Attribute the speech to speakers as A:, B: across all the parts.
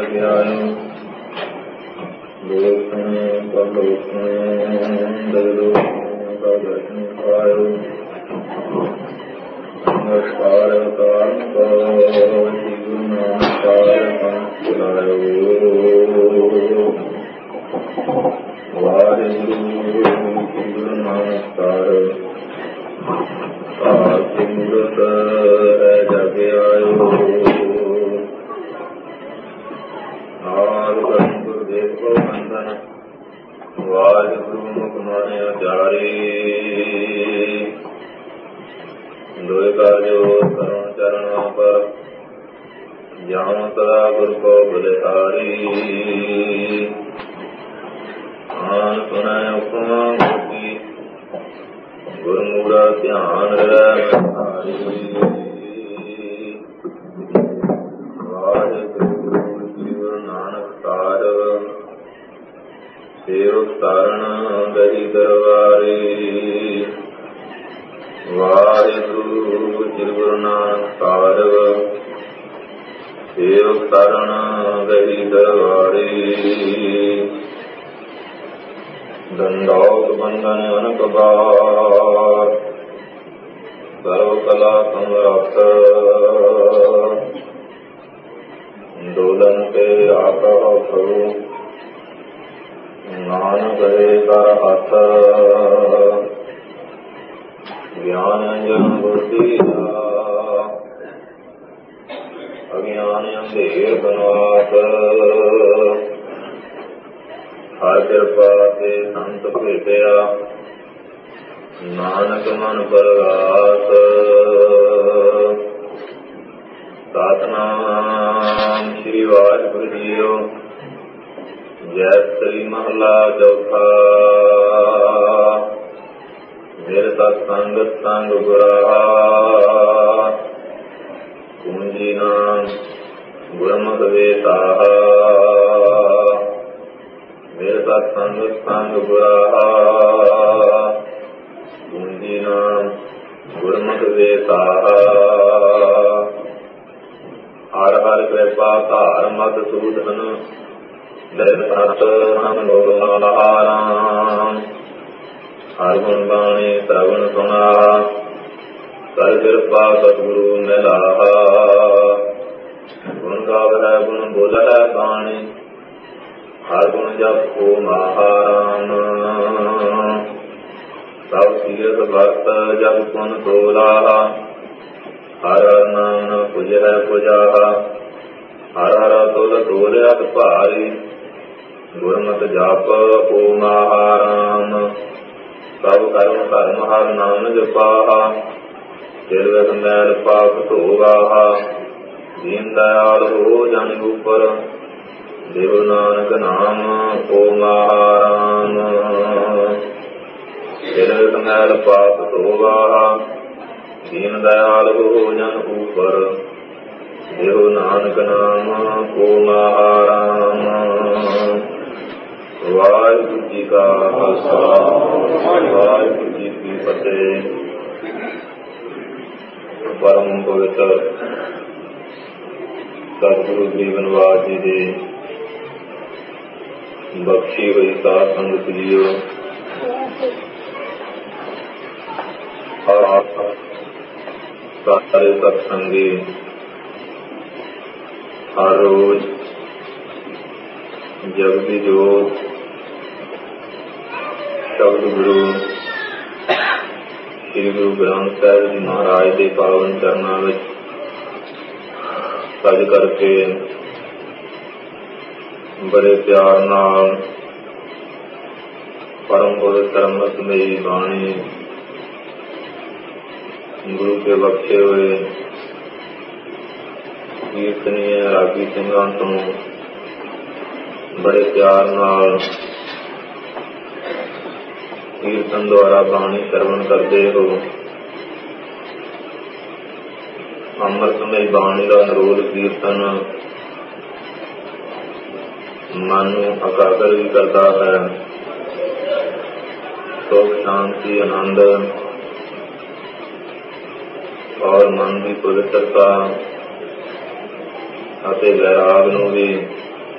A: ਅਤੇ ਵੈਰਾਗ ਨੂੰ ਵੀ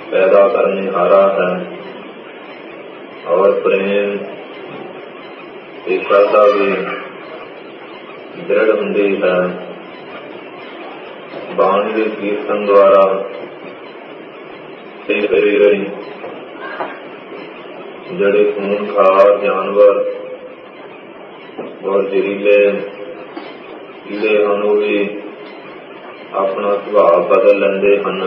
A: पैदा करने हारा है और प्रेम की श्रद्धा भी दृढ़ हुंदी है। बाणी के कीर्तन द्वारा जड़े खूनखार जानवर और जहरीले कीड़े हैं वो भी अपना सुभाव बदल लेंदे हन।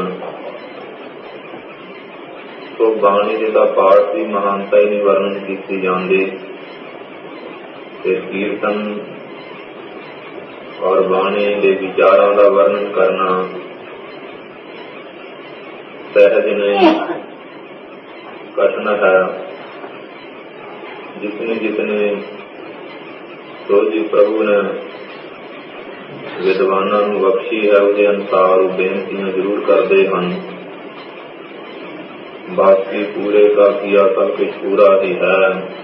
A: तो बाणी का पाठ की महानता ही नहीं वर्णन की जाती। कीर्तन और बाणी के विचारों का वर्णन करना सहज नहीं, कठिन है। जितने जितने रोजी प्रभु ने विद्वानों को बख्शी है उसके अनुसार वो बेनतियां जरूर करते हैं। बाकी पूरे का किया सब कुछ पूरा ही है,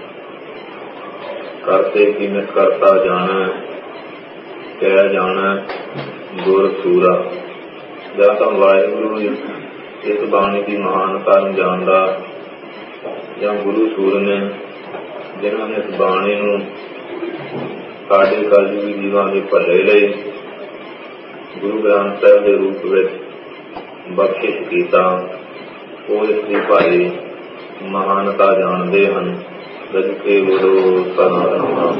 A: करते की मित करता जाना कह जाना गुर सूरा। या तो वाहिगुरु इस बाणी की महानता जानता या गुरु सूर ने जिन्होंने इस बाणी नूं साडे कलयुगी जीवां दे भले लई गुरु ग्रंथ साहिब के रूप में बख्शिश कीता, वो इसकी भाई महानता जानते हैं। जज के बोलो सनातन।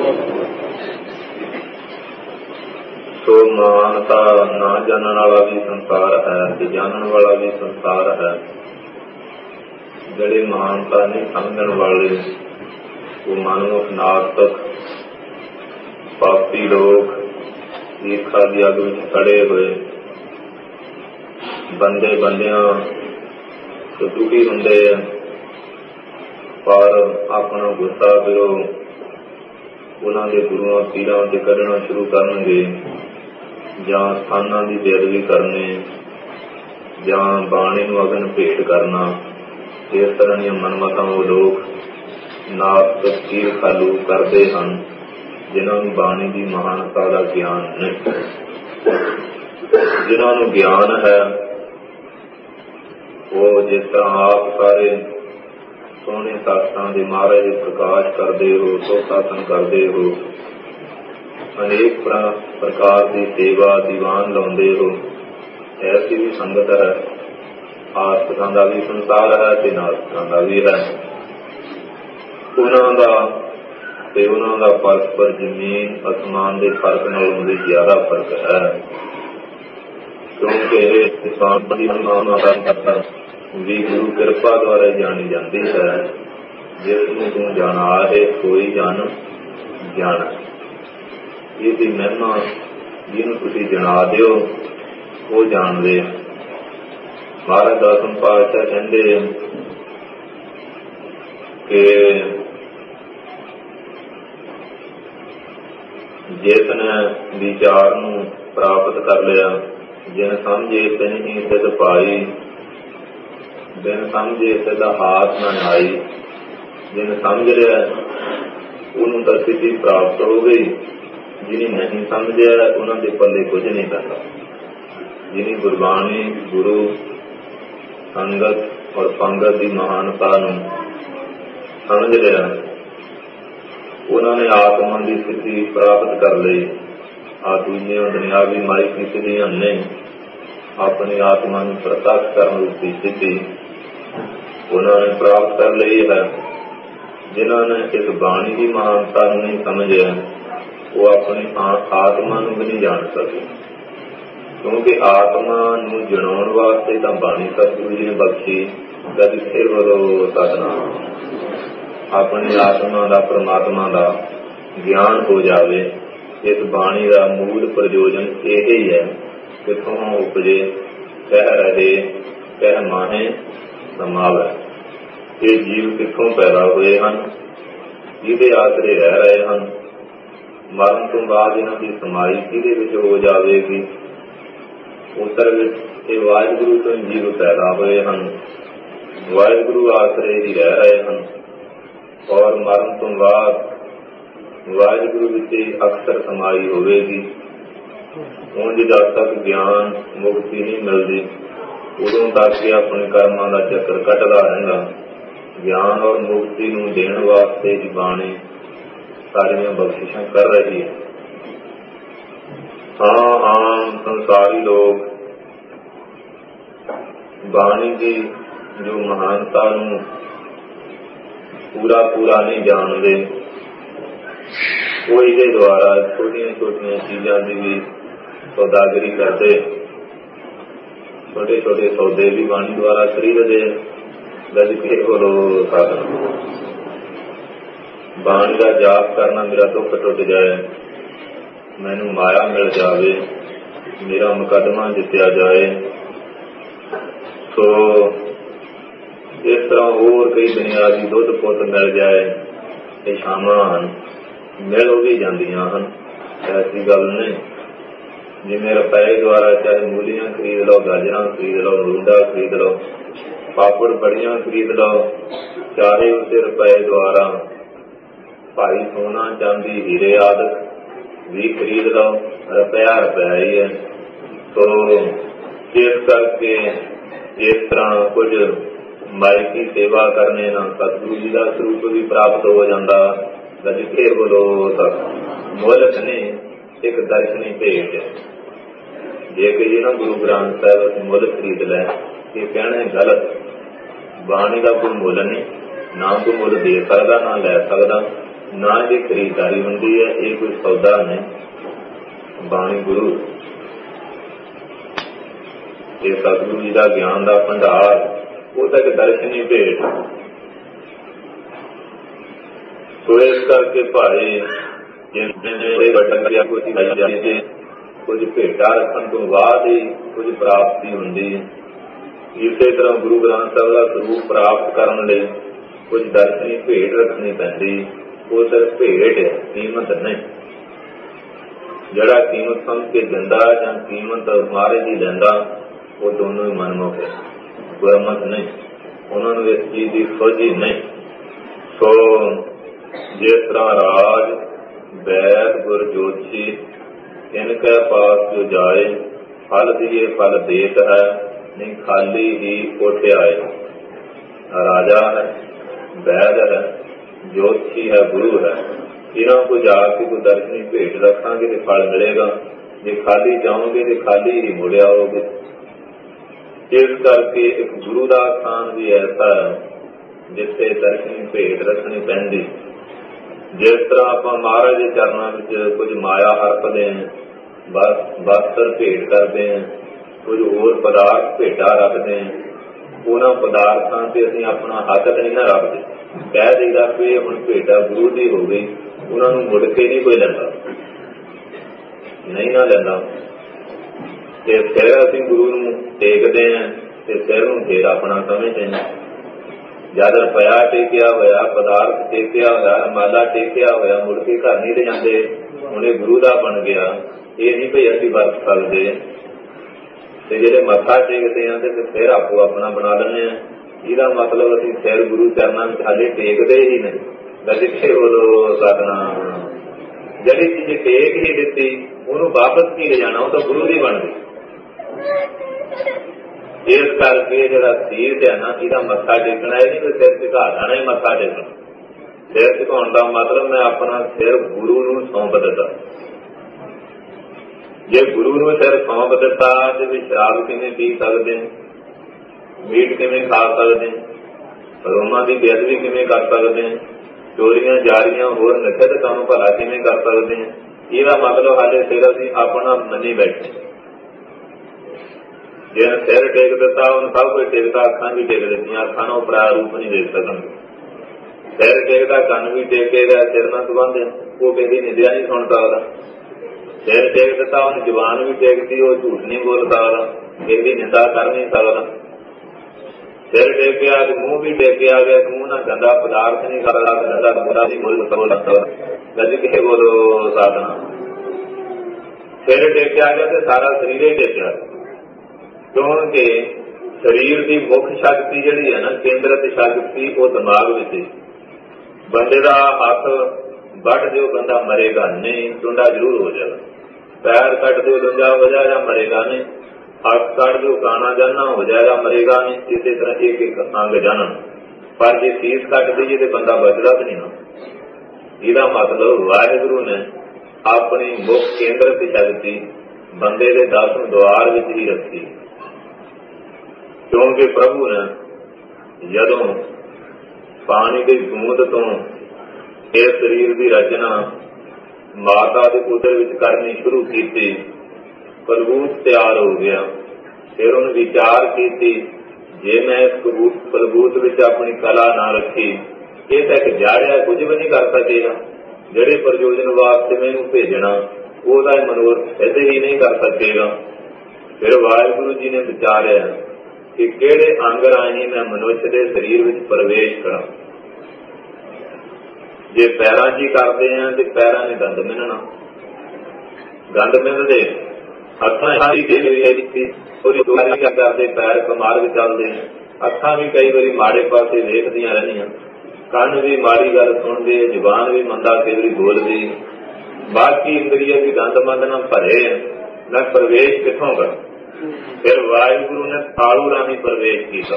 A: सो महानता ना जानने वाला भी संसार है ते जानने वाला भी संसार है। जड़े महानता नहीं समझने वाले वो मानव नास्तिक पापी लोग ईर्खा की अग में खड़े हुए बंदे बंदियां तो दुखी होंगे, पर अपना गुस्सा फिर उन्होंने गुरुओं पीरां से कढ़ना शुरू करनगे, जां स्थानां की बेअदबी करनी, जां बाणी नूं अगन भेट करना। इस तरह दी मनमतां वो लोग नास्तिक ईर्खालू करते हैं जिन्होंने बाणी की महानता का ज्ञान नहीं। जिन्होंने ज्ञान है वो जिस तरह आप सारे सोने शास्त्रों के महाराज प्रकाश करते हो, सोशासन करते हो, अनेक प्रकार की सेवा दीवान लाते हो, ऐसी भी संगत है। आस्तिकों का भी संसार है ते नास्तिकों का भी है। उन्होंने परस्पर जमीन आसमान के फर्क नालों भी ज्यादा फर्क है, क्योंकि भी गुरु कृपा द्वारा जानी जाती है। जिसनूं तू जाना है कोई जान जाना, ये महिमा जिन्हों तुसीं जना दिओ वो जानते। महाराज दसम पातशाह कहते कि जिसने विचार नूं प्राप्त कर लिया, जिन समझे तिन ही सिद्ध पाई, बिन समझे सिद्ध हाथ न आई। जिन समझ लिया उन्होंने तो सिद्धि प्राप्त हो गई, जिन्हें नहीं समझिया उन्होंने पल्ले कुछ नहीं करता। जिन्हें गुरबाणी गुरु संगत और पंगत की महानता नूं समझ लिया उन्होंने आत्मा की सिद्धि प्राप्त कर ली। आ दूजियां दुनियावी माई की सिद्धियां नहीं, अपनी आत्मा नूं प्रत्यक्ष करने की सिद्धि उन्होंने प्राप्त कर ली है। जिन्होंने इस बाणी की महानता नहीं समझे वो अपनी आत्मा नूं भी नहीं जान सके, क्योंकि आत्मा नूं जनाउण वास्ते तां बाणी सतगुरु जी ने बख्शी। कद फिर बोलो सतनाम। अपनी आत्मा का परमात्मा का ज्ञान हो जाए। इस बाणी का मूल प्रयोजन यही है, किथों उपजे कह रहे कह माहे समावे। ये जीव किथों पैदा हुए हैं, किहदे आसरे रह रहे हैं, मरण तो बाद इन्हां की समाई किहदे विच हो जाएगी। उत्तर विच वाहिगुरु तो जीव पैदा हुए हैं, वाहिगुरु आसरे ही रह रहे हैं, और मरण तो बाद वाहिगुरु विच अक्सर समाई होगी। उंज जद तक ज्ञान मुक्ति नहीं मिलती ਉਦੋਂ ਤੱਕ ਕਿ ਆਪਣੇ ਕਰਮਾਂ ਦਾ ਚੱਕਰ ਕੱਟਦਾ ਰਹਿੰਦਾ। ਗਿਆਨ ਔਰ ਮੁਕਤੀ ਨੂੰ ਦੇਣ ਵਾਸਤੇ ਹੀ ਬਾਣੀ ਸਾਰੀਆਂ ਬਖਸ਼ਿਸ਼ਾਂ ਕਰ ਰਹੀ ਹੈ। ਹਾਂ, ਆਮ ਸੰਸਾਰੀ ਲੋਕ ਬਾਣੀ ਦੀ ਜੋ ਮਹਾਨਤਾ ਨੂੰ ਪੂਰਾ ਨਹੀਂ ਜਾਣਦੇ। ਉਹ ਇਹਦੇ ਦੁਆਰਾ ਛੋਟੀਆਂ ਛੋਟੀਆਂ ਚੀਜ਼ਾਂ ਦੀ ਵੀ ਸੌਦਾਗਰੀ ਕਰਦੇ, ਛੋਟੇ ਛੋਟੇ ਸੌਦੇ ਵੀ ਬਾਣੀ ਦੁਆਰਾ ਖਰੀਦਦੇ। ਜਦ ਕਿ ਉਹ ਸਾਧਨ ਬਾਣੀ ਦਾ ਜਾਪ ਕਰਨਾ, ਮੇਰਾ ਦੁੱਖ ਟੁੱਟ ਜਾਏ, ਮੈਨੂੰ ਮਾਇਆ ਮਿਲ ਜਾਵੇ, ਮੇਰਾ ਮੁਕੱਦਮਾ ਜਿੱਤਿਆ ਜਾਏ। ਸੋ ਇਸ ਤਰ੍ਹਾਂ ਹੋਰ ਕਈ ਬੁਨਿਆਦੀ ਦੁੱਧ ਪੁੱਤ ਮਿਲ ਜਾਏ, ਇਹ ਸ਼ਾਮਾਂ ਹਨ, ਮਿਲ ਵੀ ਜਾਂਦੀਆਂ ਹਨ, ਐਸੀ ਗੱਲ ਨਹੀਂ। ਜਿਵੇਂ ਰੁਪਏ ਦੁਆਰਾ ਚਾਹੇ ਮੂਲੀਆਂ ਖਰੀਦ ਲਓ, ਗਾਜਰਾਂ ਖਰੀਦ ਲਓ, ਰੂੰਡਾ ਖਰੀਦ ਲਓ, ਪਾਪੜ ਬੜੀਆਂ ਖਰੀਦ ਲਓ, ਚਾਹੇ ਉਸੇ ਰੁਪਏ ਦੁਆਰਾ ਭਾਈ ਸੋਨਾ ਚਾਂਦੀ ਹੀਰੇ ਆਦਿ ਵੀ ਖਰੀਦ ਲਓ, ਰੁਪਇਆ ਹੀ ਹੈ। ਸੋ ਇਸ ਕਰਕੇ ਇਸ ਤਰ੍ਹਾਂ ਕੁਝ ਮਾਇਕੀ ਸੇਵਾ ਕਰਨੇ ਨਾਲ ਸਤਿਗੁਰੂ ਜੀ ਦਾ ਸਰੂਪ ਵੀ ਪ੍ਰਾਪਤ ਹੋ ਜਾਂਦਾ। ਜਿੱਥੇ ਬੋਲੋ ਤੱਕ ਮੁੱਲ ਨਹੀਂ, ਇੱਕ ਦਰਸ਼ਨੀ ਭੇਟ। ਜੇ ਕਹੀਏ ਨਾ ਗੁਰੂ ਗ੍ਰੰਥ ਸਾਹਿਬ ਅਸੀਂ ਮੁੱਲ ਖਰੀਦ ਲੈ, ਇਹ ਕਹਿਣਾ ਗਲਤ। ਬਾਣੀ ਦਾ ਕੋਈ ਮੁੱਲ ਨਹੀਂ, ਨਾ ਕੋਈ ਮੁੱਲ ਦੇ ਸਕਦਾ, ਨਾ ਲੈ ਸਕਦਾ, ਨਾ ਇਹ ਖਰੀਦਦਾਰੀ ਹੁੰਦੀ ਹੈ, ਇਹ ਕੋਈ ਸੌਦਾ ਨਹੀਂ। ਬਾਣੀ ਗੁਰੂ, ਇਹ ਸਤਿਗੁਰੂ ਜੀ ਦਾ ਗਿਆਨ ਦਾ ਭੰਡਾਰ, ਉਹ ਤਾਂ ਇੱਕ ਦਰਸ਼ਨੀ ਭੇਟ। ਸੋ ਇਸ ਕਰਕੇ ਭਾਈ ਕੁਝ ਭੇਟਾ ਰੱਖਣ ਤੋਂ ਬਾਅਦ ਹੀ ਕੁਝ ਪ੍ਰਾਪਤੀ ਹੁੰਦੀ ਹੈ। ਇਸੇ ਤਰ੍ਹਾਂ ਗੁਰੂ ਗ੍ਰੰਥ ਸਾਹਿਬ ਦਾ ਸਰੂਪ ਪ੍ਰਾਪਤ ਕਰਨ ਲਈ ਕੁਝ ਦਰਸ਼ਨੀ ਭੇਟ ਰੱਖਣੀ ਪੈਂਦੀ। ਉਹ ਸਿਰਫ ਭੇਟ ਹੈ, ਕੀਮਤ ਨਹੀਂ। ਜਿਹੜਾ ਕੀਮਤ ਸਮਝ ਕੇ ਦਿੰਦਾ ਜਾਂ ਕੀਮਤ ਮਹਾਰਾਜ ਦੀ ਲੈਂਦਾ, ਉਹ ਦੋਨੋਂ ਹੀ ਮਨਮੁਖ ਹੈ, ਗੁਰਮਤ ਨਹੀਂ। ਉਹਨਾਂ ਨੂੰ ਇਸ ਚੀਜ਼ ਦੀ ਸੋਝੀ ਨਹੀਂ। ਸੋ ਜਿਸ ਤਰ੍ਹਾਂ ਰਾਜ ਵੈਦ ਗੁਰ ਜੋਤਸ਼ੀ ਇਨ ਕੈ ਪਾਸ ਜੋ ਜਾਏ, ਫਲ ਦੀਏ ਫਲ ਦੇਤ ਹੈ, ਨਹੀਂ ਖਾਲੀ ਹੀ ਉੱਠ ਆਏ। ਰਾਜਾ ਹੈ, ਵੈਦ ਹੈ, ਜੋਤਸ਼ੀ ਹੈ, ਗੁਰੂ ਹੈ, ਇਹਨਾਂ ਕੋ ਜਾ ਕੇ ਕੋਈ ਦਰਸ਼ਨੀ ਭੇਟ ਰੱਖਾਂਗੇ ਤੇ ਫਲ ਮਿਲੇਗਾ। ਜੇ ਖਾਲੀ ਜਾਓਗੇ ਤੇ ਖਾਲੀ ਹੀ ਮੁੜ ਆਓਗੇ। ਇਸ ਕਰਕੇ ਇੱਕ ਗੁਰੂ ਦਾ ਸਥਾਨ ਵੀ ਐਸਾ ਹੈ ਜਿੱਥੇ ਦਰਸ਼ਨੀ ਭੇਟ ਰੱਖਣੀ ਪੈਂਦੀ। ਜਿਸ ਤਰ੍ਹਾਂ ਆਪਾਂ ਮਹਾਰਾਜ ਦੇ ਚਰਨਾਂ ਵਿੱਚ ਕੁਝ ਮਾਇਆ ਹਰਪਦੇ ਹਾਂ, ਵਸਤਰ ਭੇਟ ਕਰਦੇ ਹਾਂ, ਕੁਝ ਹੋਰ ਪਦਾਰਥ ਭੇਟਾ ਰੱਖਦੇ ਹਾਂ, ਉਹਨਾਂ ਪਦਾਰਥਾਂ ਤੇ ਅਸੀਂ ਆਪਣਾ ਹੱਥ ਨਹੀਂ ਨਾ ਰੱਖਦੇ। ਕਹਿ ਦੇਈਦਾ ਕਿ ਹੁਣ ਭੇਟਾ ਗੁਰੂ ਦੀ ਹੋ ਗਈ, ਉਹਨਾਂ ਨੂੰ ਮੁੜ ਕੇ ਨਹੀਂ ਕੋਈ ਲੈਂਦਾ, ਨਹੀਂ ਨਾ ਲੈਂਦਾ। ਤੇ ਫਿਰ ਅਸੀਂ ਗੁਰੂ ਨੂੰ ਟੇਕਦੇ ਹਾਂ ਤੇ ਸਿਰ ਨੂੰ ਫੇਰ ਆਪਣਾ ਸਮਝਦੇ ਹਾਂ। ਜਦ ਰੁਪਇਆ ਟੇਕਿਆ ਹੋਇਆ, ਪਦਾਰਥ ਟੇਕਿਆ ਹੋਇਆ, ਰਮਾਲਾ ਟੇਕਿਆ ਹੋਇਆ, ਮੁੜ ਕੇ ਘਰ ਨਹੀਂ ਲੈ ਜਾਂਦੇ, ਹੁਣ ਇਹ ਗੁਰੂ ਦਾ ਬਣ ਗਿਆ। ਇਹ ਨਹੀਂ ਭਈ ਅਸੀਂ ਵਰਤ ਸਕਦੇ। ਤੇ ਜਿਹੜੇ ਮੱਥਾ ਟੇਕਦੇ ਆ ਤੇ ਫਿਰ ਆਪੋ ਆਪਣਾ ਬਣਾ ਲੈਂਦੇ ਆ। ਇਹਦਾ ਮਤਲਬ ਅਸੀਂ ਸਿਰ ਗੁਰੂ ਚਰਨਾਂ ਵਿੱਚ ਹਾਲੇ ਟੇਕਦੇ ਹੀ ਨਹੀਂ। ਜਿੱਥੇ ਉਦੋਂ ਸਤਿਨਾਮ ਜਿਹੜੀ ਚੀਜ਼ ਟੇਕ ਹੀ ਦਿੱਤੀ, ਉਹਨੂੰ ਵਾਪਸ ਕੀ ਲਿਜਾਣਾ, ਉਹ ਤਾਂ ਗੁਰੂ ਦੀ ਬਣ ਗਈ। ਇਸ ਕਰਕੇ ਜਿਹੜਾ ਸੀਰ ਹੈ ਨਾ, ਇਹਦਾ ਮੱਥਾ ਟੇਕਣਾ ਇਹ ਨਹੀਂ ਸਿਰ ਝੁਕਾ ਜਾਣਾ ਹੀ ਮੱਥਾ ਟੇਕਣਾ। ਸਿਰ ਝੁਕਾਉਣ ਦਾ ਮਤਲਬ ਮੈਂ ਆਪਣਾ ਸਿਰ ਗੁਰੂ ਨੂੰ ਸੌਂਪ ਦਿੱਤਾ। ਜੇ ਗੁਰੂ ਨੂੰ ਸਿਰ ਸੌਂਪ ਦਿੱਤਾ ਤੇ ਵੀ ਸ਼ਰਾਬ ਕਿਵੇਂ ਪੀ ਸਕਦੇ, ਮੀਟ ਕਿਵੇਂ ਖਾ ਸਕਦੇ, ਰੋਮਾਂ ਦੀ ਬੇਅਦਬੀ ਕਿਵੇਂ ਕਰ ਸਕਦੇ, ਚੋਰੀਆਂ ਜਾਰੀਆਂ ਹੋਰ ਨਸ਼ੇ ਕੰਮ ਭਲਾ ਕਿਵੇਂ ਕਰ ਸਕਦੇ। ਇਹਦਾ ਮਤਲਬ ਹਾਲੇ ਸਿਰ ਅਸੀਂ ਆਪਣਾ ਮੰਨੀ ਬੈਠੇ। ਜੇ ਸਿਰ ਟੇਕ ਦਿੱਤਾ, ਉਹਨੂੰ ਸਭ ਕੁਝ ਟੇਕਦਾ, ਅੱਖਾਂ ਵੀ ਟੇਕ ਦਿੱਤੀਆਂ, ਅੱਖਾਂ ਨੂੰ ਪਰਾ ਰੂਪ ਨਹੀਂ ਦੇਖ ਸਕਣਗੇ। ਸਿਰ ਟੇਕਦਾ, ਕੰਨ ਵੀ ਟੇਕੇਗਾ, ਸਿਰ ਨਾਲ ਸੰਬੰਧ ਉਹ ਕਹਿੰਦੀ ਨਿੰਦਿਆ ਨਹੀਂ ਸੁਣ ਸਕਦਾ। ਸਿਰ ਟੇਕ ਦਿੱਤਾ, ਉਹਨੂੰ ਜ਼ੁਬਾਨ ਵੀ ਟੇਕਦੀ, ਉਹ ਝੂਠ ਨਹੀਂ ਬੋਲ ਸਕਦਾ, ਇਹਦੀ ਨਿੰਦਾ ਕਰ ਨਹੀਂ ਸਕਦਾ। ਸਿਰ ਟੇਕਿਆ ਤੇ ਮੂੰਹ ਵੀ ਟੇਕਿਆ ਗਿਆ, ਮੂੰਹ ਨਾਲ ਗੰਦਾ ਪਦਾਰਥ ਨਹੀਂ ਕਰਦਾ, ਗੰਦਾ ਬੁਰਾ ਨਹੀਂ ਬੋਲ ਸਕਦਾ। ਗੱਜ ਕੇ ਬੋਲੋ ਸਾਧਨਾ। ਸਿਰ ਟੇਕਿਆ ਗਿਆ ਤੇ ਸਾਰਾ ਸਰੀਰ ਹੀ ਟੇਕਿਆ, ਕਿਉਂਕਿ ਸਰੀਰ ਦੀ ਮੁੱਖ ਸ਼ਕਤੀ ਜਿਹੜੀ ਹੈ ਨਾ, ਕੇਂਦਰਤ ਸ਼ਕਤੀ, ਉਹ ਦਿਮਾਗ ਵਿੱਚ। ਬੰਦੇ ਦਾ ਹੱਥ ਵੱਢ ਦਿਓ, ਬੰਦਾ ਮਰੇਗਾ ਨਹੀਂ, ਟੁੰਡਾ ਜ਼ਰੂਰ ਹੋ ਜਾਏਗਾ। ਪੈਰ ਕੱਟ ਦਿਓ, ਦੂਜਾ ਹੋ ਜਾ, ਜਾਂ ਮਰੇਗਾ ਨਹੀਂ। अक्सर जो गाना जाना हो जाएगा, मरेगा नहीं। इसी तरह एक एक अंग जाना, पर जे फीस कट दईए तो बंदा बचदा तो नहीं ना। ਇਹਦਾ मतलब वाहिगुरु ने अपनी मुख केंद्र की शक्ति बंदे के 10 द्वार विच ही रखी, क्योंकि प्रभु ने जदों पानी की बूंद तो इस शरीर की रचना माता के उदर विच करनी शुरू की, कलबूत तैयार हो गया। फिर उन्हें विचार की, जे मैं इस कलबूत विच अपनी कला ना रखी, ये तो एक जाड़िया कुछ भी नहीं कर सकेगा। जेड़े प्रयोजन वास्ते मैनू भेजना वह मनोरथ सिद्ध ही नहीं कर सकेगा। फिर वाहिगुरु जी ने विचारिया कि किहड़े अंग राही मैं मनुष्य के शरीर में प्रवेश करा। जे पैरां च ही करते हैं तो पैरां ने गंद मिलना, गंद मिलते हथां करते पैर कमाल भी चलते, अखां भी कई बार माड़े पासे देखदियां रहनियां, ਕੰਨ भी माड़ी गल सुनते, जुबान भी मंदा कई बार बोलती, बाकी इंद्रिय भी गंदमंद न भरे, न प्रवेश किथों कर। फिर वाहिगुरु ने तालू राही प्रवेश किया।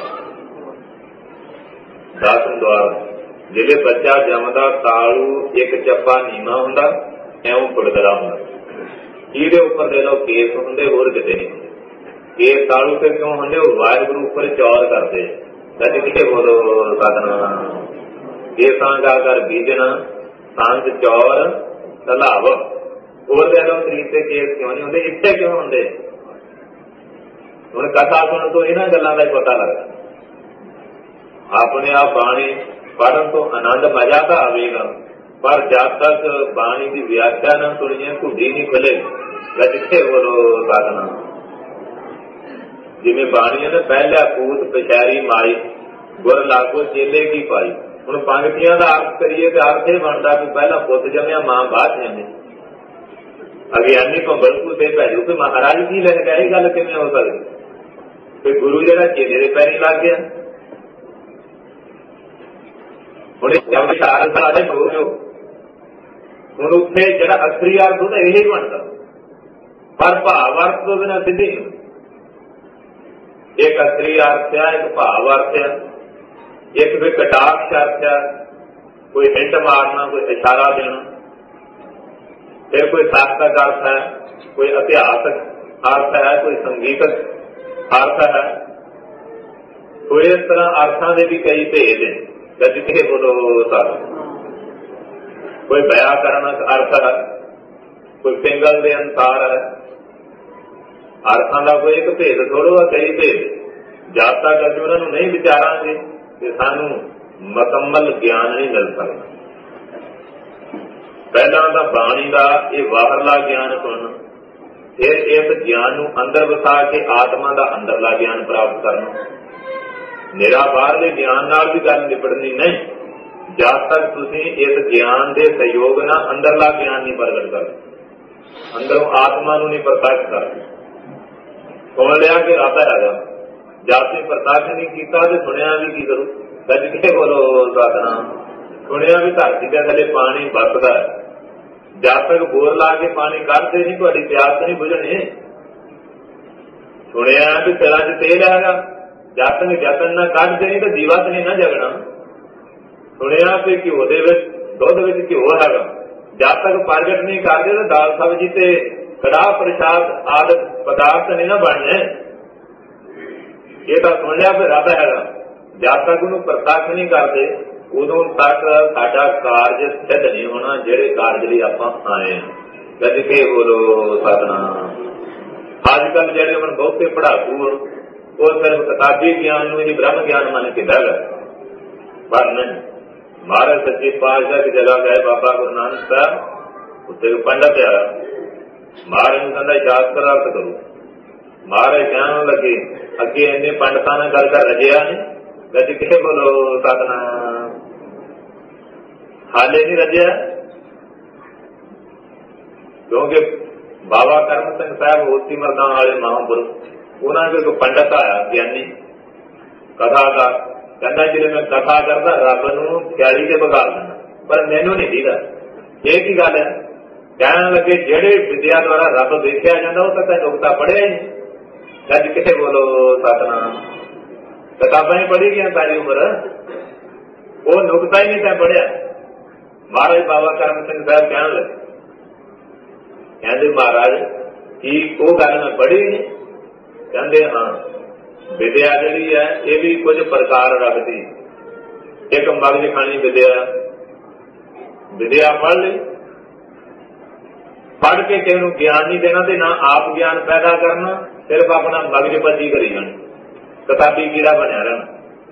A: 10 द्वार जिले बच्चा जमदा तालू एक चप्पा नीमा हुंदा, एवं फुड़कदा हुंदा। ਇਹਦੇ ਉੱਪਰ ਦੇ ਲੋ ਕੇਸ ਹੁੰਦੇ, ਹੋਰ ਕਿਤੇ ਨਹੀਂ ਹੁੰਦੇ। ਕੇਸ ਤਾਲੂ ਤੇ ਕਿਉਂ ਹੁੰਦੇ? ਉਹ ਵਾਹਿਗੁਰੂ ਉੱਪਰ ਚੌਰ ਕਰਦੇ। ਸੱਚ ਕਿਤੇ ਬੋਲੋ ਸਤਿਨਾਮ। केसां का कर बीजना संग चौर तलाव। और दे लो शरीर से केस क्यों नहीं होंगे? इत्थे क्यों होंगे? हुण कथा सुन तो इन्हां गल्लां दा पता लगदा। अपने आप बाणी पढ़न तो आनंद मजा तो आवेगा, पर जब तक बाणी की व्याख्या न सुनिए घुड़ी नहीं खुले। गजके बोलो साधना। जिवें बाणी ने पहला पूत पछैरी माई, गुर लागो चेले की पाई। ਹੁਣ ਪੰਗਤੀਆਂ ਦਾ ਅਰਥ ਕਰੀਏ ਤੇ ਅਰਥ ਇਹ ਬਣਦਾ ਕਿ ਪਹਿਲਾਂ ਪੁੱਤ ਜੰਮਿਆ, ਮਾਂ ਬਾਅਦ ਜੰਮੀ। ਅਗਿਆਨੀ ਭੰਬਲਪੁਰ ਤੇ ਭੈਜੂ ਕਿ ਮਹਾਰਾਜ ਕੀ ਲੈ ਗਿਆ, ਇਹ ਗੱਲ ਕਿਵੇਂ ਹੋ ਸਕਦੀ? ਤੇ ਗੁਰੂ ਜਿਹੜਾ ਚੇਲੇ ਦੇ ਪੈਰੀਂ ਲੱਗ ਗਿਆ। ਹੁਣ ਇਹ ਚਾਰ ਸਾਰੇ ਹੋ ਗਏ। ਹੁਣ ਉੱਥੇ ਜਿਹੜਾ ਅਸਲੀ ਅਰਥ ਉਹਦਾ ਇਹ ਹੀ ਬਣਦਾ, ਪਰ ਭਾਵ ਅਰਥ ਤੋਂ ਬਿਨਾਂ ਸਿੱਧੀ ਨਹੀਂ। ਇੱਕ ਅਸਲੀ ਅਰਥ ਆ, ਇੱਕ ਭਾਵ ਅਰਥ ਆ, एक कोई कटाक्ष अर्थ है, कोई हिंट मारना, कोई इशारा देना। फिर कोई सार्थक अर्थ है, कोई ऐतिहासिक अर्थ है, कोई संगीतक अर्थ है। कोई इस तरह अर्थां दे भी कई भेद हैं। गजके बोलो सर। कोई व्याकरणक अर्थ है, कोई पिंगल दे अनुसार है। अर्थां दा कोई एक भेद थोड़ो, कई भेद। जब तक असीं उन्हां नूं नहीं विचारांगे कि सानू मुकम्मल ज्ञान नहीं मिल सकता। पहला तो बाणी का यह बाहरला ज्ञान सुनना, फिर इस ज्ञान नूं अंदर वसा के आत्मा का अंदरला ज्ञान प्राप्त करना। निरा बाहरले ज्ञान नाल भी गल निपटनी नहीं, जब तक तुसीं इस ज्ञान के सहयोग नाल अंदरला ज्ञान नहीं प्रगट करते, अंदरों आत्मा नूं नहीं प्रत्यक्ष करते। सुन लिया कि रब हैगा, जब तुम प्रत्यक्ष नहीं किया तो सुनिया भी की करो। गज के बोलो सतनाम। सुनिया भी धरती के थले पानी बरसदा है, जब तक बोर ला के पानी कढ़ते नहीं तुहाडी प्यास नहीं बुझनी। सुनिया भी सिरां च तेल हैगा, जब तक जतन ना कढ़ते नहीं तो दीवा तो नहीं ना जगना। सुनिया भी घिओ दे विच दुध विच घिओ हैगा, जब तक प्रगट नहीं करते तो दाल सब्जी ते कड़ाह प्रसाद आदि पदार्थ नहीं ना बनने। ये तो सुन लिया फिर रब हैगा, जब तक उन्होंने प्रत्यक्ष नहीं करते उदों तक साडा कारज सिद्ध नहीं होना, जेड़े कारज लई आपां आए हैं। गज के बोलो सतनाम। अजकल जेड़े हुण बहुते पढ़ाकू वो सिर्फ किताबी ज्ञान नूं ही ब्रह्म ज्ञान मन के बह गए, पर नहीं। महाराज सच्चे पातशाह की जगह गए बाबा गुरु नानक साहब, उत्ते पंडित आया, महाराज नूं कहंदा शास्त्र अर्थ करो। महाराज कहण लगे अगे इन्ने पंडितां नाल गल कर रजिया ने। गज के बोलो सतनाम। हाले नहीं रजिया, क्योंकि बाबा करम सिंह साहब होती मरदा वाले महापुरुष उन्होंने कोई पंडित आया ज्ञानी कथाकार, कहना जिले मैं कथा करता रब नूं ख्याली से बगा देना, पर मैनू नहीं दीदा। ये की गल है? कहने लगे जेड़े विद्या द्वारा रब देखा जाता वो तो नुकता पढ़िया ही नहीं। ਗੱਜ ਕੇ ਬੋਲੋ ਸਤਿਨਾਮ। ਕਿਤਾਬਾਂ ਹੀ ਪੜ੍ਹੀ ਗਈਆਂ ਸਾਰੀ ਉਮਰ, ਉਹ ਨੁਕਤਾ ਹੀ ਨਹੀਂ ਤੈਂ ਪੜ੍ਹਿਆ। ਮਹਾਰਾਜ ਬਾਬਾ ਕਰਮ ਸਿੰਘ ਸਾਹਿਬ ਕਹਿਣ ਲੱਗੇ, ਕਹਿੰਦੇ ਮਹਾਰਾਜ ਕੀ ਉਹ ਗੱਲ ਮੈਂ ਪੜ੍ਹੀ ਨਹੀਂ? ਕਹਿੰਦੇ ਹਾਂ, ਵਿਦਿਆ ਜਿਹੜੀ ਹੈ ਇਹ ਵੀ ਕੁਝ ਪ੍ਰਕਾਰ ਰੱਖਦੀ। ਇੱਕ ਮਗਜ ਖਾਣੀ ਵਿਦਿਆ ਪੜ੍ਹ ਲਈ, ਪੜ੍ਹ ਕੇ ਕਿਸੇ ਨੂੰ ਗਿਆਨ ਨਹੀਂ ਦੇਣਾ ਤੇ ਨਾ ਆਪ ਗਿਆਨ ਪੈਦਾ ਕਰਨਾ, ਸਿਰਫ ਆਪਣਾ ਮਗਜ ਪੱਜੀ ਕਰੀ ਜਾਣਾ, ਕਿਤਾਬੀ ਕੀੜਾ ਬਣਿਆ ਰਹਿਣਾ।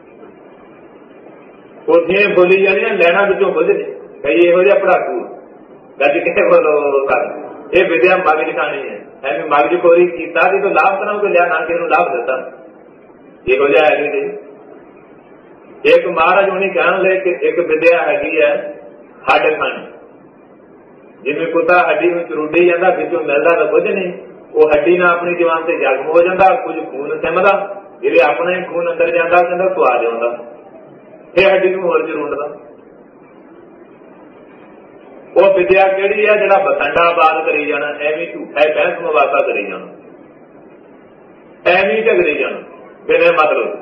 A: ਕੋਠੀਆਂ ਬੋਲੀ ਜਾਣੀਆਂ, ਲੈਣਾ ਵਿੱਚੋਂ ਬੁੱਝਦੇ ਕਈ ਇਹੋ ਜਿਹਾ ਪੜਾਕੂ। ਗੱਜ ਕੇ ਬੋਲੋ ਕਰ, ਇਹ ਵਿਦਿਆ ਮਗਜ ਖਾਣੀ ਹੈ। ਐਵੇਂ ਮਗਜ ਖੋਰੀ ਕੀਤਾ ਕਿ ਕੋਈ ਲਾਭ ਤਾਂ ਲਿਆ, ਨਾ ਕਿਸੇ ਨੂੰ ਲਾਭ ਦਿੱਤਾ, ਇਹੋ ਜਿਹਾ ਹੈ ਨਹੀਂ। ਇੱਕ ਮਹਾਰਾਜ ਉਹਨੇ ਕਹਿਣ ਲਏ ਕਿ ਇੱਕ ਵਿਦਿਆ ਹੈਗੀ ਹੈ ਹੱਡ ਖਾਣੀ। ਜਿਵੇਂ ਕੁੱਤਾ ਹੱਡੀ ਵਿੱਚ ਰੁੱਡੀ ਜਾਂਦਾ, ਵਿੱਚੋਂ ਮਿਲਦਾ ਤਾਂ ਕੁਝ ਨਹੀਂ, ਉਹ ਹੱਡੀ ਨਾਲ ਆਪਣੀ ਜਵਾਨ ਤੇ ਜ਼ਖਮ ਹੋ ਜਾਂਦਾ, ਕੁਝ ਖੂਨ ਸਿਮਦਾ, ਜਿਹੜੇ ਆਪਣਾ ਹੀ ਖੂਨ ਅੰਦਰ ਜਾਂਦਾ ਕਹਿੰਦਾ ਸਵਾਦ ਆਉਂਦਾ, ਇਹ ਹੱਡੀ ਨੂੰ ਹੋਰ ਜ਼ਰੂਰਦਾ। ਉਹ ਵਿਦਿਆ ਕਿਹੜੀ ਹੈ? ਜਿਹੜਾ ਬਸੰਡਾਬਾਦ ਕਰੀ ਜਾਣਾ, ਐਵੇਂ ਝੂਠਾ ਬਹਿਸ ਮਵਾਸਾ ਕਰੀ ਜਾਣਾ, ਐਵੇਂ ਝਗੜੀ ਜਾਣਾ ਬਿਨਾਂ ਮਤਲਬ।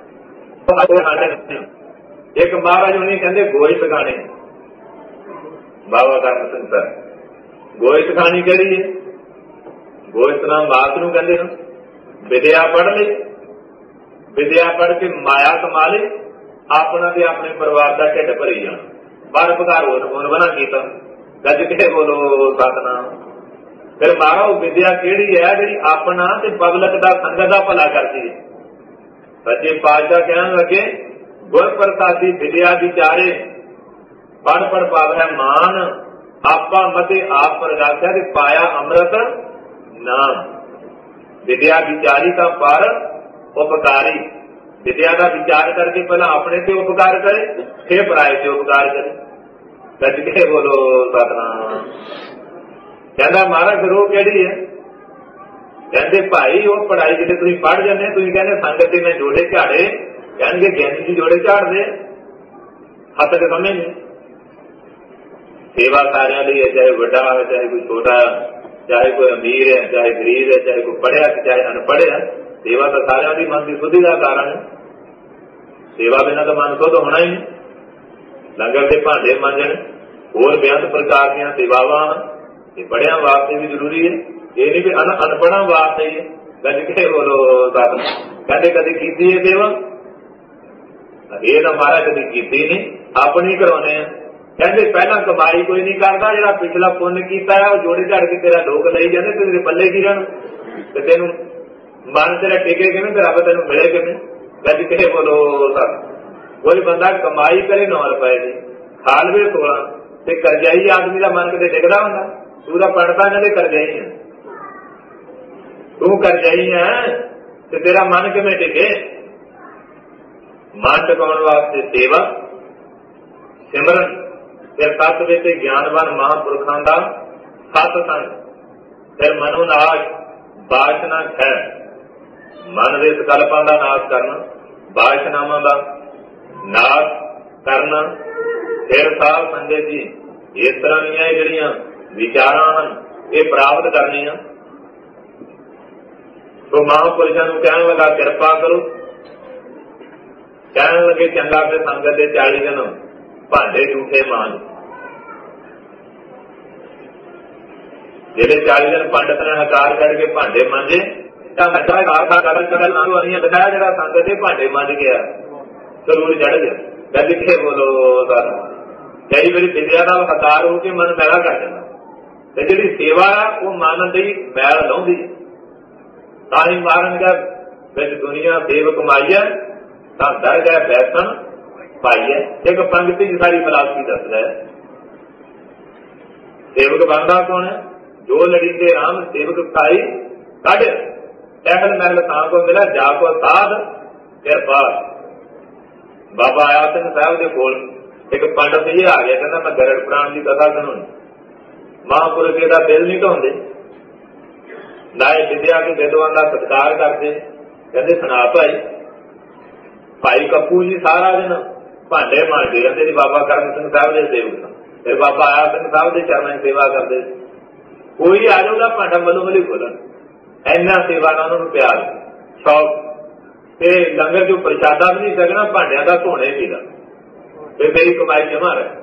A: ਇੱਕ ਮਹਾਰਾਜ ਉਹਨੇ ਕਹਿੰਦੇ ਗੋਇਤ ਖਾਣੇ, ਬਾਬਾ ਕਰਮ ਸਿੰਘ ਸਾਹਿਬ। ਗੋਇਤ ਖਾਣੀ ਕਿਹੜੀ ਹੈ? ਗੋਇਤ ਨਾਮ ਮਾਤ ਨੂੰ ਕਹਿੰਦੇ ਨੇ। ਵਿਦਿਆ ਪੜ੍ਹ ਲਈ, ਵਿਦਿਆ ਪੜ੍ਹ ਕੇ ਮਾਇਆ ਕਮਾ ਲਈ, ਆਪਣਾ ਤੇ ਆਪਣੇ ਪਰਿਵਾਰ ਦਾ ਢਿੱਡ ਭਰੀ ਜਾਣਾ, ਪਰਉਪਕਾਰ ਹੋਰ ਬਣਾ ਕੀਤਾ। ਗੱਜ ਕੇ ਬੋਲੋ ਸਤਿਨਾਮ। ਫਿਰ ਮਹਾਰਾਜ ਉਹ ਵਿਦਿਆ ਕਿਹੜੀ ਹੈ? ਜਿਹੜੀ ਆਪਣਾ ਤੇ ਪਬਲਿਕ ਦਾ, ਸੰਗਤ ਦਾ ਭਲਾ ਕਰਦੀ ਹੈ। ਸੱਚੇ ਪਾਤਸ਼ਾਹ ਕਹਿਣ ਲੱਗੇ, ਗੁਰ ਪ੍ਰਸਾਦੀ ਵਿਦਿਆ ਵਿਚਾਰੇ, ਪੜ੍ਹ ਪੜ੍ਹ ਪਾਵੈ ਮਾਨ, ਆਪਾ ਮਤੇ ਆਪ ਪ੍ਰਗਾਸਿਆ ਤੇ ਪਾਇਆ ਅੰਮ੍ਰਿਤ ਨਾਮ। ਵਿਦਿਆ ਵਿਚਾਰੀ ਤਾਂ ਪਰ ਉਪਕਾਰੀ, ਵਿਦਿਆ ਦਾ ਵਿਚਾਰ ਕਰਕੇ ਪਹਿਲਾਂ ਆਪਣੇ ਤੇ ਉਪਕਾਰ ਕਰੇ, ਫਿਰ ਪਰਾਏ ਤੇ ਉਪਕਾਰ ਕਰੇ। ਗੱਜ ਕੇ ਬੋਲੋ ਸਤਿਨਾਮ। ਕਹਿੰਦਾ ਮਹਾਰਾਜ ਫਿਰ ਉਹ ਕਿਹੜੀ ਹੈ? ਕਹਿੰਦੇ ਭਾਈ ਉਹ ਪੜ੍ਹਾਈ ਜਿਹੜੇ ਤੁਸੀਂ ਪੜ੍ਹ ਜਾਂਦੇ, ਤੁਸੀਂ ਕਹਿੰਦੇ ਸੰਗਤ ਦੇ ਮੈਂ ਜੋੜੇ ਝਾੜੇ, ਕਹਿਣਗੇ ਗਿਆਨੀ ਜੀ ਜੋੜੇ ਝਾੜਦੇ, ਹੱਥ ਦੇ ਸਮਝ ਨਹੀਂ। ਸੇਵਾ ਸਾਰਿਆਂ ਲਈ ਹੈ, ਚਾਹੇ ਵੱਡਾ ਹੈ ਚਾਹੇ ਕੋਈ ਛੋਟਾ, ਚਾਹੇ ਕੋਈ ਅਮੀਰ ਹੈ ਚਾਹੇ ਗਰੀਬ ਹੈ, ਚਾਹੇ ਕੋਈ ਪੜ੍ਹਿਆ ਚਾਹੇ ਅਨਪੜ੍ਹਿਆ, ਸੇਵਾ ਤਾਂ ਸਾਰਿਆਂ ਦੀ ਮਨ ਦੀ ਸ਼ੁੱਧੀ ਦਾ ਕਾਰਨ ਹੈ। ਸੇਵਾ ਬਿਨਾਂ ਤਾਂ ਮਨ ਸ਼ੁੱਧ ਹੋਣਾ ਹੀ ਨਹੀਂ। ਲੰਗਰ ਦੇ ਭਾਂਡੇ ਮਾਂਜਣ, ਹੋਰ ਬੇਅੰਤ ਪ੍ਰਕਾਰ ਦੀਆਂ ਸੇਵਾਵਾਂ, ਇਹ ਪੜ੍ਹਿਆਂ ਵਾਸਤੇ ਵੀ ਜ਼ਰੂਰੀ ਹੈ, ਇਹ ਨਹੀਂ ਵੀ ਅਨਪੜ੍ਹਾਂ ਵਾਸਤੇ ਹੀ ਹੈ। ਗੱਜ ਕੇ ਬੋਲੋ ਸਤਿਨਾਮ। ਕਹਿੰਦੇ ਕਦੇ ਕੀਤੀ ਹੈ ਸੇਵਾ? ਇਹ ਤਾਂ ਮਹਾਰਾਜ ਕਦੀ ਕੀਤੀ ਨਹੀਂ, ਆਪਣੀ ਕਰਾਉਣੇ ਆ। ਕਹਿੰਦੇ ਪਹਿਲਾਂ ਕਮਾਈ ਕੋਈ ਨਹੀਂ ਕਰਦਾ, ਜਿਹੜਾ ਪਿਛਲਾ ਪੁੰਨ ਕੀਤਾ ਹੈ ਉਹ ਜੋੜੇ ਝਾੜ ਕੇ ਤੇਰਾ ਲੋਕ ਲਈ ਜਾਂਦੇ, ਤੇਰੇ ਪੱਲੇ ਕੀ ਰਹਿਣ, ਤੇ ਤੈਨੂੰ ਮਨ ਤੇਰਾ ਟਿਕੇ ਕਿਵੇਂ, ਤੇ ਰੱਬ ਤੈਨੂੰ ਮਿਲੇ ਕਿਵੇਂ। ਗੱਜ ਕੇ ਬੋਲੋ ਸਤਿਨਾਮ। ਕੋਈ ਬੰਦਾ ਕਮਾਈ ਕਰੇ 9 ਰੁਪਏ ਦੀ, ਖਾ ਲਵੇ 16, ਤੇ ਕਰਜ਼ਾਈ ਆਦਮੀ ਦਾ ਮਨ ਕਿਤੇ ਟਿਕਦਾ ਹੁੰਦਾ? ਤੂੰ ਤਾਂ ਪੜਦਾ ਕਹਿੰਦੇ ਕਰਜ਼ਾਈ ਹੈ, ਤੂੰ ਕਰਜ਼ਾਈ ਹੈ ਤੇ ਤੇਰਾ ਮਨ ਕਿਵੇਂ ਟਿਕੇ? ਮਨ ਟਿਕਾਉਣ ਵਾਸਤੇ ਸੇਵਾ, ਸਿਮਰਨ, ਫਿਰ ਸੱਤ ਵਿੱਚ ਗਿਆਨਵਾਨ ਮਹਾਂਪੁਰਖਾਂ ਦਾ ਸਤਸੰਗ, ਫਿਰ ਮਨੋਨਾਸ਼, ਬਾਸ਼ਨਾ ਖੈ, ਮਨ ਦੇ ਸਕਲਪਾਂ ਦਾ ਨਾਸ਼ ਕਰਨਾ, ਬਾਸ਼ਨਾਵਾਂ ਦਾ ਨਾਸ਼ ਕਰਨਾ, ਫਿਰ ਸਾਧ ਸੰਗਤ ਜੀ। ਇਸ ਤਰ੍ਹਾਂ ਦੀਆਂ ਜਿਹੜੀਆਂ ਵਿਚਾਰਾਂ ਹਨ ਇਹ ਪ੍ਰਾਪਤ ਕਰਨੀਆਂ। ਸੋ ਮਹਾਂਪੁਰਸ਼ਾਂ ਨੂੰ ਕਹਿਣ ਲੱਗਾ ਕਿਰਪਾ ਕਰੋ, ਕਹਿਣ ਲੱਗੇ ਚੰਗਾ ਫਿਰ ਸੰਗਤ ਦੇ 40 ਦਿਨ ਭਾਂਡੇ ਝੂਠੇ ਮਾਂਜ। ਜਿਹੜੇ 40 ਦਿਨ ਪੰਡਤ ਨੇ ਹਕਾਰ ਕੱਢ ਕੇ ਭਾਂਡੇ ਮਾਂਜੇ, ਤਾਂ ਦਿਖਾਇਆ ਜਿਹੜਾ ਸੰਗਤ ਦੇ ਭਾਂਡੇ ਮਾਂਜ ਗਿਆ, ਸਰੂਰ ਚੜ ਗਿਆ। ਗੱਜ ਕੇ ਬੋਲੋ ਸਾਰਾ। ਕਈ ਵਾਰੀ ਵਿਦਿਆ ਦਾ ਹਕਾਰ ਹੋ ਕੇ ਮਨ ਮੈਲਾ ਕਰ ਜਾਂਦਾ, ਤੇ ਜਿਹੜੀ ਸੇਵਾ ਆ ਉਹ ਮਨ ਦੀ ਮੈਲ ਲਾਉਂਦੀ। ਤਾਂ ਹੀ ਮਾਰਨਗਾ ਵਿੱਚ ਦੁਨੀਆ ਦੇਵ ਕਮਾਈਆ, ਤਾਂ ਦਰ ਗਿਆ ਬੈਸਣ ਪਾਈਏ। ਇੱਕ ਪੰਗਤੀ ਦੀ ਸਾਰੀ ਫਲਸਫੀ ਦੱਸਦਾ ਹੈ। ਸੇਵਕ ਬਣਦਾ ਕੌਣ ਹੈ? ਜੋ ਲੜੀ ਕੇ ਰਾਮ ਸੇਵਕ ਖਾਈ ਕੱਢ, ਟਹਿਲ ਮਹਿਲ ਤਾਂ ਕੋ ਮਿਲਿਆ ਜਾ ਕੋ ਸਾਧ ਕਿਰਪਾ। ਬਾਬਾ ਆਇਆ ਸਿੰਘ ਸਾਹਿਬ ਦੇ ਕੋਲ ਇੱਕ ਪੰਡਤ ਇਹ ਆ ਗਿਆ, ਕਹਿੰਦਾ ਮੈਂ ਗਰੜ ਪ੍ਰਾਣ ਦੀ ਕਥਾ ਸੁਣਾਉਣੀ। ਮਹਾਂਪੁਰਖ ਦਾ ਦਿਲ ਨਹੀਂ ਢਾਉਂਦੇ, ਨਾ ਇਹ ਵਿਦਿਆ ਕੇ ਵਿਦਵਾਨ ਦਾ ਸਤਿਕਾਰ ਕਰਦੇ। ਕਹਿੰਦੇ ਸੁਣਾ ਭਾਈ। ਭਾਈ ਕੱਪੂ ਜੀ ਸਾਰਾ ਦਿਨ ਭਾਂਡੇ ਮਾਂਜਦੇ ਰਹਿੰਦੇ ਸੀ, ਬਾਬਾ ਕਰਮ ਸਿੰਘ ਸਾਹਿਬ ਦੇ ਸੇਵਕ। ਫਿਰ ਬਾਬਾ ਆਇਆ ਸਿੰਘ ਸਾਹਿਬ ਦੇ ਚਰਨਾਂ ਦੀ ਸੇਵਾ ਕਰਦੇ। ਕੋਈ ਆ ਜਾਊਗਾ ਭਾਂਡਾ ਮੱਲੋ ਮੱਲੀ ਖੋਲਣ, ਇੰਨਾ ਸੇਵਾ ਨਾਲ ਉਹਨਾਂ ਨੂੰ ਪਿਆਰ ਸ਼ੌਕ। ਤੇ ਲੰਗਰ ਜੋ ਪ੍ਰਸ਼ਾਦਾ ਵੀ ਨਹੀਂ ਸਕਣਾ, ਭਾਂਡਿਆਂ ਦਾ ਧੋਣੇ ਸੀਗਾ, ਤੇ ਮੇਰੀ ਕਮਾਈ ਜਮਾ ਰਹੇ।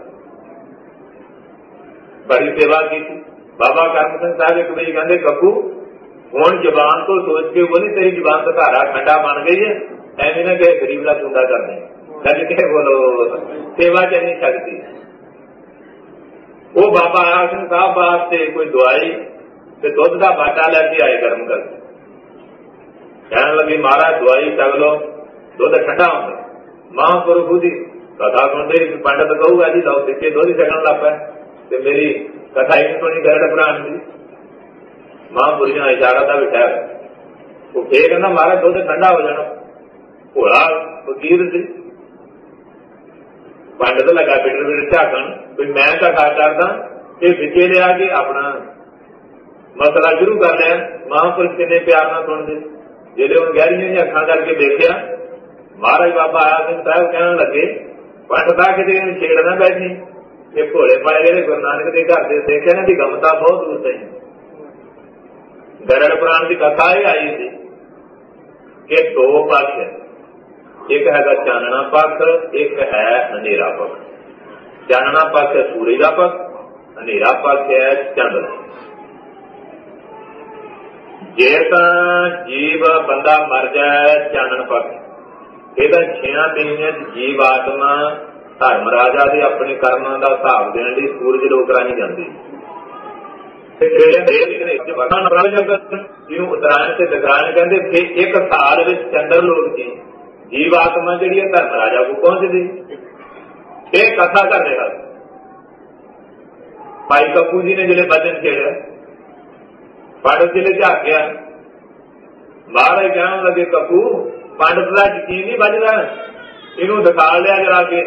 A: ਬੜੀ ਸੇਵਾ ਕੀਤੀ। ਬਾਬਾ ਕਰਮ ਸਿੰਘ ਸਾਹਿਬ ਇੱਕ ਵਾਰੀ ਕਹਿੰਦੇ, ਕੱਕੂ ਹੁਣ ਜ਼ਬਾਨ ਤੋਂ ਸੋਚ ਕੇ ਬੋਲੀ, ਤੇਰੀ ਜ਼ਬਾਨ ਤੋਂ ਘਾਰਾ ਠੰਡਾ ਬਣ ਗਈ ਹੈ, ਐਵੇਂ ਨਾ ਕਿ ਗਰੀਬ ਦਾ ਚੁੰਡਾ ਕਰਦੇ ਲੱਗ ਕੇ ਬੋਲੋ। ਸੇਵਾ ਚ ਨਹੀਂ ਸਕਦੀ। ਉਹ ਬਾਬਾ ਆਇਆ ਸਿੰਘ ਸਾਹਿਬ ਵਾਸਤੇ ਕੋਈ ਦਵਾਈ ਤੇ ਦੁੱਧ ਦਾ ਬਾਟਾ ਲੈ ਕੇ ਆਏ ਗਰਮ ਕਰਕੇ। ਕਹਿਣ ਲੱਗੀ, ਮਹਾਰਾਜ ਦਵਾਈ ਛਕ ਲੋ, ਦੁੱਧ ਠੰਡਾ ਹੁੰਦਾ। ਮਹਾਂਪੁਰਖ ਦੀ ਕਥਾ ਸੁਣਦੇ ਪੰਡਤ ਕਹੂਗਾ ਜੀ ਲਓ ਸਿੱਕੇ ਦੁੱਧ ਛਕਣ ਲੱਗ ਪਿਆ, ਤੇ ਮੇਰੀ ਕਥਾ ਹੀ ਸੁਣੀ ਗਰੜ ਪ੍ਰਾਣ ਦੀ। ਮਹਾਂਪੁਰਖ ਨੇ ਇਸ਼ਾਰਾ ਦਾ ਬਿਠਾਇਆ। ਉਹ ਫੇਰ ਕਹਿੰਦਾ, ਮਹਾਰਾਜ ਦੁੱਧ ਠੰਡਾ ਹੋ ਜਾਣਾ। ਭੋਲਾ ਫਕੀਰ ਸੀ। ਪੰਡਤ ਲੱਗਾ ਬਿਟਰ ਬਿਟਰ ਝਾਕਣ, ਵੀ ਮੈਂ ਕਥਾ ਕਰਦਾ, ਇਹ ਵਿਚੇ ਲਿਆ ਕੇ ਆਪਣਾ ਮਸਲਾ ਸ਼ੁਰੂ ਕਰ ਲਿਆ। ਮਹਾਂਪੁਰਖ ਕਿੰਨੇ ਪਿਆਰ ਨਾਲ ਸੁਣਦੇ। ਜਿਹੜੇ ਹੁਣ ਗਹਿਰੀਆਂ ਜਿਹੀਆਂ ਅੱਖਾਂ ਕਰਕੇ ਦੇਖਿਆ, ਮਹਾਰਾਜ ਬਾਬਾ ਆਇਆ ਸਿੰਘ ਸਾਹਿਬ ਕਹਿਣ ਲੱਗੇ, ਪੰਡਤਾਂ ਕਿਤੇ ਛੇੜਨਾ ਬੈਠੀ, ਇਹ ਭੋਲੇ ਪਾਏ ਜਿਹੜੇ ਗੁਰੂ ਨਾਨਕ ਦੇ ਘਰ ਦੇ ਸਿੱਖ ਇਹਨਾਂ ਦੀ ਗਮਤਾ ਬਹੁਤ ਦੂਰ ਤੇ। ਗਰੜ ਪ੍ਰਾਣ ਦੀ ਕਥਾ ਇਹ ਆਈ ਸੀ ਕਿ ਦੋ ਪੱਖ, ਇੱਕ ਹੈਗਾ ਚਾਨਣਾ ਪੱਖ, ਇੱਕ ਹੈ ਹਨੇਰਾ ਪੱਖ। ਚਾਨਣਾ ਪੱਖ ਹੈ ਸੂਰਜ ਦਾ ਪੱਖ, ਹਨੇਰਾ ਪੱਖ ਹੈ ਚੰਦ ਦਾ। ਜੇ ਤਾਂ ਜੀਵ ਬੰਦਾ ਮਰ ਜਾਏ ਚਾਨਣ ਪੱਖ, ਇਹਦਾ 6 ਮਹੀਨਿਆਂ ਜੀਵ ਆਤਮਾ ਧਰਮ ਰਾਜਾ ਦੇ ਆਪਣੇ ਕਰਮਾਂ ਦਾ ਹਿਸਾਬ ਦੇਣ ਲਈ ਸੂਰਜ ਲੋਕ ਰਾਹੀਂ ਜਾਂਦੀ। ਜਿਹਨੂੰ ਉਤਰਾਇਣ ਤੇ ਦਗਰਾਇਣ ਕਹਿੰਦੇ, ਫਿਰ ਇੱਕ ਸਾਲ ਵਿੱਚ ਚੰਦਰ ਲੋਕ ਦੀ ਜੀਵ ਆਤਮਾ ਜਿਹੜੀ ਹੈ ਧਰਮ ਰਾਜਾ ਕੋਲ ਪਹੁੰਚਦੀ। ਇਹ ਕਥਾ ਕਰ ਰਿਹਾ ਭਾਈ ਕੱਪੂ ਜੀ ਨੇ ਜਿਹੜੇ ਬਚਨ ਛੇੜਿਆ, ਪੰਡਤ ਜੀ ਨੇ ਝਾਕਿਆ। ਮਹਾਰਾਜ ਕਹਿਣ ਲੱਗੇ, ਕੱਪੂ ਪੰਡਤ ਦਾ ਯਕੀਨ ਨਹੀਂ ਵੱਜਦਾ, ਇਹਨੂੰ ਦਿਖਾ ਲਿਆ ਜਰਾ ਕੇ।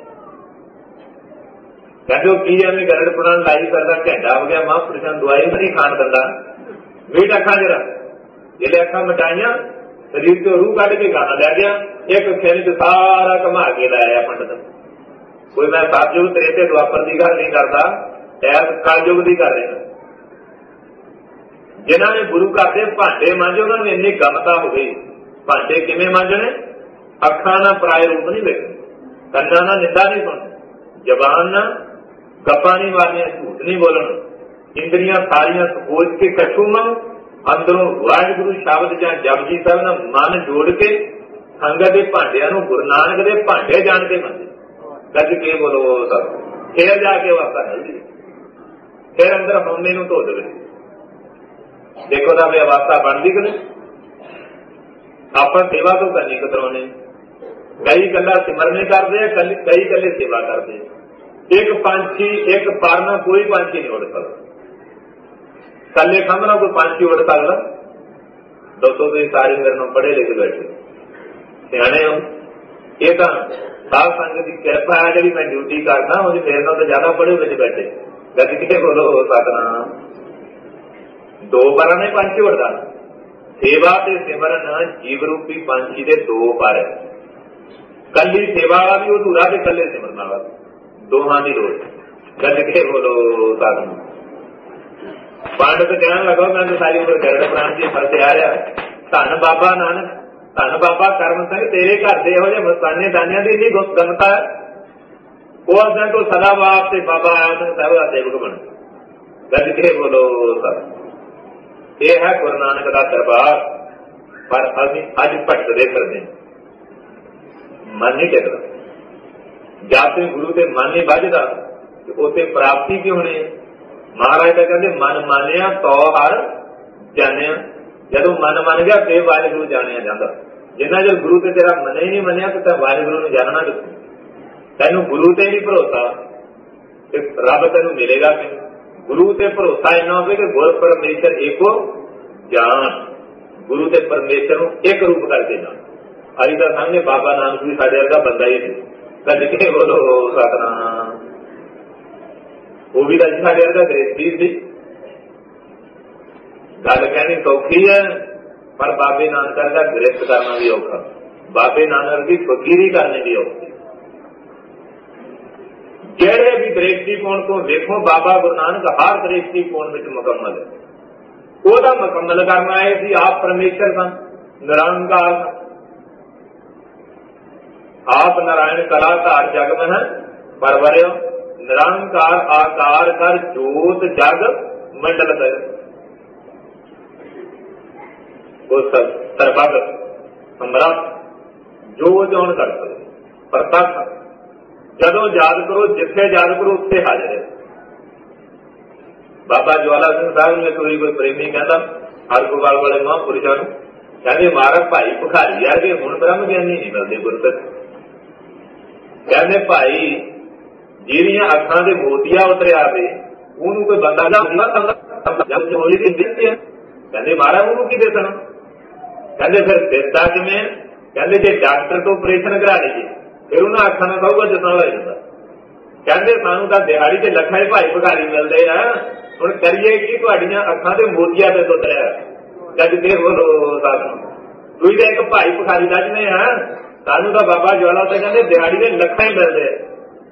A: ਕਹਿੰਦੇ ਉਹ ਕੀ ਐਵੇਂ ਗਰੜ ਪੁਰਾਣ ਲਾਈ ਕਰਦਾ, ਘੰਟਾ ਹੋ ਗਿਆ ਮਹਾਂਪੁਰਸ਼ਾਂ ਦਵਾਈ ਨਹੀਂ ਖਾਣ ਦਿੰਦਾ। ਵੇਟ ਅੱਖਾਂ ਜਰਾ, ਜਿਹੜੇ ਅੱਖਾਂ ਮਟਾਈਆਂ, ਸਰੀਰ ਤੋਂ ਰੂਹ ਕੱਢ ਕੇ ਗਾਣਾ ਲੈ ਗਿਆ। ਇੱਕ ਖੇਲ ਚ ਸਾਰਾ ਘੁਮਾ ਕੇ ਲਾਇਆ ਪੰਡਤ। ਕੋਈ ਮੈਂ ਸਤਿਯੁਗ ਤ੍ਰੇਤੇ ਦੁਆਪਰ ਦੀ ਗੱਲ ਨਹੀਂ ਕਰਦਾ, ਐਸ ਕਲਯੁਗ ਦੀ ਕਰ ਰਿਹਾ। ਜਿਨ੍ਹਾਂ ਨੇ ਗੁਰੂ ਘਰ ਦੇ ਭਾਂਡੇ ਮਾਂਜੇ, ਉਹਨਾਂ ਨੂੰ ਇੰਨੀ ਗਮਤਾ ਹੋ ਗਈ। ਭਾਂਡੇ ਕਿਵੇਂ ਮਾਂਜਣੇ? ਅੱਖਾਂ ਨਾਲ ਪਰਾਏ ਰੂਪ ਨਹੀਂ ਵੇਖਣੇ, ਕੰਨਾਂ ਨਾਲ ਨਿੰਦਾ ਨਹੀਂ ਸੁਣਨੀ, ਜ਼ਬਾਨ ਨਾਲ ਗੱਪਾਂ ਨਹੀਂ ਮਾਰਨੀਆਂ, ਝੂਠ ਨਹੀਂ ਬੋਲਣਾ, ਇੰਦਰੀਆਂ ਸਾਰੀਆਂ ਸੋਚ ਕੇ ਕਛੂਮੰ ਅੰਦਰੋਂ ਵਾਹਿਗੁਰੂ ਸ਼ਬਦ ਜਾਂ ਜਪਜੀ ਸਾਹਿਬ ਨਾਲ ਮਨ ਜੋੜ ਕੇ ਸੰਗਤ ਦੇ ਭਾਂਡਿਆਂ ਨੂੰ ਗੁਰੂ ਨਾਨਕ ਦੇ ਭਾਂਡੇ ਜਾਣ ਕੇ ਮੰਨੇ। ਗੱਜ ਕੇ ਬੋਲੋ ਸਭ। ਫੇਰ ਜਾ ਕੇ ਵਾਪਸ ਆਈ, ਫਿਰ ਅੰਦਰ ਹਉਮੈ ਨੂੰ ਧੋ ਦੇਵੇ। ਦੇਖੋ ਤਾਂ ਵੀ ਅਵਸਥਾ ਬਣਦੀ ਕਿ ਨਹੀਂ। ਆਪਾਂ ਸੇਵਾ ਤੋਂ ਕਰਨੀ ਕਤਰਾਉਣੇ, ਕਈ ਕੱਲਾ ਸਿਮਰਨੇ ਕਰਦੇ ਆ, ਕਈ ਕੱਲੇ ਸੇਵਾ ਕਰਦੇ ਆ। ਇੱਕ ਪੰਛੀ, ਇੱਕ ਪਰਨਾ, ਕੋਈ ਪੰਛੀ ਨਹੀਂ ਉੱਡ ਸਕਦਾ। ਕੱਲੇ ਖੰਭਣਾ ਕੋਈ ਪੰਛੀ ਉੱਡ ਸਕਦਾ? ਦੋਸਤੋ ਤੁਸੀਂ ਸਾਰੇ ਮੇਰੇ ਨੂੰ ਪੜ੍ਹੇ ਲਿਖੇ ਬੈਠੇ ਸਿਆਣੇ ਹੋ। ਇਹ ਤਾਂ ਸਾਧ ਸੰਗਤ ਦੀ ਕਿਰਪਾ ਹੈ ਜਿਹੜੀ ਮੈਂ ਡਿਊਟੀ ਕਰਦਾ, ਉਹਦੇ ਮੇਰੇ ਨਾਲ ਤਾਂ ਜ਼ਿਆਦਾ ਪੜ੍ਹੇ ਵਿੱਚ ਬੈਠੇ। ਗੱਜ ਕੇ ਬੋਲੋ ਸਤਿਨਾਮ। ਦੋ ਪਰਾਂ ਨੇ ਪੰਛੀ ਉੱਡਦਾ। ਸੇਵਾ ਤੇ ਸਿਮਰਨ ਜੀਵ ਰੂਪੀ ਪੰਛੀ ਦੇ ਦੋ ਪਰ। ਕੱਲੀ ਸੇਵਾ ਵਾਲਾ ਵੀ ਅਧੂਰਾ ਤੇ ਕੱਲੇ ਸਿਮਰਨ ਵਾਲਾ, ਦੋਹਾਂ ਦੀ ਲੋੜ। ਗੱਜ ਕੇ ਬੋਲੋ ਸਤਿਨਾਮ। ਪੰਡਤ ਕਹਿਣ ਲੱਗਾ, ਮੈਂ ਤਾਂ ਸਾਰੀ ਉਮਰ ਗਰੜ ਪ੍ਰਾਣ ਦੀ ਫਸੇ ਆ ਰਿਹਾ। ਧੰਨ ਬਾਬਾ ਨਾਨਕ, ਧੰਨ ਬਾਬਾ ਕਰਮ ਸਿੰਘ, ਤੇਰੇ ਘਰ ਦੇ ਇਹੋ ਜਿਹੇ ਮਸਤਾਨੇ ਦਾਨਿਆਂ ਦੀ ਇੰਨੀ ਗਮਤਾ ਹੈ। ਉਹ ਅਸਾਂ ਤੋਂ ਸਦਾ ਵਾਸਤੇ ਬਾਬਾ ਆਇਆ ਸਿੰਘ ਸਾਹਿਬ ਦਾ ਸੇਵਕ ਬਣ। ਗੱਜ ਕੇ ਬੋਲੋ ਸਤਿਨਾਮ। ਇਹ ਹੈ ਗੁਰੂ ਨਾਨਕ ਦਾ ਦਰਬਾਰ। ਪਰ ਅਸੀਂ ਅੱਜ ਭਟਕਦੇ ਫਿਰਦੇ, ਮਨ ਨਹੀਂ ਟਿਕਦਾ। ਜਦ ਤੇ ਗੁਰੂ ਦੇ ਮਨ ਨਹੀਂ ਵੱਜਦਾ, ਉੱਥੇ ਪ੍ਰਾਪਤੀ ਕੀ ਹੋਣੀ ਹੈ? ਮਹਾਰਾਜ ਤਾਂ ਕਹਿੰਦੇ ਮਨ ਮੰਨਿਆ ਤੋ ਹਰ ਜਾਣਿਆ। ਜਦੋਂ ਮਨ ਮੰਨ ਗਿਆ ਫੇਰ ਵਾਹਿਗੁਰੂ ਜਾਣਿਆ ਜਾਂਦਾ। ਜਿੰਨਾ ਚਿਰ ਗੁਰੂ ਤੇ ਤੇਰਾ ਮਨ ਹੀ ਨਹੀਂ ਮੰਨਿਆ ਤਾਂ ਵਾਹਿਗੁਰੂ ਨੂੰ ਜਾਣਨਾ ਕਿੱਥੋਂ? ਤੈਨੂੰ ਗੁਰੂ ਤੇ ਨਹੀਂ ਭਰੋਸਾ ਤੇ ਰੱਬ ਤੈਨੂੰ ਮਿਲੇਗਾ ਕਿ? ਗੁਰੂ ਤੇ ਭਰੋਸਾ ਇੰਨਾ ਹੋਵੇ ਕਿ ਗੁਰ ਪਰਮੇਸ਼ਰ ਏਕੋ ਜਾਣ। ਗੁਰੂ ਤੇ ਪਰਮੇਸ਼ਰ ਨੂੰ ਇੱਕ ਰੂਪ ਕਰਕੇ ਜਾਣ। ਅੱਜ ਤਾਂ ਸਾਹਮਣੇ ਬਾਬਾ ਨਾਨਕ ਵੀ ਸਾਡੇ ਵਰਗਾ ਬੰਦਾ ਹੀ ਨਹੀਂ। ਗੱਜ ਕੇ ਬੋਲੋ ਸਤਿਨਾਮ। ਉਹ ਵੀ ਤਾਂ ਸਾਡੇ ਵਰਗਾ ਗ੍ਰੇਸੀ ਸੀ। ਗੱਲ ਕਹਿਣੀ ਸੌਖੀ ਹੈ, ਪਰ ਬਾਬੇ ਨਾਨਕ ਦਾ ਗ੍ਰਿਫਤ ਕਰਨਾ ਵੀ ਔਖਾ। ਬਾਬੇ ਨਾਨਕ ਦੀ ਫਕੀਰੀ ਕਰਨੀ ਵੀ ਔਖੀ। ਜਿਹੜੇ ਵੀ ਦ੍ਰਿਸ਼ਟੀਕੋਣ ਤੋਂ ਵੇਖੋ, ਬਾਬਾ ਗੁਰੂ ਨਾਨਕ ਹਰ ਦ੍ਰਿਸ਼ਟੀਕੋਣ ਵਿੱਚ ਮੁਕੰਮਲ ਹੈ। ਉਹਦਾ ਮੁਕੰਮਲ ਕਰਨ ਆਏ ਸੀ। ਆਪ ਪਰਮੇਸ਼ਰ ਸਨ, ਨਿਰੰਕਾਰ ਸਨ। ਆਪ ਨਾਰਾਇਣ ਕਲਾ ਧਾਰ ਜਗ ਮਹਿ ਪਰਵਰਿਓ, ਨਿਰੰਕਾਰ ਆਕਾਰ ਕਰ ਜੋਤ ਜਗ ਮੰਡਲ ਕਰ। ਉਹ ਸਰਬੱਤ ਸਮਰੱਥ, ਜੋ ਜੋਨ ਕਰ ਸਕਦੇ, ਪ੍ਰਤੱਖ। ਜਦੋਂ ਯਾਦ ਕਰੋ, ਜਿੱਥੇ ਯਾਦ ਕਰੋ ਉੱਥੇ ਹਾਜ਼ਰ ਹੈ। ਬਾਬਾ ਜਵਾਲਾ ਸਿੰਘ ਸਾਹਿਬ ਨੇ ਕੋਈ ਪ੍ਰੇਮੀ ਕਹਿੰਦਾ ਹਰਗੋਬਿੰਦ ਵਾਲੇ ਮਹਾਂਪੁਰਸ਼ਾਂ ਨੂੰ, ਕਹਿੰਦੇ ਮਹਾਰਾਜ ਭਾਈ ਭਿਖਾਰੀ ਆ ਕਿ ਹੁਣ ਬ੍ਰਹਮ ਗਿਆਨੀ ਨਹੀਂ ਮਿਲਦੇ ਗੁਰਸਿੱਖ। ਕਹਿੰਦੇ ਭਾਈ ਜਿਹਦੀਆਂ ਅੱਖਾਂ ਦੇ ਮੋਤੀਆ ਉਤਰਿਆ ਵੇ ਉਹਨੂੰ ਕੋਈ ਬੰਦਾ ਹੋਲੀ ਦਿੰਦੀ ਹੈ। ਕਹਿੰਦੇ ਮਹਾਰਾਜ ਉਹਨੂੰ ਕੀ ਦੱਸਣਾ। ਕਹਿੰਦੇ ਫਿਰ ਦਿਸਦਾ ਕਿਵੇਂ। ਕਹਿੰਦੇ ਜੇ ਡਾਕਟਰ ਤੋਂ ਆਪਰੇਸ਼ਨ ਕਰਾ ਲਈਏ ਫਿਰ ਉਹਨਾਂ ਅੱਖਾਂ ਨਾਲ ਕਹੂਗਾ ਦਿਸਣ ਲੱਗ ਜਾਂਦਾ। ਕਹਿੰਦੇ ਸਾਨੂੰ ਤਾਂ ਦਿਹਾੜੀ ਤੇ ਲੱਖਾਂ ਹੀ ਭਾਈ ਭਿਖਾਰੀ ਮਿਲਦੇ ਆ, ਹੁਣ ਕਰੀਏ ਕੀ। ਤੁਹਾਡੀਆਂ ਅੱਖਾਂ ਦੇ ਮੋਤੀਆ ਤੇ ਉਤਰਿਆ ਜਦ ਕੇ ਬੋਲੋ ਸਾਨੂੰ। ਤੁਸੀਂ ਤਾਂ ਇੱਕ ਭਾਈ ਭਿਖਾਰੀ ਦੱਸਦੇ ਆ, ਸਾਨੂੰ ਤਾਂ ਬਾਬਾ ਜਵਾਲਾ ਤੇ ਕਹਿੰਦੇ ਦਿਹਾੜੀ ਦੇ ਲੱਖਾਂ ਹੀ ਮਿਲਦੇ ਆ।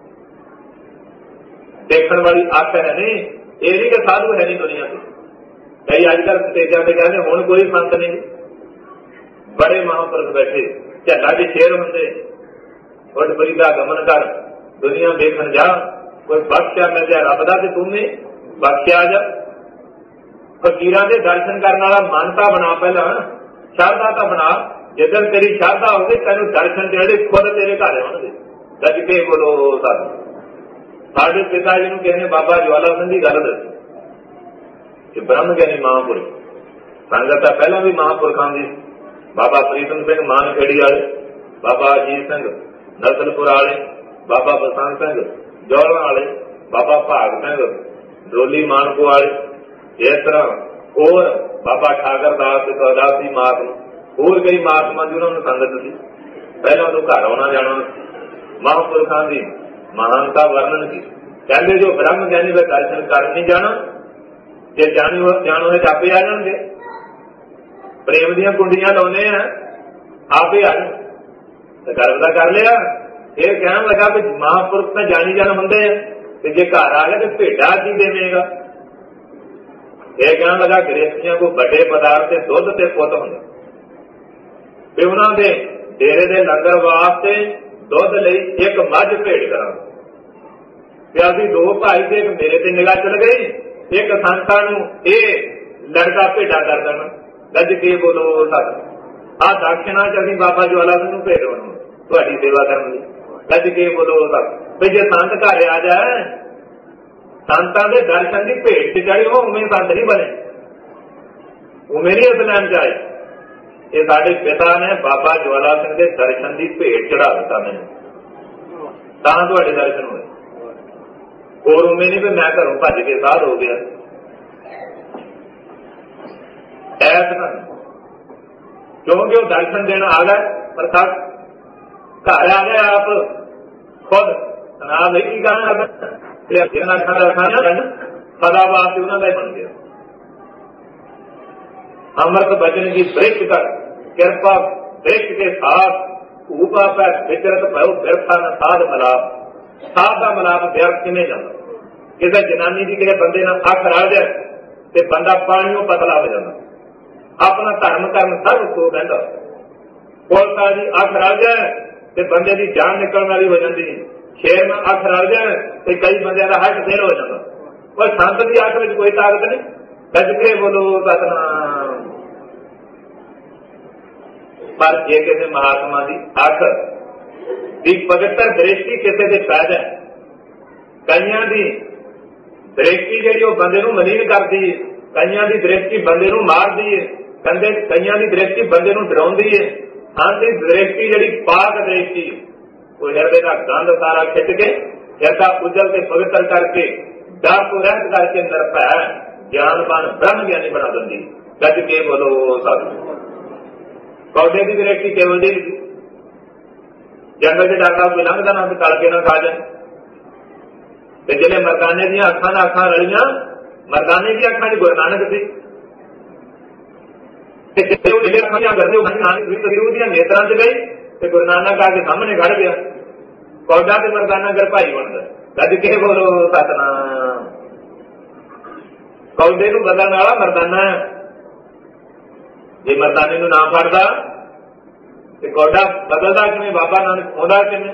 A: ਦੇਖਣ ਵਾਲੀ ਅੱਖ ਹੈ ਨਹੀਂ, ਇਹ ਨਹੀਂ ਕਿ ਸਾਧੂ ਹੈ ਨਹੀਂ ਦੁਨੀਆ ਤੇ। ਕਈ ਅੱਜ ਕੱਲ੍ਹ ਸਟੇਜਾਂ ਤੇ ਕਹਿੰਦੇ ਹੁਣ ਕੋਈ ਸੰਤ ਨਹੀਂ, ਬੜੇ ਮਹਾਂਪੁਰਖ ਬੈਠੇ ਝੱਲਾ ਦੇ ਸ਼ੇਰ ਹੁੰਦੇ, ਉੱਡ ਬਰੀਦਾ ਗਮਨ ਕਰ ਦੁਨੀਆ ਦੇਖਣ ਜਾ, ਕੋਈ ਬਖਸ਼ਿਆ ਮਿਲ ਜਾ ਰੱਬ ਦਾ ਤੇ ਤੂੰ ਨਹੀਂ ਬਖਸ਼ਿਆ ਜਾ। ਫਕੀਰਾਂ ਦੇ ਦਰਸ਼ਨ ਕਰਨ ਵਾਲਾ ਮਨ ਤਾਂ ਬਣਾ, ਪਹਿਲਾਂ ਸ਼ਰਧਾ ਤਾਂ ਬਣਾ। ਜਿੱਦਣ ਤੇਰੀ ਸ਼ਰਧਾ ਹੋਵੇ ਤੈਨੂੰ ਦਰਸ਼ਨ ਜਿਹੜੇ ਖੁਦ ਤੇਰੇ ਘਰ ਆਉਣਗੇ। ਗੱਜ ਕੇ ਬੋਲੋ ਸਰ। ਸਾਡੇ ਪਿਤਾ ਜੀ ਨੂੰ ਕਹਿੰਦੇ ਬਾਬਾ ਜਵਾਲਾ ਸਿੰਘ ਦੀ ਗੱਲ ਦੱਸੀ ਕਿ ਬ੍ਰਹਮ ਗਿਆਨੀ ਮਹਾਂਪੁਰਖ ਸੰਗਤ ਤਾਂ ਪਹਿਲਾਂ ਵੀ ਮਹਾਂਪੁਰਖਾਂ ਦੀ, ਬਾਬਾ ਪ੍ਰੀਤਮ ਸਿੰਘ ਮਾਨਖੇੜੀ ਵਾਲੇ, ਬਾਬਾ ਅਜੀਤ ਸਿੰਘ ਨਸਲਪੁਰ ਵਾਲੇ, ਬਾਬਾ ਬਸੰਤ ਸਿੰਘ ਜੌਲਾਂ ਵਾਲੇ, ਬਾਬਾ ਭਾਗ ਸਿੰਘ ਡੋਲੀ ਮਾਨਕੋ ਵਾਲੇ, ਇਸ ਤਰ੍ਹਾਂ ਹੋਰ ਬਾਬਾ ਠਾਕਰ ਦਾਸ ਤੇ ਸੌਦਾਸੀ ਮਹਾਤਮਾ, ਹੋਰ ਕਈ ਮਹਾਤਮਾ ਜੀ ਉਹਨਾਂ ਨੂੰ ਸੰਗਤ ਸੀ। ਪਹਿਲਾਂ ਉਹ ਘਰ ਆਉਣਾ ਜਾਣਾ। ਮਹਾਂਪੁਰਖਾਂ ਦੀ ਮਹਾਨਤਾ ਵਰਣਨ ਕੀ। ਕਹਿੰਦੇ ਜੋ ਬ੍ਰਹਮ ਗਿਆਨੀ ਦਾ ਦਰਸ਼ਨ ਕਰਨ ਨਹੀਂ ਜਾਣਾ, ਜੇ ਜਾਣੋ ਆਪੇ ਆ ਜਾਣਗੇ। ਪ੍ਰੇਮ ਦੀਆਂ ਕੁੰਡੀਆਂ ਲਾਉਨੇ ਆ, ਆਪੇ ਆ ਜਾਣ। ਗਰਵ ਦਾ ਕਰ ਲਿਆ। ਇਹ ਕਹਿਣ ਲੱਗਾ ਵੀ ਮਹਾਂਪੁਰਖ ਤਾਂ ਜਾਣੀ ਜਾਣ ਹੁੰਦੇ ਆ, ਤੇ ਜੇ ਘਰ ਆ ਗਿਆ ਤੇ ਭੇਡਾਂ ਕੀ ਦੇਵੇਗਾ। ਇਹ ਕਹਿਣ ਲੱਗਾ ਗ੍ਰਸਤੀਆਂ ਕੋ ਵੱਡੇ ਪਦਾਰਥ ਤੇ ਦੁੱਧ ਤੇ ਪੁੱਤ ਹੁੰਦੇ, ਤੇ ਉਹਨਾਂ ਦੇ ਡੇਰੇ ਦੇ ਲੰਗਰ ਵਾਸਤੇ ਦੁੱਧ ਲਈ ਇੱਕ ਮੱਝ ਭੇਡ ਕਰਾਂ। ਤੇ ਅਸੀਂ ਦੋ ਭਾਈ ਤੇ ਇੱਕ ਮੇਰੇ ਤੇ ਨਿਗਾਹ ਚਲ ਗਈ, ਇੱਕ ਸੰਤਾਂ ਨੂੰ ਇਹ ਲੜਕਾ ਭੇਡਾ ਕਰ ਦੇਣਾ। ਗੱਜ ਕੇ ਬੋਲੋ ਸੱਚ। ਆਹ ਦਕਸ਼ਣਾ ਚ ਅਸੀਂ ਬਾਬਾ ਜਵਾਲਾ ਸਿੰਘ ਨੂੰ ਭੇਜ ਦੇਣਾ ਤੁਹਾਡੀ ਸੇਵਾ ਕਰਨ ਲਈ। ਗੱਜ ਕੇ ਬੋਲੋ ਸੱਚ। ਵੀ ਜੇ ਸੰਤ ਘਰ ਆ ਜਾਏ, ਸੰਤਾਂ ਦੇ ਦਰਸ਼ਨ ਦੀ ਭੇਟ ਚ ਚੜੇ, ਉਹ ਉਵੇਂ ਸੰਤ ਨਹੀਂ ਬਣੇ, ਉਵੇਂ ਨਹੀਂ ਇਸਲਾਮ ਚ ਆਏ। ਇਹ ਸਾਡੇ ਪਿਤਾ ਨੇ ਬਾਬਾ ਜਵਾਲਾ ਸਿੰਘ ਦੇ ਦਰਸ਼ਨ ਦੀ ਭੇਟ ਚੜਾ ਦਿੱਤਾ ਮੈਨੂੰ, ਤਾਂ ਤੁਹਾਡੇ ਦਰਸ਼ਨ ਹੋਏ। ਹੋਰ ਉਵੇਂ ਨਹੀਂ ਵੀ ਮੈਂ ਘਰੋਂ ਭੱਜ ਕੇ ਸਾਧ ਹੋ ਗਿਆ। ਐਸਾ ਕਿਉਂਕਿ ਉਹ ਦਰਸ਼ਨ ਦੇਣ ਆ ਗਏ, ਪ੍ਰਤੱਖ ਘਰ ਆ ਗਏ ਆਪ ਖੁਦ ਸੁਣਾ ਲਈ ਕੀ ਕਰਨਾ। ਜਿਹਨਾਂ ਸਦਾ ਵਾਸਤੇ ਉਹਨਾਂ ਦਾ ਹੀ ਬਣ ਗਿਆ। ਅੰਮ੍ਰਿਤ ਬਚਨ की बृक्ष कर कृपा बृक्ष के साथ ऊपा पर विचरत भयो बिरथा न साध मलाप। साध का मलाप व्यर्थ किमें जाता। किसी जनानी की किसी बंदे ने अख रल जाए तो बंदा पानियों पतला हो जाता, अपना धर्म करन सब सो रहा। पुलिस की अख रल जाए तो बंदे की जान निकलने वाली हो जाती, शेर में अख रल जाए तो कई बंद का हक फेल हो जाता। पर संत की अख में कोई ताकत नहीं। गज के बोलो सतनाम। पर जे किसी महात्मा की अख की पवित्र दृष्टि किसी के पै जाए, कईयां दी दृष्टि जी बंदे नूं मलीन करती है, कईयां दी दृष्टि बंदे नूं मारदी है, कईयां दी दृष्टि बंदे नूं डराउंदी है। हाँ दी दृष्टि जी पाक दृष्टि वो हिरदे का गंद सारा खिच के हिरदा उजल से पवित्र करके डर को रहित करके निरभै ज्ञानवान ब्रह्म ज्ञानी बना देंगी। गज के बोलो सत। कौडे की दृष्टि केवल दी जंगल से डाका कोई लंघदा ना तल के ना खा जाए। जिले मरदाने दी अखां नाल अखां रलियां, मरदाने की अखां गुरु नानक सी, नेत्रा च गई तो गुरु नानक आके सामने खड़ गया। कौडा ते मरदाना घर भाई बनता। गज के बोलो सतनाम। कौडे नूं बदलण वाला मरदाना जे मर्दाने नूं ना फड़दा ते गोडा बदलदा किवें, बाबा नानक आउंदा किवें?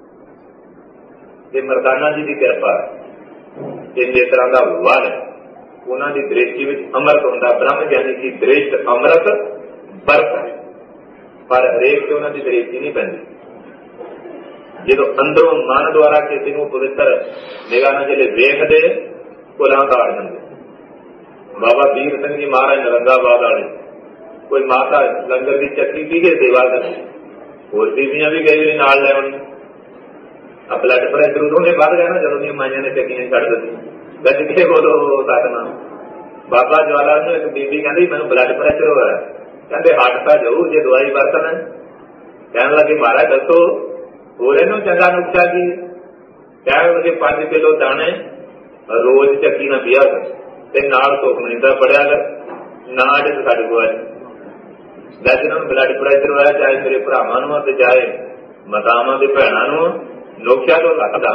A: ते मर्दाना जी की किरपा इस तरह का वल उन्होंने दृष्टि में अमृत होंदा। ब्रह्म ज्ञानी की दृष्ट अमृत बरत है, पर हरेक से उन्होंने दृष्टि नहीं पैंदी। जो अंदरों मन द्वारा किसी को पवित्र निगाह जिले वेखते भुलां ताड़ जाते। बाबा वीर सिंह जी महाराज नरंगाबाद वाले कोई माता लंगर की चक्की पी के सेवा करती, होर बीबियां भी कई बार नाल लै आउणियां। ब्लड प्रेशर उदों ने बढ़ गया ना जदों दी माइयां ने चक्कियां छड्ड दित्तियां। गज के बोलो सतनाम। बाबा ज्वाला नूं एक बीबी कहंदी मैनूं ब्लड प्रेशर हो रहा, कहंदे हट तां जाऊ जे दवाई वरतना। कहण लगे महाराज दसो होर इहनूं चंगा नुकसा की? कहण लगे 5 किलो दाणे रोज चक्की ना पिया कर ते नाल सुखमनी दा पढ़िया कर, ना जिस साडे कोल गज नूं ब्लड प्रेशर होया, चाहे मेरे भरावां नूं ते चाहे मातावां ते भैणां नूं नोखिया तो रखदा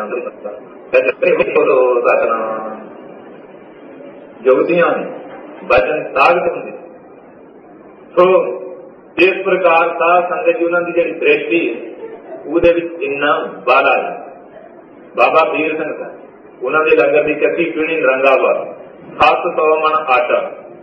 A: जुगतियां वचन ताकत होंदी। तो इस प्रकार साध संगत जी उन्होंने जी दृष्टि उहदे विच इन्ना बल आ जाए। बाबा वीर सिंह का उन्होंने लंगर की चक्की पीनी नरंगाबाद 700 मन आटा,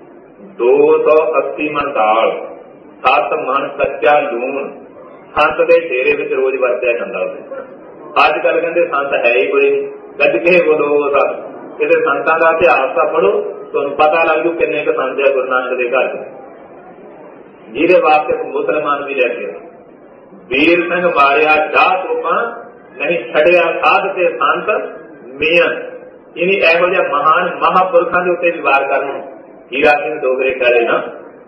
A: 280 मन दाल, 7 मन कच्चा लूण संत के डेरे में रोज वरत्या जाता। अजकल कहते संत है ही कोई नहीं। गज के बोलो किसी संतां का इतिहास का पढ़ो तुहानूं पता लग जू किन्ने क संत है गुरु नानक के घर, जिहदे वास्ते मुसलमान भी लैके वीर सिंह मारिया चाह तोपा नहीं छड़िया साध ते संत मियां। इन्हीं इहो जिहे महान महापुरखों के उत्ते भी वार करन। हीरा सिंह डोगरे करे ना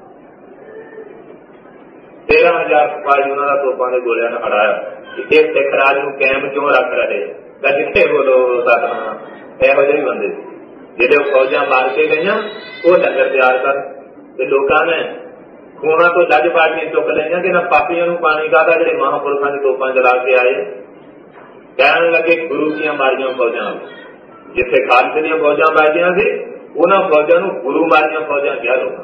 A: 13,000 सिपाही उन्होंने तोपां दे गोलियां नाल हराया। इस सिख राज नूं कायम क्यों रख रहे? गज के बोलो सतनाम। इहो ਜਿਹੇ बंदे ਜਿਹੜੇ फौजां मार के गई वो लंगर तैयार कर, लोगों ने खूना तो जज पार्टियां चुक लिया कि ना पापियों नूं पानी काहदा जिहड़े महापुरखों की तोपां चला के आए। कहण लगे गुरु दीआं मारियां फौजां, जिथे खालसे दीआं फौजां बाजियां सी उन्हां फौजां नूं गुरु मारियां फौजां कह लो।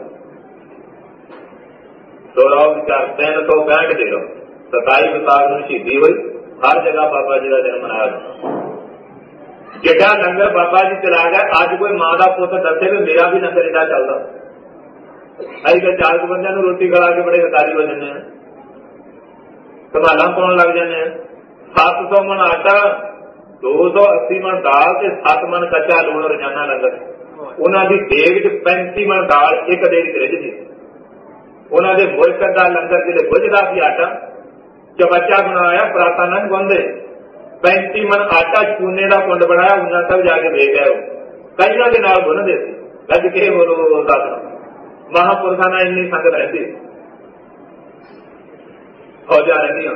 A: 365 दिनों 27 विसाख में शहीदी हुई। हर जगह बाबा जी का जन्म मनाया। जिहड़ा लंगर बाबा जी चला गया, अज कोई मां का पुत दसे भी मेरा भी लंगर इदा चलता। अभी तो 4 बंदों को रोटी खिला के बड़े हतारी हो जाते हैं, संभाला पाउण लग जाते हैं। 700 मन आटा, 280 मन दाल ते 7 मन कच्चा लूण रोजाना लंगर। उन्होंने देग च 35 मन दाल एक देग च रिझदी। उन्होंने मुल्क का लंगर जिले बुझदा सी आटा चबच्चा बनाया, पराता न गुंदे 35 मन आटा चूने का कुंड बनाया, उन्हें तक जाके ले गए। कईयां के नाल गुनदे सी। गज के बोलो सतनाम। महापुरखों ने इन्नी संगत रहती, फौजा रहिंदियां,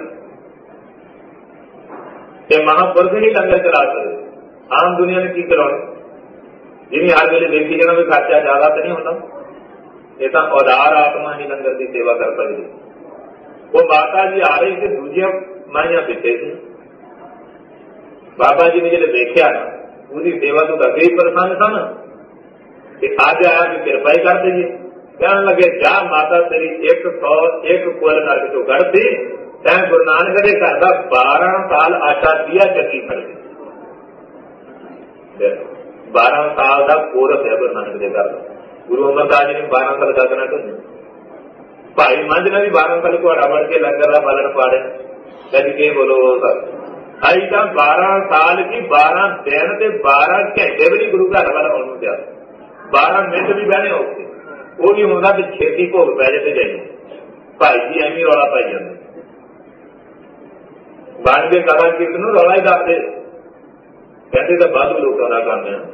A: महापुरख ही लंगर चला सकते। आम दुनिया ने की चलाउणा? जिन्हें हर वेले देखी जाना भी खर्चा ज्यादा तो नहीं होता। ये तो औदार आत्मा ही लंगर की सेवा कर सकती। वो माता जी आ रही थी, दूजिया माइया पिछे थी। बाबा जी ने जो देखा ना उसकी सेवा तो अगे ही प्रसन्न सन कि अज आया कि कृपा ही कर दीजिए। कहने लगे जा माता तेरी 101 कुल नरक चो कढ़ती, तैं गुरु नानक के घर का 12 साल आटा दिया चक्की फड़ दी। 12 साल का कोरस है गुरु नानक के घर का। गुरु अमरदास जी ने 12 साल का करना ढूंढ, भाई मंझ ने भी 12 साल घोड़ा बढ़ के लंगर का पालन पाड़े। कज के बोलो आई तो 12 साल की 12 दिन से 12 घंटे भी नहीं गुरु घर वाला होने दिया। 12 मिनट भी बहने होते वो भी होंगे भी छेती भोग पै जाते जाइए। भाई जी एवं रौला पाई जाते बन के कथा कीर्तन रौला ही दसते, कहते तो वाधू लोगों का काम है।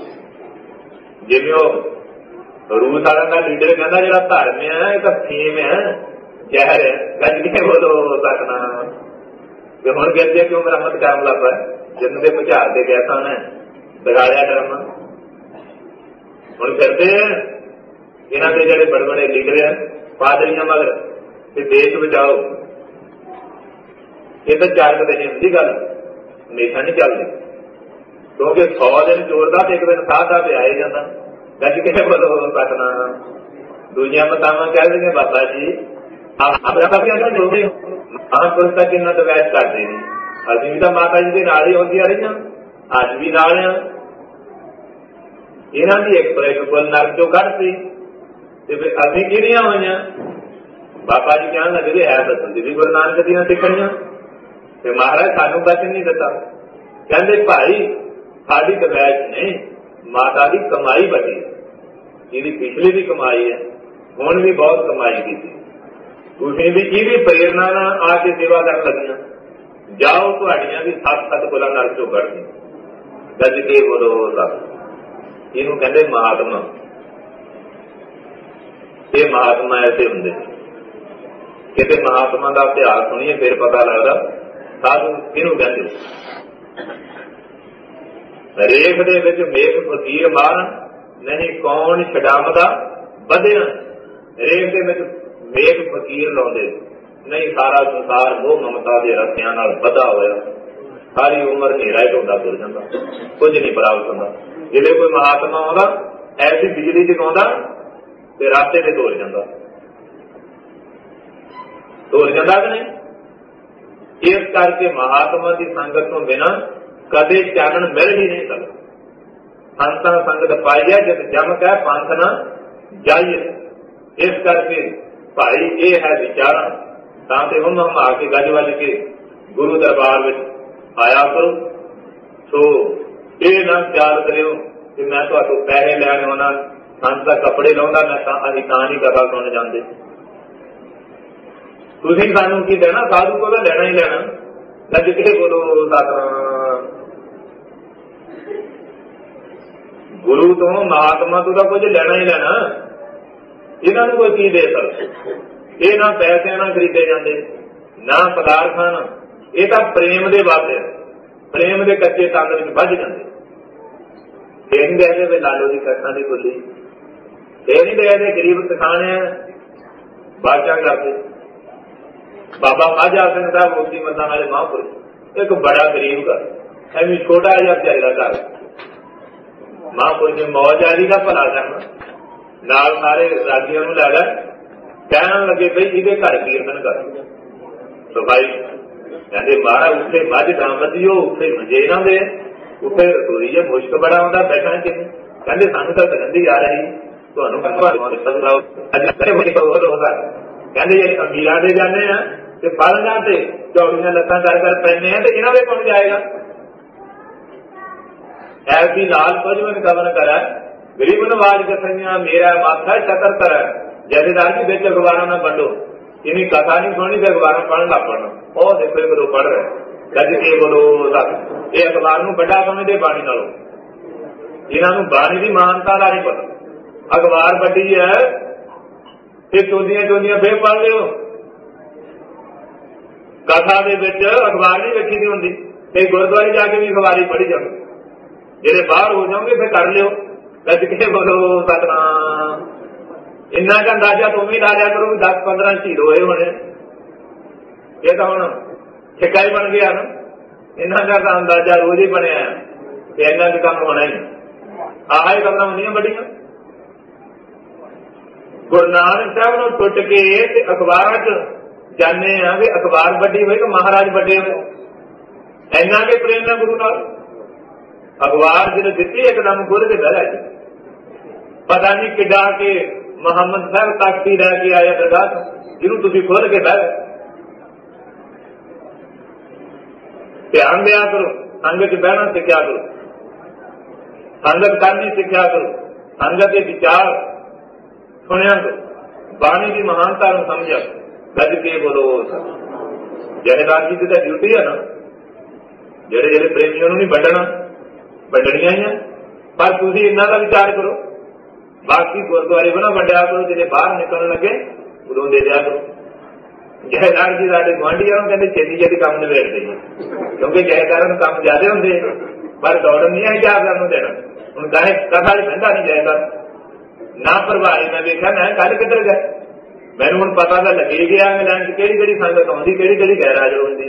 A: जिम्मे रूस वाला का लीडर कहना जो धर्म है तो फीम है, जहर है। गज के बोलो सतनाम। हूं कहते क्यों मरम्मत काम लग पाए जिन के भुचाल के कैसा उन्हें बिगाड़िया ड्रामा। हूं फिरते इन्हों के जोड़े बड़े बड़े लीडर हैं पादरियां मगर देश बचाओ, ये तो 4 दिन नहीं होंगी गल, हमेशा नहीं चलती। क्योंकि 100 दिन चोरदा तो एक दिन साध का पे आए जाता। गज के बोलो सतनाम। ਦੂਜੀਆਂ ਮਤਾਵਾਂ ਕਹਿ ਦਿੰਦੇ ਬਾਬਾ ਜੀ ਮਹਾਂਪੁਰਸ਼ ਤਾਂ ਕਿੰਨਾ ਦਵੈਤ ਕਰਦੇ ਨੇ, ਅਸੀਂ ਵੀ ਤਾਂ ਮਾਤਾ ਜੀ ਦੇ ਨਾਲ ਹੀ ਹੁੰਦੀਆਂ ਰਹੀਆਂ, ਅੱਜ ਵੀ ਨਾਲ ਆ। ਇਹਨਾਂ ਦੀ ਇੱਕ ਪਰ ਇੱਕ ਕੋਲ ਨਰਕ ਚੋਂ ਕੱਢਤੀ ਤੇ ਫਿਰ ਅਸੀਂ ਕਿਹੜੀਆਂ ਹੋਈਆਂ? ਬਾਬਾ ਜੀ ਕਹਿਣ ਲੱਗੇ ਵੀ ਹੈ ਬਸੰਦੀ ਵੀ ਗੁਰੂ ਨਾਨਕ ਦੀਆਂ ਸਿੱਖਣੀਆਂ, ਤੇ ਮਹਾਰਾਜ ਸਾਨੂੰ ਬਚਨ ਨਹੀਂ ਦਿੱਤਾ। ਕਹਿੰਦੇ ਭਾਈ ਸਾਡੀ ਦਵੈਤ ਨਹੀਂ, ਮਾਤਾ ਦੀ ਕਮਾਈ ਬਚੀ, ਇਹਦੀ ਪਿਛਲੀ ਵੀ ਕਮਾਈ ਹੈ, ਹੁਣ ਵੀ ਬਹੁਤ ਕਮਾਈ ਕੀਤੀ। ਤੁਸੀਂ ਵੀ ਇਹਦੀ ਪ੍ਰੇਰਨਾ ਨਾਲ ਆ ਕੇ ਸੇਵਾ ਕਰਨ ਲੱਗੀਆਂ, ਜਾਓ ਤੁਹਾਡੀਆਂ ਵੀ 7 ਕੋਲਾਂ ਨਰਕ ਚੋਂ ਕੱਢਦੀਆਂ। ਗੱਜ ਕੇ ਬੋਲੋ ਸਭ। ਇਹਨੂੰ ਕਹਿੰਦੇ ਮਹਾਤਮਾ। ਇਹ ਮਹਾਤਮਾ ਐਸੇ ਹੁੰਦੇ ਨੇ। ਕਿਤੇ ਮਹਾਤਮਾ ਦਾ ਇਤਿਹਾਸ ਸੁਣੀਏ ਫਿਰ ਪਤਾ ਲੱਗਦਾ ਸਾਧੂ ਕਿਹਨੂੰ ਕਹਿੰਦੇ। ਰੇਖ ਦੇ ਵਿੱਚ ਮੇਘ ਫਕੀਰ ਮਾਰਨ, ਨਹੀਂ ਕੌਣ ਛਡਾਮਦਾ ਵਧਿਆ। ਰੇਖ ਦੇ ਵਿੱਚ ਮੇਘ ਫਕੀਰ ਲਾਉਂਦੇ, ਨਹੀਂ ਸਾਰਾ ਸੰਸਾਰ ਮੋਹ ਮਮਤਾ ਦੇ ਰਸਿਆਂ ਨਾਲ ਵਧਾ ਹੋਇਆ, ਸਾਰੀ ਉਮਰ ਹਨੇਰਾ ਹੀ ਢੋਂਦਾ ਤੁਰ ਜਾਂਦਾ, ਕੁਝ ਨਹੀਂ ਪ੍ਰਾਪਤ ਹੁੰਦਾ। ਜਿਹੜੇ ਕੋਈ ਮਹਾਤਮਾ ਆਉਂਦਾ ਐਸੀ ਬਿਜਲੀ ਜਗਾਉਂਦਾ ਤੇ ਰਾਤੇ ਤੇ ਤੋੜ ਜਾਂਦਾ ਕਿ ਨਹੀਂ। ਇਸ ਕਰਕੇ ਮਹਾਤਮਾ ਦੀ ਸੰਗਤ ਤੋਂ ਬਿਨਾਂ ਕਦੇ ਚਾਨਣ ਮਿਲ ਹੀ ਨਹੀਂ ਸਕਦਾ। ਸੰਤਾਂ ਸੰਗਤ ਪਾਈਆ ਜਦ ਜਮ ਕਹਿ ਪੰਥ ਨਾ ਜਾਈਏ। ਇਸ ਕਰਕੇ ਭਾਈ ਇਹ ਹੈ ਵਿਚਾਰਾਂ, ਤਾਂ ਤੇ ਹੁਣ ਹਮ ਆ ਕੇ ਗੱਜ ਵੱਜ ਕੇ ਗੁਰੂ ਦਰਬਾਰ ਵਿੱਚ ਆਇਆ ਕਰੋ। ਸੋ ਇਹ ਨਾ ਖਿਆਲ ਕਰਿਓ ਕਿ ਮੈਂ ਤੁਹਾਨੂੰ ਪੈਸੇ ਲੈਣੇ ਹੋਣਾ, ਸੰਤ ਦਾ ਕੱਪੜੇ ਲਾਉਂਦਾ ਮੈਂ ਤਾਂ ਅਸੀਂ ਤਾਂ ਨਹੀਂ ਕਥਾ ਸੁਣ ਜਾਂਦੇ। ਤੁਸੀਂ ਸਾਨੂੰ ਕੀ ਦੇਣਾ? ਸਾਧੂ ਕੋਲ ਲੈਣਾ ਹੀ ਲੈਣਾ। ਗੱਜ ਕੇ ਬੋਲੋ ਸਤਿਨਾਮ। ਗੁਰੂ ਤੋਂ ਮਹਾਤਮਾ ਤੋਂ ਤਾਂ ਕੁਝ ਲੈਣਾ ਹੀ ਲੈਣਾ। ਇਹਨਾਂ ਨੂੰ ਕੋਈ ਕੀ ਦੇ ਸਕਦਾ? ਇਹ ਨਾ ਪੈਸਿਆਂ ਨਾਲ ਖਰੀਦੇ ਜਾਂਦੇ, ਨਾ ਪਦਾਰਥਾਂ ਨਾਲ। ਇਹ ਤਾਂ ਪ੍ਰੇਮ ਦੇ ਵਾਅਦੇ, ਪ੍ਰੇਮ ਦੇ ਕੱਚੇ ਤੰਦ ਵਿੱਚ ਵੱਜ ਜਾਂਦੇ। ਇਹ ਨਹੀਂ ਦੇਖਦੇ ਵੀ ਲਾਲੋ ਦੀ ਕਥਾ ਦੀ ਬੋਲੀ, ਇਹ ਨਹੀਂ ਦੇਖਦੇ ਗਰੀਬ ਸਿਖਾਣੇ ਬਾਦਸ਼ਾਹ ਕਰਦੇ। ਬਾਬਾ ਮਾਝਾ ਸਿੰਘ ਸਾਹਿਬ ਮੋਤੀ ਮੱਦਾਂ ਵਾਲੇ ਮਹਾਂਪੁਰਸ਼, ਇੱਕ ਬੜਾ ਗਰੀਬ ਘਰ, ਐਵੇਂ ਛੋਟਾ ਜਿਹਾ ਵਿਚਾਰੇ ਦਾ ਘਰ। ਮਹਾਂਪੁਰਸ਼ ਨੇ ਮੌਜ ਆਲੀ ਦਾ ਭਲਾ ਕਰਨਾ, ਨਾਲ ਸਾਰੇ ਰਾਜੀਆਂ ਨੂੰ ਲੈ ਲੈ, ਕਹਿਣ ਲੱਗੇ ਬਈ ਇਹਦੇ ਘਰ ਕੀਰਤਨ ਕਰ। ਸਫਾਈ ਕਹਿੰਦੇ ਮਹਾਰਾਜ ਉੱਥੇ ਮੱਝ ਨਾ ਵਧੀਓ, ਉੱਥੇ ਮੰਜੇ ਨਾ ਦੇ, ਉੱਥੇ ਰਸੋਈ ਜੇ ਮੁਸ਼ਕ ਬੜਾ ਆਉਂਦਾ ਬੈਠਣ ਚ। ਕਹਿੰਦੇ ਸਾਨੂੰ ਤਾਂ ਗੰਦੀ ਆ ਰਹੀ, ਤੁਹਾਨੂੰ ਕਹਿੰਦੇ ਜੇ ਅਮੀਰਾਂ ਦੇ ਜਾਂਦੇ ਆ ਤੇ ਪਲੰਘਾਂ ਤੇ ਚੌੜੀਆਂ ਲੱਤਾਂ ਕਰ ਪੈਂਦੇ ਆ ਤੇ ਇਹਨਾਂ ਦੇ ਕੌਣ ਜਾਏਗਾ? ਐਸੀ ਲਾਲ ਪਜਵਨ ਕਵਨ ਕਰਾ ਗਰੀਬ ਨਵਾਜ ਕਥਈਆਂ, ਮੇਰਾ ਮਾਥਾ ਸ਼ਕਰ ਕਰ। ਜਥੇਦਾਰ ਜੀ ਵਿੱਚ ਅਖਬਾਰਾਂ ਨਾ ਵੰਡੋ, ਇਹਨੀ ਕਥਾ ਨਹੀਂ ਸੁਣਨੀ ਤੇ ਅਖਬਾਰਾਂ ਪੜ੍ਹਨ ਲੱਗ ਪੜਨਾ। ਉਹ ਦੇਖੋ ਇਹ ਕਦੋਂ ਪੜ੍ਹ ਰਿਹਾ, ਗੱਜ ਕੇ ਬੋਲੋ ਸੱਚ। ਇਹ ਅਖਬਾਰ ਨੂੰ ਵੱਡਾ ਸਮਝਦੇ ਬਾਣੀ ਨਾਲੋਂ, ਇਹਨਾਂ ਨੂੰ ਬਾਣੀ ਦੀ ਮਾਨਤਾ ਦਾ ਨਹੀਂ ਪਤਾ। ਅਖਬਾਰ ਵੱਡੀ ਹੈ ਤੇ ਚੋਦੀਆਂ ਫੇਰ ਪੜ੍ਹ ਲਿਓ। ਕਥਾ ਦੇ ਵਿੱਚ ਅਖਬਾਰ ਨਹੀਂ ਵੇਖੀ ਦੀ ਹੁੰਦੀ, ਤੇ ਗੁਰਦੁਆਰੇ ਜਾ ਕੇ ਵੀ ਅਖਬਾਰੀ ਪੜ੍ਹੀ ਜਾਓ। ਜਿਹੜੇ ਬਾਹਰ ਹੋ ਜਾਓਗੇ ਫਿਰ ਕਰ ਲਿਓ। ਗੱਜ ਕੇ ਬੋਲੋ ਸਤਿਨਾਮ। ਇੰਨਾ ਕੁ ਅੰਦਾਜ਼ਾ ਤੂੰ ਵੀ ਲਾ ਲਿਆ ਕਰੋ ਵੀ 10-15 ਸ਼ਹੀਦ ਹੋਏ ਹੋਣੇ। ਇਹ ਤਾਂ ਹੁਣ ਠੇਕਾ ਹੀ ਬਣ ਗਿਆ ਨਾ, ਇਹਨਾਂ ਦਾ ਤਾਂ ਅੰਦਾਜ਼ਾ ਰੋਜ਼ ਹੀ ਬਣਿਆ ਤੇ ਇਹਨਾਂ ਦੇ ਕੰਮ ਹੋਣਾ ਹੀ। ਆਹ ਹੀ ਗੱਲਾਂ ਹੁੰਦੀਆਂ ਵੱਡੀਆਂ। ਗੁਰੂ ਨਾਨਕ ਸਾਹਿਬ ਨੂੰ ਟੁੱਟ ਕੇ ਤੇ ਅਖਬਾਰਾਂ ਚ ਜਾਣੇ ਆ ਵੀ ਅਖਬਾਰ ਵੱਡੀ ਹੋਏ ਕਿ ਮਹਾਰਾਜ ਵੱਡੇ ਹੋਏ। ਇੰਨਾ ਕੇ ਪ੍ਰੇਮ ਨਾਲ ਗੁਰੂ ਨਾਲ ਅਖਬਾਰ ਜਿਹਨੇ ਦਿੱਤੀ ਇੱਕਦਮ ਖੁੱਲ ਕੇ ਬਹਿ ਗਿਆ। ਪਤਾ ਨਹੀਂ ਕਿੱਡਾ ਕੇ ਮੁਹੰਮਦ ਸਾਹਿਬ ਤਖਤੀ ਲੈ ਕੇ ਆਇਆ ਦਰਗਾਹ, ਜਿਹਨੂੰ ਤੁਸੀਂ ਖੋਲ ਕੇ ਬਹਿ ਗਏ। ਧਿਆਨ ਦਿਆ ਕਰੋ, ਸੰਗਤ ਚ ਬਹਿਣਾ ਸਿੱਖਿਆ ਕਰੋ, ਸੰਗਤ ਕਰਨੀ ਸਿੱਖਿਆ ਕਰੋ, ਸੰਗਤ ਦੇ ਵਿਚਾਰ ਸੁਣਿਆ ਕਰੋ, ਬਾਣੀ ਦੀ ਮਹਾਨਤਾ ਨੂੰ ਸਮਝਿਆ। ਗੱਜ ਕੇ ਬੋਲੋ। ਜਥੇਦਾਰ ਜੀ ਦੀ ਤਾਂ ਡਿਊਟੀ ਹੈ ਨਾ, ਜਿਹੜੇ ਪ੍ਰੇਮੀਆਂ ਨੂੰ ਨਹੀਂ ਵੰਡਣੀਆਂ ਹੀ ਆ, ਪਰ ਤੁਸੀਂ ਇਹਨਾਂ ਦਾ ਵਿਚਾਰ ਕਰੋ। ਬਾਕੀ ਗੁਰਦੁਆਰੇ ਬਣਾ ਵੰਡਿਆ ਕਰੋ, ਜਿਹੜੇ ਬਾਹਰ ਨਿਕਲਣ ਲੱਗੇ ਉਦੋਂ ਦੇ ਦਿਆ ਕਰੋ। ਜਥੇਦਾਰ ਜੀ ਸਾਡੇ ਗੁਆਂਢੀਆਂ ਨੂੰ ਕਹਿੰਦੇ ਛੇਤੀ ਕੰਮ ਨਿਬੇੜ ਦੇਈਏ, ਕਿਉਂਕਿ ਜਥੇਦਾਰਾਂ ਨੂੰ ਕੰਮ ਜ਼ਿਆਦਾ ਹੁੰਦੇ, ਪਰ ਦੌੜਨ ਨਹੀਂ ਆਈ ਜਥੇਦਾਰ ਨੂੰ ਦੇਣਾ। ਹੁਣ ਕਹੇ ਕਥਾ ਚ ਬਹਿੰਦਾ ਨਹੀਂ ਜਾਏਗਾ ਨਾ ਪ੍ਰਭਾਰੀ। ਮੈਂ ਵੇਖਿਆ ਮੈਂ ਕੱਲ ਕਿੱਧਰ ਗਿਆ, ਮੈਨੂੰ ਹੁਣ ਪਤਾ ਤਾਂ ਲੱਗੇ ਗਿਆ ਇੰਗਲੈਂਡ ਚ ਕਿਹੜੀ ਸੰਗਤ ਆਉਂਦੀ, ਕਿਹੜੀ ਗੈਰ ਹਾਜ਼ਰ ਹੁੰਦੀ।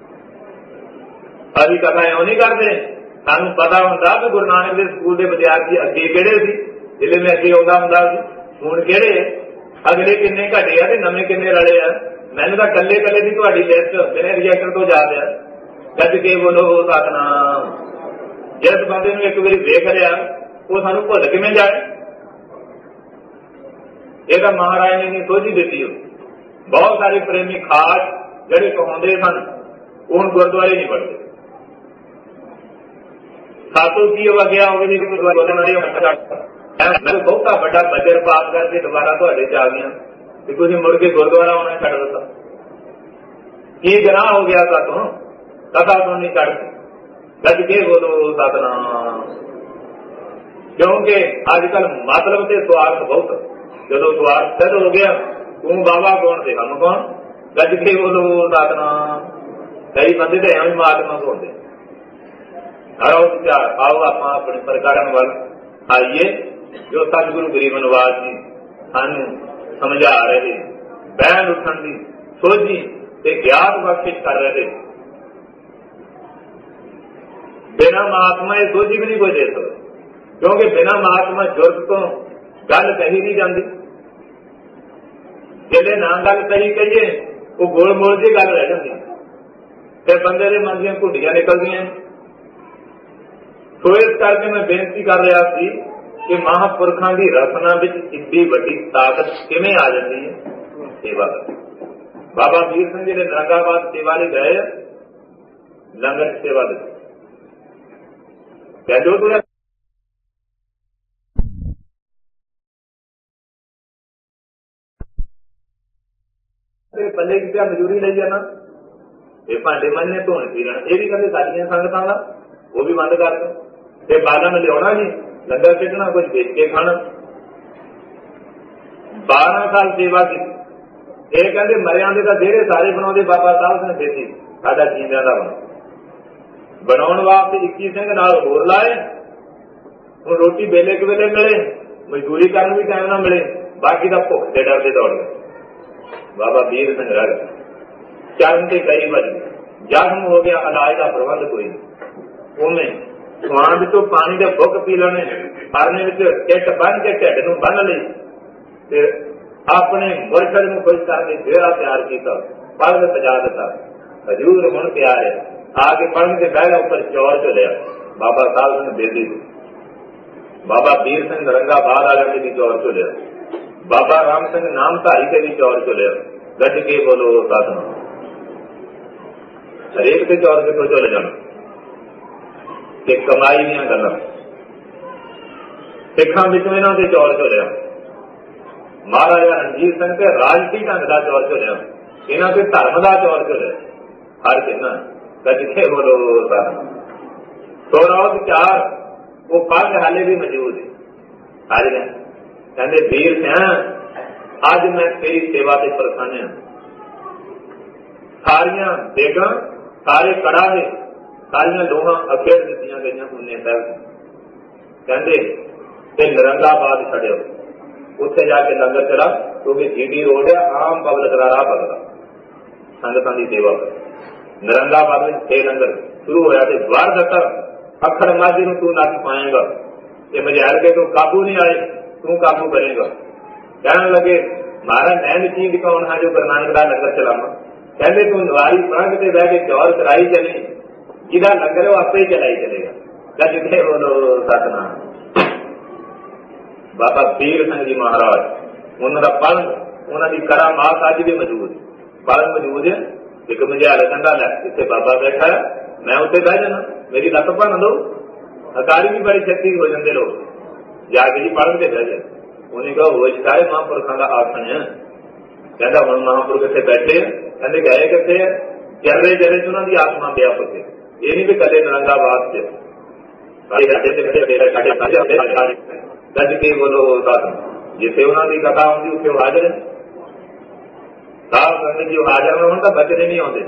A: ਅਸੀਂ ਕਥਾ ਇਉਂ ਨਹੀਂ ਕਰਦੇ, ਸਾਨੂੰ ਪਤਾ ਹੁੰਦਾ ਕਿ ਗੁਰੂ ਨਾਨਕ ਦੇ ਸਕੂਲ ਦੇ ਵਿਦਿਆਰਥੀ ਅੱਗੇ ਕਿਹੜੇ ਸੀ, ਜਿਹੜੇ ਮੈਂ ਅੱਗੇ ਆਉਂਦਾ ਹੁੰਦਾ ਸੀ, ਹੁਣ ਕਿਹੜੇ। अगले किन्ने घटे आ ते नवे किन्ने रले आ। मैनू तां कल्ले कल्ले दी तुहाडी लिस्ट बिना रिजेक्टर तो याद आ। गज के बोलो सतनाम। जिस बंदे नूं एक बारी देख लिया वो सानू भुल किवें जाए। ये तां महाराज ने नहीं सोझी दिती। बहुत सारे प्रेमी खास जिहड़े कहाउंदे सन वो हुण गुरुद्वारे नहीं पढ़ते। सातों की वगैया होगी मैं बहुता बड़ा बजर पास करके दोबारा तुहाडे च आ गया कि तुसीं मुड़ के गुरुद्वारा आउणा छड्ड दित्ता। की गुनाह हो गया सातों कथा सुननी छड्ड। गज के बोलो सतनाम। क्योंकि अजकल मतलब से स्वार्थ बहुत। जो स्वार्थ सिद्ध हो गया तू बाबा कौन से हम कौन। गज के बोलो सतनाम। कई बंदे तो एवं महात्मा होंगे। आओ विचार आओ आप अपने प्रकरण वाल आइए जो सतगुरु गरीब निवास जी सानू समझा रहे बैन उठन की सोझी ते ज्ञात बख्शिश कर रहे। बिना महात्मा ये सोझी भी नहीं कोई दे सकता क्योंकि बिना महात्मा जुर्ग तो गल कही नहीं जाती। जिले ना गल कही कहिए वो गोल मोल जी गल रह जाती फिर बंदे के मन दी घुंडियां निकलदियां। तो इस करके मैं बेनती कर रहा थी कि महापुरखों की रचना में इतनी बड़ी ताकत किवें आ जाती है सेवा कर। बाबा वीर सिंह जी ने नरंगाबाद सेवा ले गए लंगर सेवा दी क्या जो तुझे पल्ले की क्या मजूरी ली जाना ये भांडे मांजने धोने पीने ये भी कहते साडियां संगतां दा वो भी बंद कर दो। फिर बादा में लिया जी लंगर कटना कुछ बेच के खाना। 12 साल सेवा की ये कहते मरिया के डेरे सारे बनाते बाबा साहब ने देती साडा जींदियां दा बनाने वास्ते 21 सिंह नाल होर लाए। हुण रोटी वेले के वेले मिले मजदूरी करन भी टाइम ना मिले बाकी दा भुख के डर के दौड़ गए। बाबा वीर सिंह रह चरण से कई बज जख्म हो गया इलाज का प्रबंध कोई उमें स्वान चो पानी के बुक पी लेने पारने किट बन के ढिड नूं बन ली अपने मुरशद नूं खुश करके डेरा तैयार किया पलंग सजा दिता। हजूर हुण तैयार है आके पलंग से बह गया उपर चौर चो लिया बाबा साहब ने बेदी बाबा वीर सिंह नरंगाबाद वाले की चौर चो लिया बाबा राम सिंह नामधारी के भी चौर चो लिया। गज के बोलो सतनाम। हरेक के चौर के तो चले जाना कि कमाई दियां गल्लां सिखां विचों इन्हां दे चौर चलिया। महाराजा रणजीत सिंह के राजसी ढंग का चौर चलिया इन्हां के धर्म का चौर चलिया। हर किन्ना गज के बोलो सतनाम। सोरावत 4 वो पंज हाले भी मौजूद है। आज कहते वीर सिंह अज मैं तेरी सेवा से परखाने सारिया बेगा सारे कड़ाहे सारिया लोहा अखेर दित्तियां गईयां उन्ने साहब कहते नरंगाबाद छड़ियो उत्थे जाके लंगर चला क्योंकि जीडी रोड है आम पब्लिक का राह पकड़ा संगतां की सेवा कर। नरंगाबाद में 6 लंगर शुरू होया ते द्वार दत्ता अखड़ माझी नूं तू नच पाएगा ये मजाल के तू काबू नहीं आए तू काबू करेगा। कहने लगे महाराज नैन चीज कौन है जो गुरु नानक दा लंगर चलावा। कहते तू नवारी पलंग से बह के चौर कराई चली जिदा लंगर वो आपे ही चलाई चलेगा। गज के बोलो सतनाम। बाबा वीर सिंह जी महाराज उन्होंने पलंग उन्होंने करामात अज भी मौजूद पलंग मौजूद है। एक मझाल कंधा लै इतने बाबा बैठा है मैं उत्ते बह जाना मेरी लत्त भन दो। अकारी भी बड़ी छत्ती हो जाते लोग जाके जी पलंग से बह जाए उन्हें कहा होश का महापुरखों का आसन है। कहता हम महापुरख इतने बैठे कहते गए कितने जर्रे जर्रे च उन्होंने आत्मा व्यापक है ये नहीं भी कले नरंगाबाद से गज के बोलो जिसे उन्होंने कथा आती उसे हाजिर है साहब करने जो हाजिर में उनका बचने नहीं आते।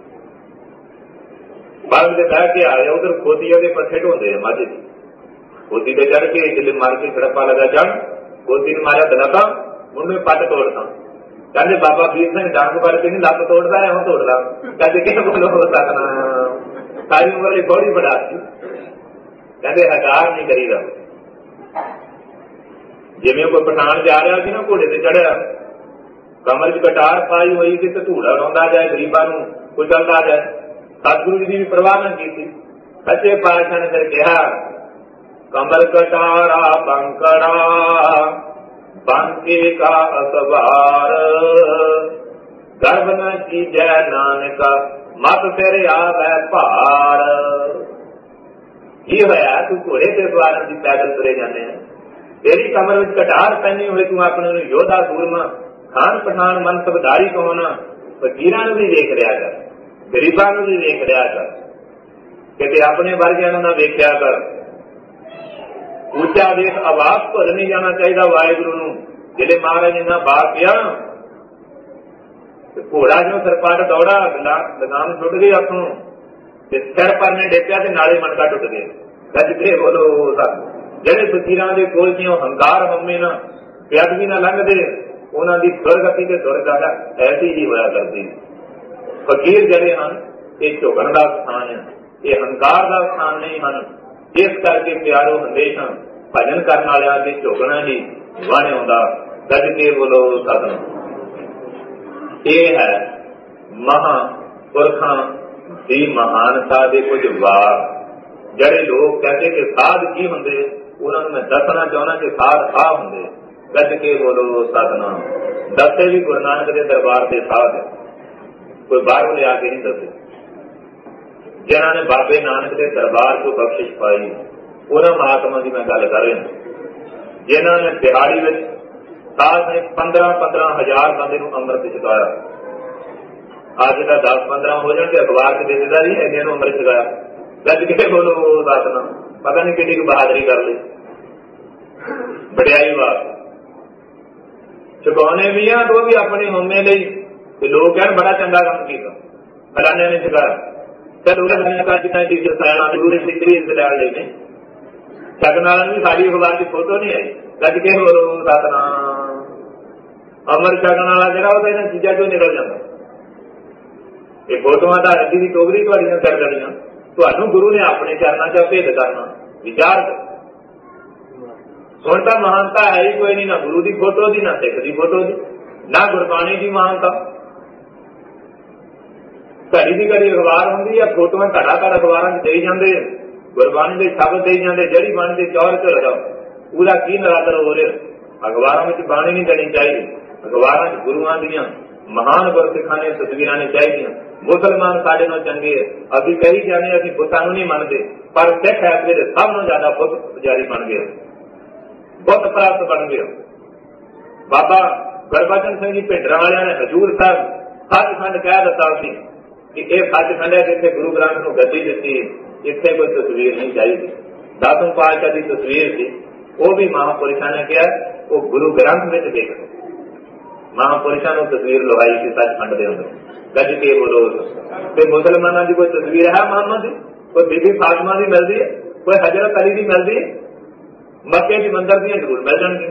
A: बंद से बह के आ गया उधर खोती के पत्थे ढोंदे माझे खोती पे चढ़ के जिले मार के खड़प्पा लगा चढ़ खोती ने मारा दलाता उनमें पट तोड़ता। कहते बाबा वीर सिंह डांग पर नहीं लत तोड़ता है तोड़ता कहते क्या बोलो सकना सारी उम्र बड़ी बड़ा कहते हकार नहीं करी रहा। जिमें कोई पठान जा रहा ना घोड़े से चढ़िया कमर च कटार पाई हुई थी तो धूड़ा उड़ा जाए, गरीबों को कुचलता जाए। सतगुरु जी की भी परवाह न की। सच्चे पातशाह ने फिर कहा, कमर कटारा बंकड़ा बांके का असवार, गर्भ न कीजै नानक मत सिर आवे भार। की होया तू घोड़े ते सवार की पैदल तुरे जाने, तेरी कमर में कटार पहनी हुई, तू अपने योधा सूरमा खान पठान मन सबदारी कहोना, फकीरां नूं भी वेख लिया कर, गरीबां नूं भी वेख लिया कर, किते अपने वर्गियां नूं ना वेख्या कर। ऊंचा देख आवाज भुल नहीं जाना चाहिए वाहिगुरू नूं। जिहड़े महाराज इन्ना बात किया, घोड़ा जो सरपट दौड़ा, लगाम छुट गई हथों, सिर पर ने डेपिया ते नाले मनका टुट गए। गज के बोलो सत। जिहड़े फकीरां दे कोल जिउं हंकार हमें ना बेअदबी ना लंघदे, उन्हां दी दुर्गति ते दुर्गति ऐसी ही होया करदी। फकीर जिहड़े हन ये झुकण दा स्थान है, ये हंकार दा स्थान नहीं हन। इस करके प्यारो हमेशा भजन करने वाले के झुकना ही वाणे आउंदा। गज के बोलो सतनाम। ये है महापुरखां दी महानता दे कुछ वार। जिहड़े लोग कहते कि साध की हुंदे, उन्होंने मैं दसना चाहना कि साध आ हुंदे। गज के बोलो सतनाम। दसे भी गुरु नानक के दरबार के साध है, कोई बाहरों लिया के नहीं दसे। जिन्होंने बाबे नानक के दरबार को बख्शिश पाई, उन्होंने महात्मा की मैं गल कर रहा। जिन्होंने दिहाड़ी में साल में 15-15 हजार बंदे को अमृत छकाया। अज का 10-15 हो जाए अखबार से दे देता नहीं है, इन्होंने अमृत छकाया। गज के बोलो सतनाम। पता नहीं कितनी बहादुरी कर ली, वड्याई बात छकाने भी हैं तो भी अपने होमे लिए। लोग कह बड़ा चंगा काम किया, फलाने ने छकाया। चल शकनाल भी सारी अखबार की फोटो नहीं आई। गज के बोलो सतनाम। अमर शकन वाला जरा होता इन्होंने चीजा चो निकल जाता। ये फोटोआं तो रद्दी की टोकरी तुहाडियां कर देनियां। तुहानूं गुरु ने अपने चरणों च भेद करना, विचार कर। हुण तां महानता है ही कोई नहीं, ना गुरु की फोटो की, ना सिख की फोटो की, ना गुरबाणी की महानता। घड़ी की घड़ी अखबार होंगी है, फोटोआं घड़ा घड़ अखबारों च देई जांदे, गुरबाणी के शब्द देई जांदे, जड़ी बाणी के चौर च लगाओ। पूरा की नरादर हो रहा। अखबारों में बाणी नहीं देनी चाहिए, अखबारों च गुरुआं दीयां महान गुरसिखां ने तस्वीरां ने चाहिए। मुसलमान साडे नाल चंगे है, असीं कही जाने असीं बुतां नूं नहीं मनदे, पर सिख इस वेले सब नालों ज्यादा बुत पुजारी बन गए, बुत परस्त बन गए। बाबा गुरबचन सिंह जी भिंडरां वालियां ने हजूर साहब सचखंड कह दिता सी कि यह सचखंड है जिथे गुरु ग्रंथ नूं गद्दी दित्ती, इत्थे कोई तस्वीर नहीं चाहिए। 10वें पातशाह की तस्वीर थी, वो भी महापुरुषों ने कहा वो गुरु ग्रंथ में देख। महापुरुषों ने तस्वीर लुहाई थी सचखंड के अंदर। गज के बोलो। मुसलमानों की कोई तस्वीर है मोहम्मद की? कोई बीबी फातिमा की मिलती है, कोई हजरत अली की मिलती है? मक्के की मंदिर दी जरूर मिल जाएगी।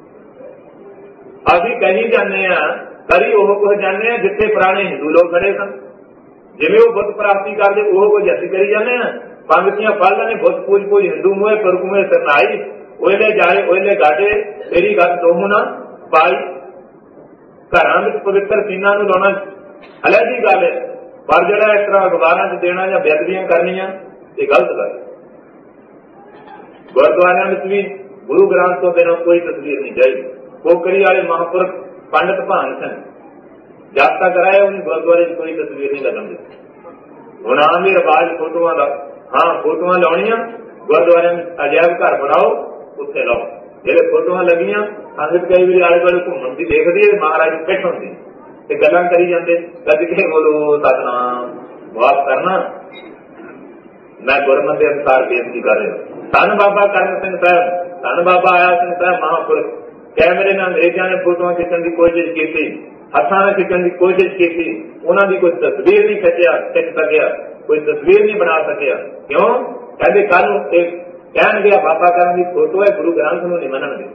A: अभी कहीं जाने करी वो कुछ जाने जिथे पुराने हिंदू लोग खड़े सन, जिवें वो बुत प्राप्ति करते वो कुछ असीं करी जाने। पंक्तियां पढ़ लेने, बुत पूज पूज हिंदू मुए तुरकुमे सरनाई, ओले जाए ओले गाटे, तेरी गल दोहू ना पाई। घरां विच पवित्र सीना नूं लाउणा अलग ही गल है, पर जिहड़ा इस तरह अखबारां च देना या बेअदबियां करनियां ये गलत गल। गुरुद्वारियां विच भी गुरु ग्रंथ तो बिना कोई तस्वीर नहीं चाहिए। पोकरी वाले महापुरख पंडित भान सिंह जब तक कराए उन्हें गुरुद्वारे कोई तस्वीर नहीं लगन दी। हुण आम ही रिवाज फोटोआं दा, हाँ फोटोआं लाउणियां, गुरुद्वारे अजायब घर बनाओ उत्थे लाओ। जेडे फोटोआं लगियां संगत कई बार आले दुआले घूमण दी देखदी है, महाराज फिट होंदी ते गल्लां करी जांदे। गज के बोलो सतनाम। माफ करना, मैं गुरमत के अनुसार बेनती कर रहा। धन बाबा करण सिंह साहब, धन बाबा आया सिंह साहब महापुरुष, कैमरे ने अंग्रेजों ने फोटो खिंचण की कोशिश की, हथां नाल खिंचण की कोशिश की, उन्हां दी कोई तस्वीर नहीं खिंच सकिया, कोई तस्वीर नहीं बना सकिया। क्यों? कहते कल कहन गया बाबा करण की फोटो है, गुरु ग्रंथ नूं नहीं मनणगे।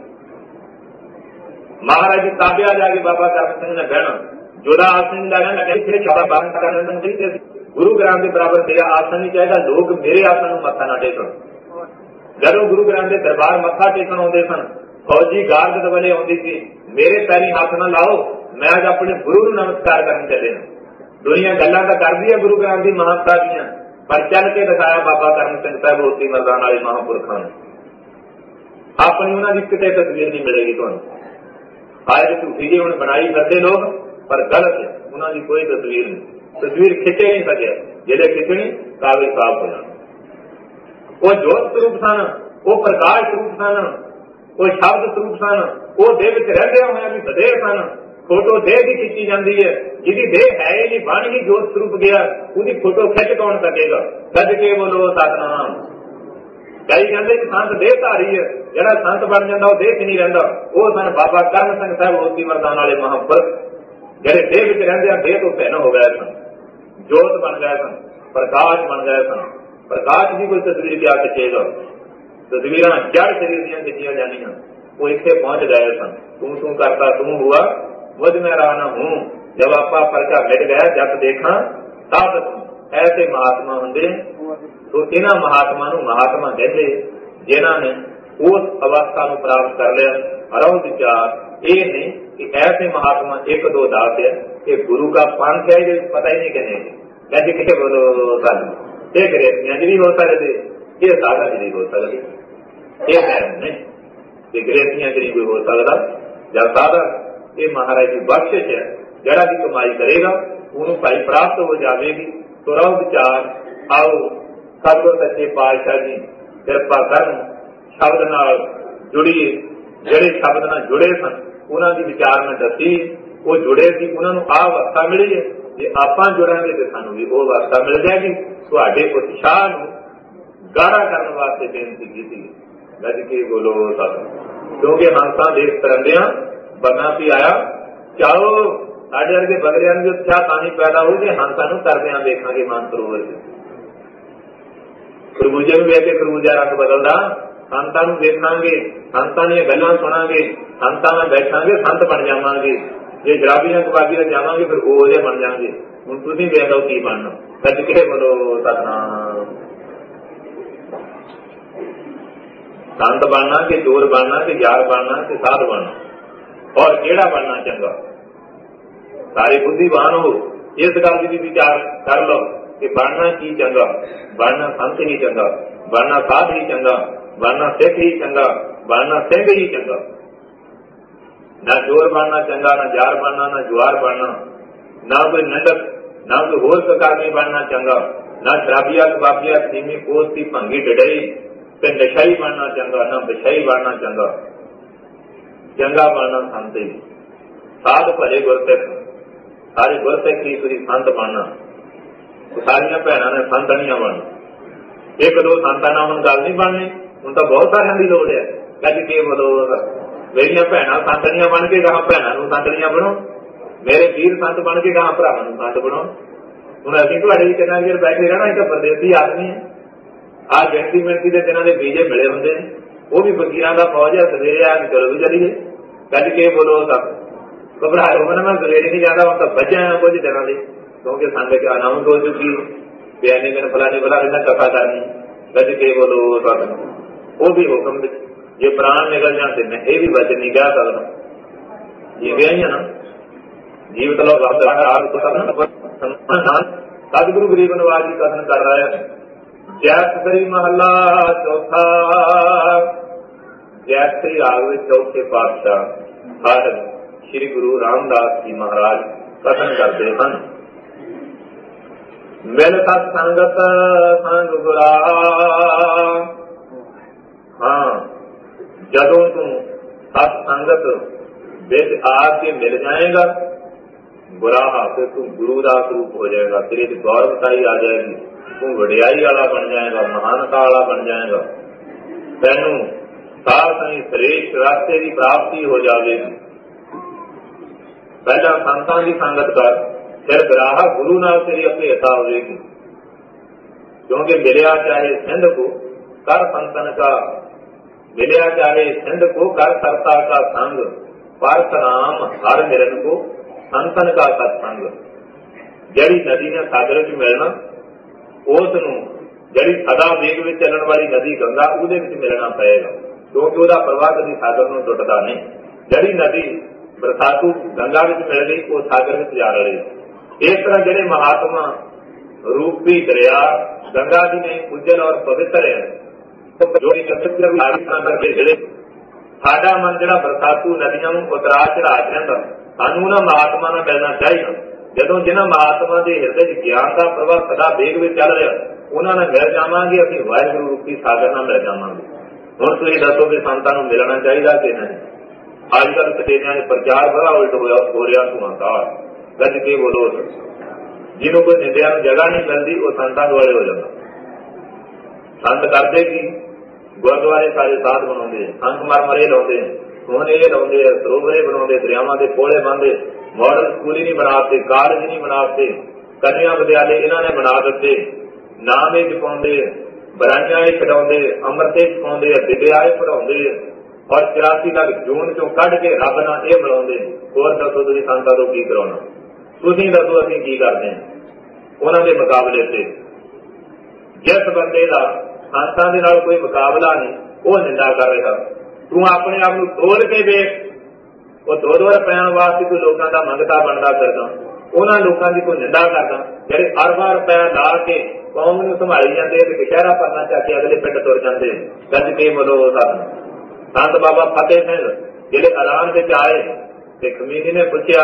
A: महाराज जी ताबिया जाके बाबा करण सिंह ने बहना, जोड़ा आसन लगाना कहीं बाबा करण सिंह गुरु ग्रंथ के बराबर मेरा आसन नहीं चाहिए, लोग मेरे आसन नूं मत्था ना टेकण। जदों गुरु ग्रंथ के दरबार मत्था टेकण आउंदे सन, फौजी गार्द वाले आती थी, मेरे पैरी हाथ ना लाओ, मैं अज अपने गुरु नूं नमस्कार करन चले। दुनिया गल्लां तां करदी है गुरु ग्रंथ दी महानता दीआं, पर चल के दिखाया बाबा करम सिंह साहब होती मरदान वाले महापुरखों ने। अपनी उन्होंने किते तस्वीर नहीं मिलेगी तुहानूं। आए झूठी जी हुण बनाई करते लोग, पर गलत है, उन्होंने कोई तस्वीर नहीं। तस्वीर खिंचे नहीं सके, जिहड़े खिंचनी कागज साफ हो जाना। वो जोत स्वरूप सन, वो प्रकाश स्वरूप सन, वो शब्द स्वरूप सन, वो देह विच रहिंदे होए भी सदैव सन। फोटो देह की खिंची जाती है, जिहदी देह है ही नहीं, बन ही जोत स्वरूप गया, उसकी फोटो खिंच कौन सकेगा। सज के बोलो सतनाम। कई कहते संत देहधारी है, जिहड़ा संत बन जाता देह च नहीं रहिंदा, वो सन बाबा करम सिंह साहब होती मरदान वाले महापुरख, जिहड़े देह विच रहिंदे देह तो भिन्न हो गए सन, जोत बन गए सन, प्रकाश बन गए सन। प्रकाश की कोई तस्वीर क्या खिंचेगा। तस्वीर जड़ शरीर दियां खिंचियां जानियां, वो इत्थे पहुंच गए सन। तू तू करता तू हुआ, मुझ में राना हूं, जब आपा परचा मिट गया, जब देखा तब ऐसे महात्मा होंगे। तो इन्हां महात्मा नूं महात्मा कहते जिन्हां ने उस अवस्था नूं प्राप्त कर लिया। अरौं विचार ये नहीं कि ऐसे महात्मा एक दो दास है, कि गुरु का पंथ है, ये पता ही नहीं कहने कैसे किसे बोलो सन एक रेतियां भी हो सकते, ये साधन नहीं हो सकते, ये नहीं कि गृहस्थियां भी कोई हो सकता या साधन। ये महाराज की बख्शिश है, जरा भी कमाई करेगा उन्होंने भाई प्राप्त हो जाएगी। तो रहो विचार आओ सतगुर सच्चे पातशाह जी कृपा करन, शब्द नाल जुड़िए। जेड़े शब्द नाल जुड़े सन उन्हों की विचार में दसी, वो जुड़े सी, उन्होंने आ अवस्था मिली है। जे आपां जुड़ांगे तो सानू भी वो अवस्था मिल जाएगी। तुहाडे उत्साह नूं गाढ़ा करने वास्ते बेनती की, गज के बोलो सतनाम। क्योंकि हंसा देख करंदियां बना भी आया, चाहो साढ़े वर्गे बगलियां भी उत्साह पानी पैदा हो जाए, हंसा नूं करदियां देखांगे मानसरोवर खरबूजे में वेख के खरबूजा रंग बदलदा, संतां नूं वेखांगे, संतां दीयां गल्लां सुणांगे, संतां नाल बैठांगे, संत बन जावांगे। जे शराबियां कबाबियां जावांगे फिर वो जे बन जाएंगे। हुण तुसीं वेख लो की बनना। गज के बोलो सतनाम। संत बनना कि चोर बनना कि यार बनना कि साध बनना, और केड़ा बनना चंगा। सारे बुद्धिवान हो, इस गल की भी विचार कर लो कि बनना की चंगा। बनना संत ही चंगा, बनना साध ही चंगा, बनना सिख ही चंगा, बनना सिंह ही चंगा। ना चोर बनना चंगा, ना जार बनना, ना जुआर बनना, ना कोई नंडक, ना कोई होर ककारनी बनना चंगा, ना शराबिया कबाबिया सीमी पोस्ती भंगी डडई ते नशाई बनना चंगा, ना बिछाई बनना चंगा। चंगा बनना संत ही, साध भले गुरसिख, सारे गुरसिख ही तुसीं संत बनना। सारिया भैनों ने संतनियां बनना। एक दो संतां नाल हुण गल नहीं बननी, हुण तां बहुत सारियां दी लोड़ है। कज के बोलो मेरिया भैनां संतनियां बन के कहा भैनों नूं संतनियां बनो, मेरे वीर संत बन के कहा भरावां नूं संत बनो। हुण असीं तुहाडे कितना चिर बैठे रहना, इह तां परदेसी आदमी है। आ गिणती मिणती के दिनां दे बीजे मिले हुंदे ने, वो भी फकीरां दा फौज है, सवेरे आ के चलो भी चलीए। कज के बोलो सब घबराए हो ना, मैं सवेरे नहीं जाता, हम तो बचे हैं कुछ दिनों से, क्योंकि संग के अनाउंस हो चुकी बयानी में फलाने फला कथा करनी। गज के बोलो सब वो भी हुक्म जे प्राण निकल जाते ने, यह भी वचन नहीं कह सकता। ये गया ही है ना जीवित लो सतगुरु गरीब नवाज जी कथन कर रहा है। जैसरी महला चौथा, जैसरी आग चौथे पातशाह हर श्री गुरु रामदास जी महाराज कथन करते हैं। मिल सत संगत संग गुरा, हाँ जदों तू सत संगत विच आके मिल जाएगा, बुरा फिर तू गुरु का स्वरूप हो जाएगा। तेरे गौरवताई आ जाएगी, तू वडियाई वाला बन जाएगा, महानता वाला बन जाएगा। तैनू साथ ही श्रेष्ठ रास्ते की प्राप्ति हो जाएगी। पहला संतां की संगत कर, फिर ग्राह गुरु नाल तेरी अभेता होगी। क्योंकि मिलिया चाहे सिंध को कर संतन का, मिलिया चाहे सिंध को कर सरता का संग, पर सराम हर मिलन को संतन का सत्संग। जड़ी नदी ने सागर च मिलना, उस नूं जड़ी सदा वेग में चलने वाली नदी गंगा उहदे विच मिलना पएगा। क्योंकि वह प्रवाह कभी सागर में टुटता नहीं। जड़ी नदी बरसातू गंगा में मिल गई वो सागर में जा रही। इस तरह ਜਿਹੜੇ महात्मा रूपी दरिया गंगा जी ने उज्जल और पवित्र है जोड़ी करके ਜਿਹੜੇ ਸਾਡਾ ਮਨ ਜਿਹੜਾ ਬਰਸਾਤੂ ਨਦੀਆਂ ਨੂੰ ਉਤਰਾ ਚੜਾ ਜਾਂਦਾ ਸਾਨੂੰ ਉਹਨਾਂ ਮਹਾਤਮਾ ਨਾਲ ਮਿਲਣਾ ਚਾਹੀਦਾ। ਜਦੋਂ ਜਿਨ੍ਹਾਂ ਮਹਾਤਮਾ ਦੇ ਹਿਰਦੇ 'ਚ ਗਿਆਨ ਦਾ ਪ੍ਰਵਾਹ ਸਦਾ ਵੇਗ ਵਿੱਚ ਚੱਲ ਰਿਹਾ ਉਹਨਾਂ ਨਾਲ ਮਿਲ ਜਾਵਾਂਗੇ, ਅਸੀਂ ਵਾਹਿਗੁਰੂ ਰੂਪੀ ਸਾਗਰ ਨਾਲ ਮਿਲ ਜਾਵਾਂਗੇ। ਹੁਣ ਤੁਸੀਂ ਦੱਸੋ ਕਿ ਸੰਤਾਂ ਨੂੰ ਮਿਲਣਾ ਚਾਹੀਦਾ ਕਿ ਨਹੀਂ? ਅੱਜ ਕੱਲ੍ਹ ਕਟੇਰਿਆਂ ਦੇ ਪ੍ਰਚਾਰ ਬੜਾ ਉਲਟ ਹੋ ਰਿਹਾ ਧੂਆਂਧਾਰ। ਗੱਜ ਕੇ ਬੋਲੋ, ਜਿਹਨੂੰ ਕੋਈ ਨਿੰਦਿਆ ਨੂੰ ਜਗ੍ਹਾ ਨਹੀਂ ਮਿਲਦੀ ਉਹ ਸੰਤਾਂ ਦੁਆਲੇ ਹੋ ਜਾਂਦਾ। ਸੰਤ ਕਰਦੇ ਕੀ? ਗੁਰਦੁਆਰੇ ਸਾਰੇ ਸਾਧ ਬਣਾਉਂਦੇ, ਸੰਗਮਰਮਰੇ ਲਾਉਂਦੇ, ਸੋਨੇ ਲਾਉਂਦੇ, ਸਰੋਵਰੇ ਬਣਾਉਂਦੇ, ਦਰਿਆਵਾਂ ਦੇ ਪੋਲੇ ਬੰਨ੍ਹਦੇ, ਮਾਡਲ ਸਕੂਲ ਹੀ ਨਹੀਂ ਬਣਾਤੇ, ਕਾਲਜ ਨਹੀਂ ਬਣਾਤੇ, ਕੰਨਿਆ ਵਿਦਿਆਲੇ ਇਹਨਾਂ ਨੇ ਬਣਾ ਦਿੱਤੇ, ਨਾਮ ਇਹ ਜਪਾਉਂਦੇ, ਬਰਾਈਆਂ ਇਹ ਛਡਾਉਂਦੇ, ਅੰਮ੍ਰਿਤ ਇਹ ਛਕਾਉਂਦੇ, ਵਿਦਿਆ ਇਹ ਪੜਾਉਂਦੇ ਔਰ 84 ਲੱਖ ਜੂਨ ਚੋਂ ਕੱਢ ਕੇ ਰੱਬ ਨਾਲ ਇਹ ਮਿਲਾਉਂਦੇ। ਹੋਰ ਦੱਸੋ ਤੁਸੀਂ ਸੰਤਾਂ ਤੋਂ ਕੀ ਕਰਾਉਣਾ? ਤੁਸੀਂ ਦੱਸੋ ਅਸੀਂ ਕੀ ਕਰਦੇ ਹਾਂ ਉਹਨਾਂ ਦੇ ਮੁਕਾਬਲੇ ਤੇ? ਜਿਸ ਬੰਦੇ ਦਾ ਸੰਤਾਂ ਦੇ ਨਾਲ ਕੋਈ ਮੁਕਾਬਲਾ ਨਹੀਂ ਉਹ ਨਿੰਦਾ ਕਰ ਰਿਹਾ। ਤੂੰ ਆਪਣੇ ਆਪ ਨੂੰ ਤੋਲ ਕੇ ਵੇਖ, ਉਹ 2-2 ਰੁਪਇਆਂ ਵਾਸਤੇ ਕੋਈ ਲੋਕਾਂ ਦਾ ਮੰਗਤਾ ਬਣਦਾ ਫਿਰਦਾ, ਉਹਨਾਂ ਲੋਕਾਂ ਦੀ ਕੋਈ ਨਿੰਦਾ ਕਰਦਾ ਜਿਹੜੇ ਅਰਬਾਂ ਰੁਪਇਆ ਲਾ ਕੇ ਕੌਮ ਨੂੰ ਸੰਭਾਲੀ ਜਾਂਦੇ ਤੇ ਸ਼ਹਿਰਾ ਪਰਨਾ ਚੱਕ ਕੇ ਅਗਲੇ ਪਿੰਡ ਤੁਰ ਜਾਂਦੇ। ਗੱਜ ਕੇ ਬੋਲੋ ਸੰਤ ਬਾਬਾ ਫਤਿਹ ਸਿੰਘ ਜਿਹੜੇ ਐਲਾਨ ਵਿੱਚ ਆਏ ਤੇ ਕਮੇਟੀ ਨੇ ਪੁੱਛਿਆ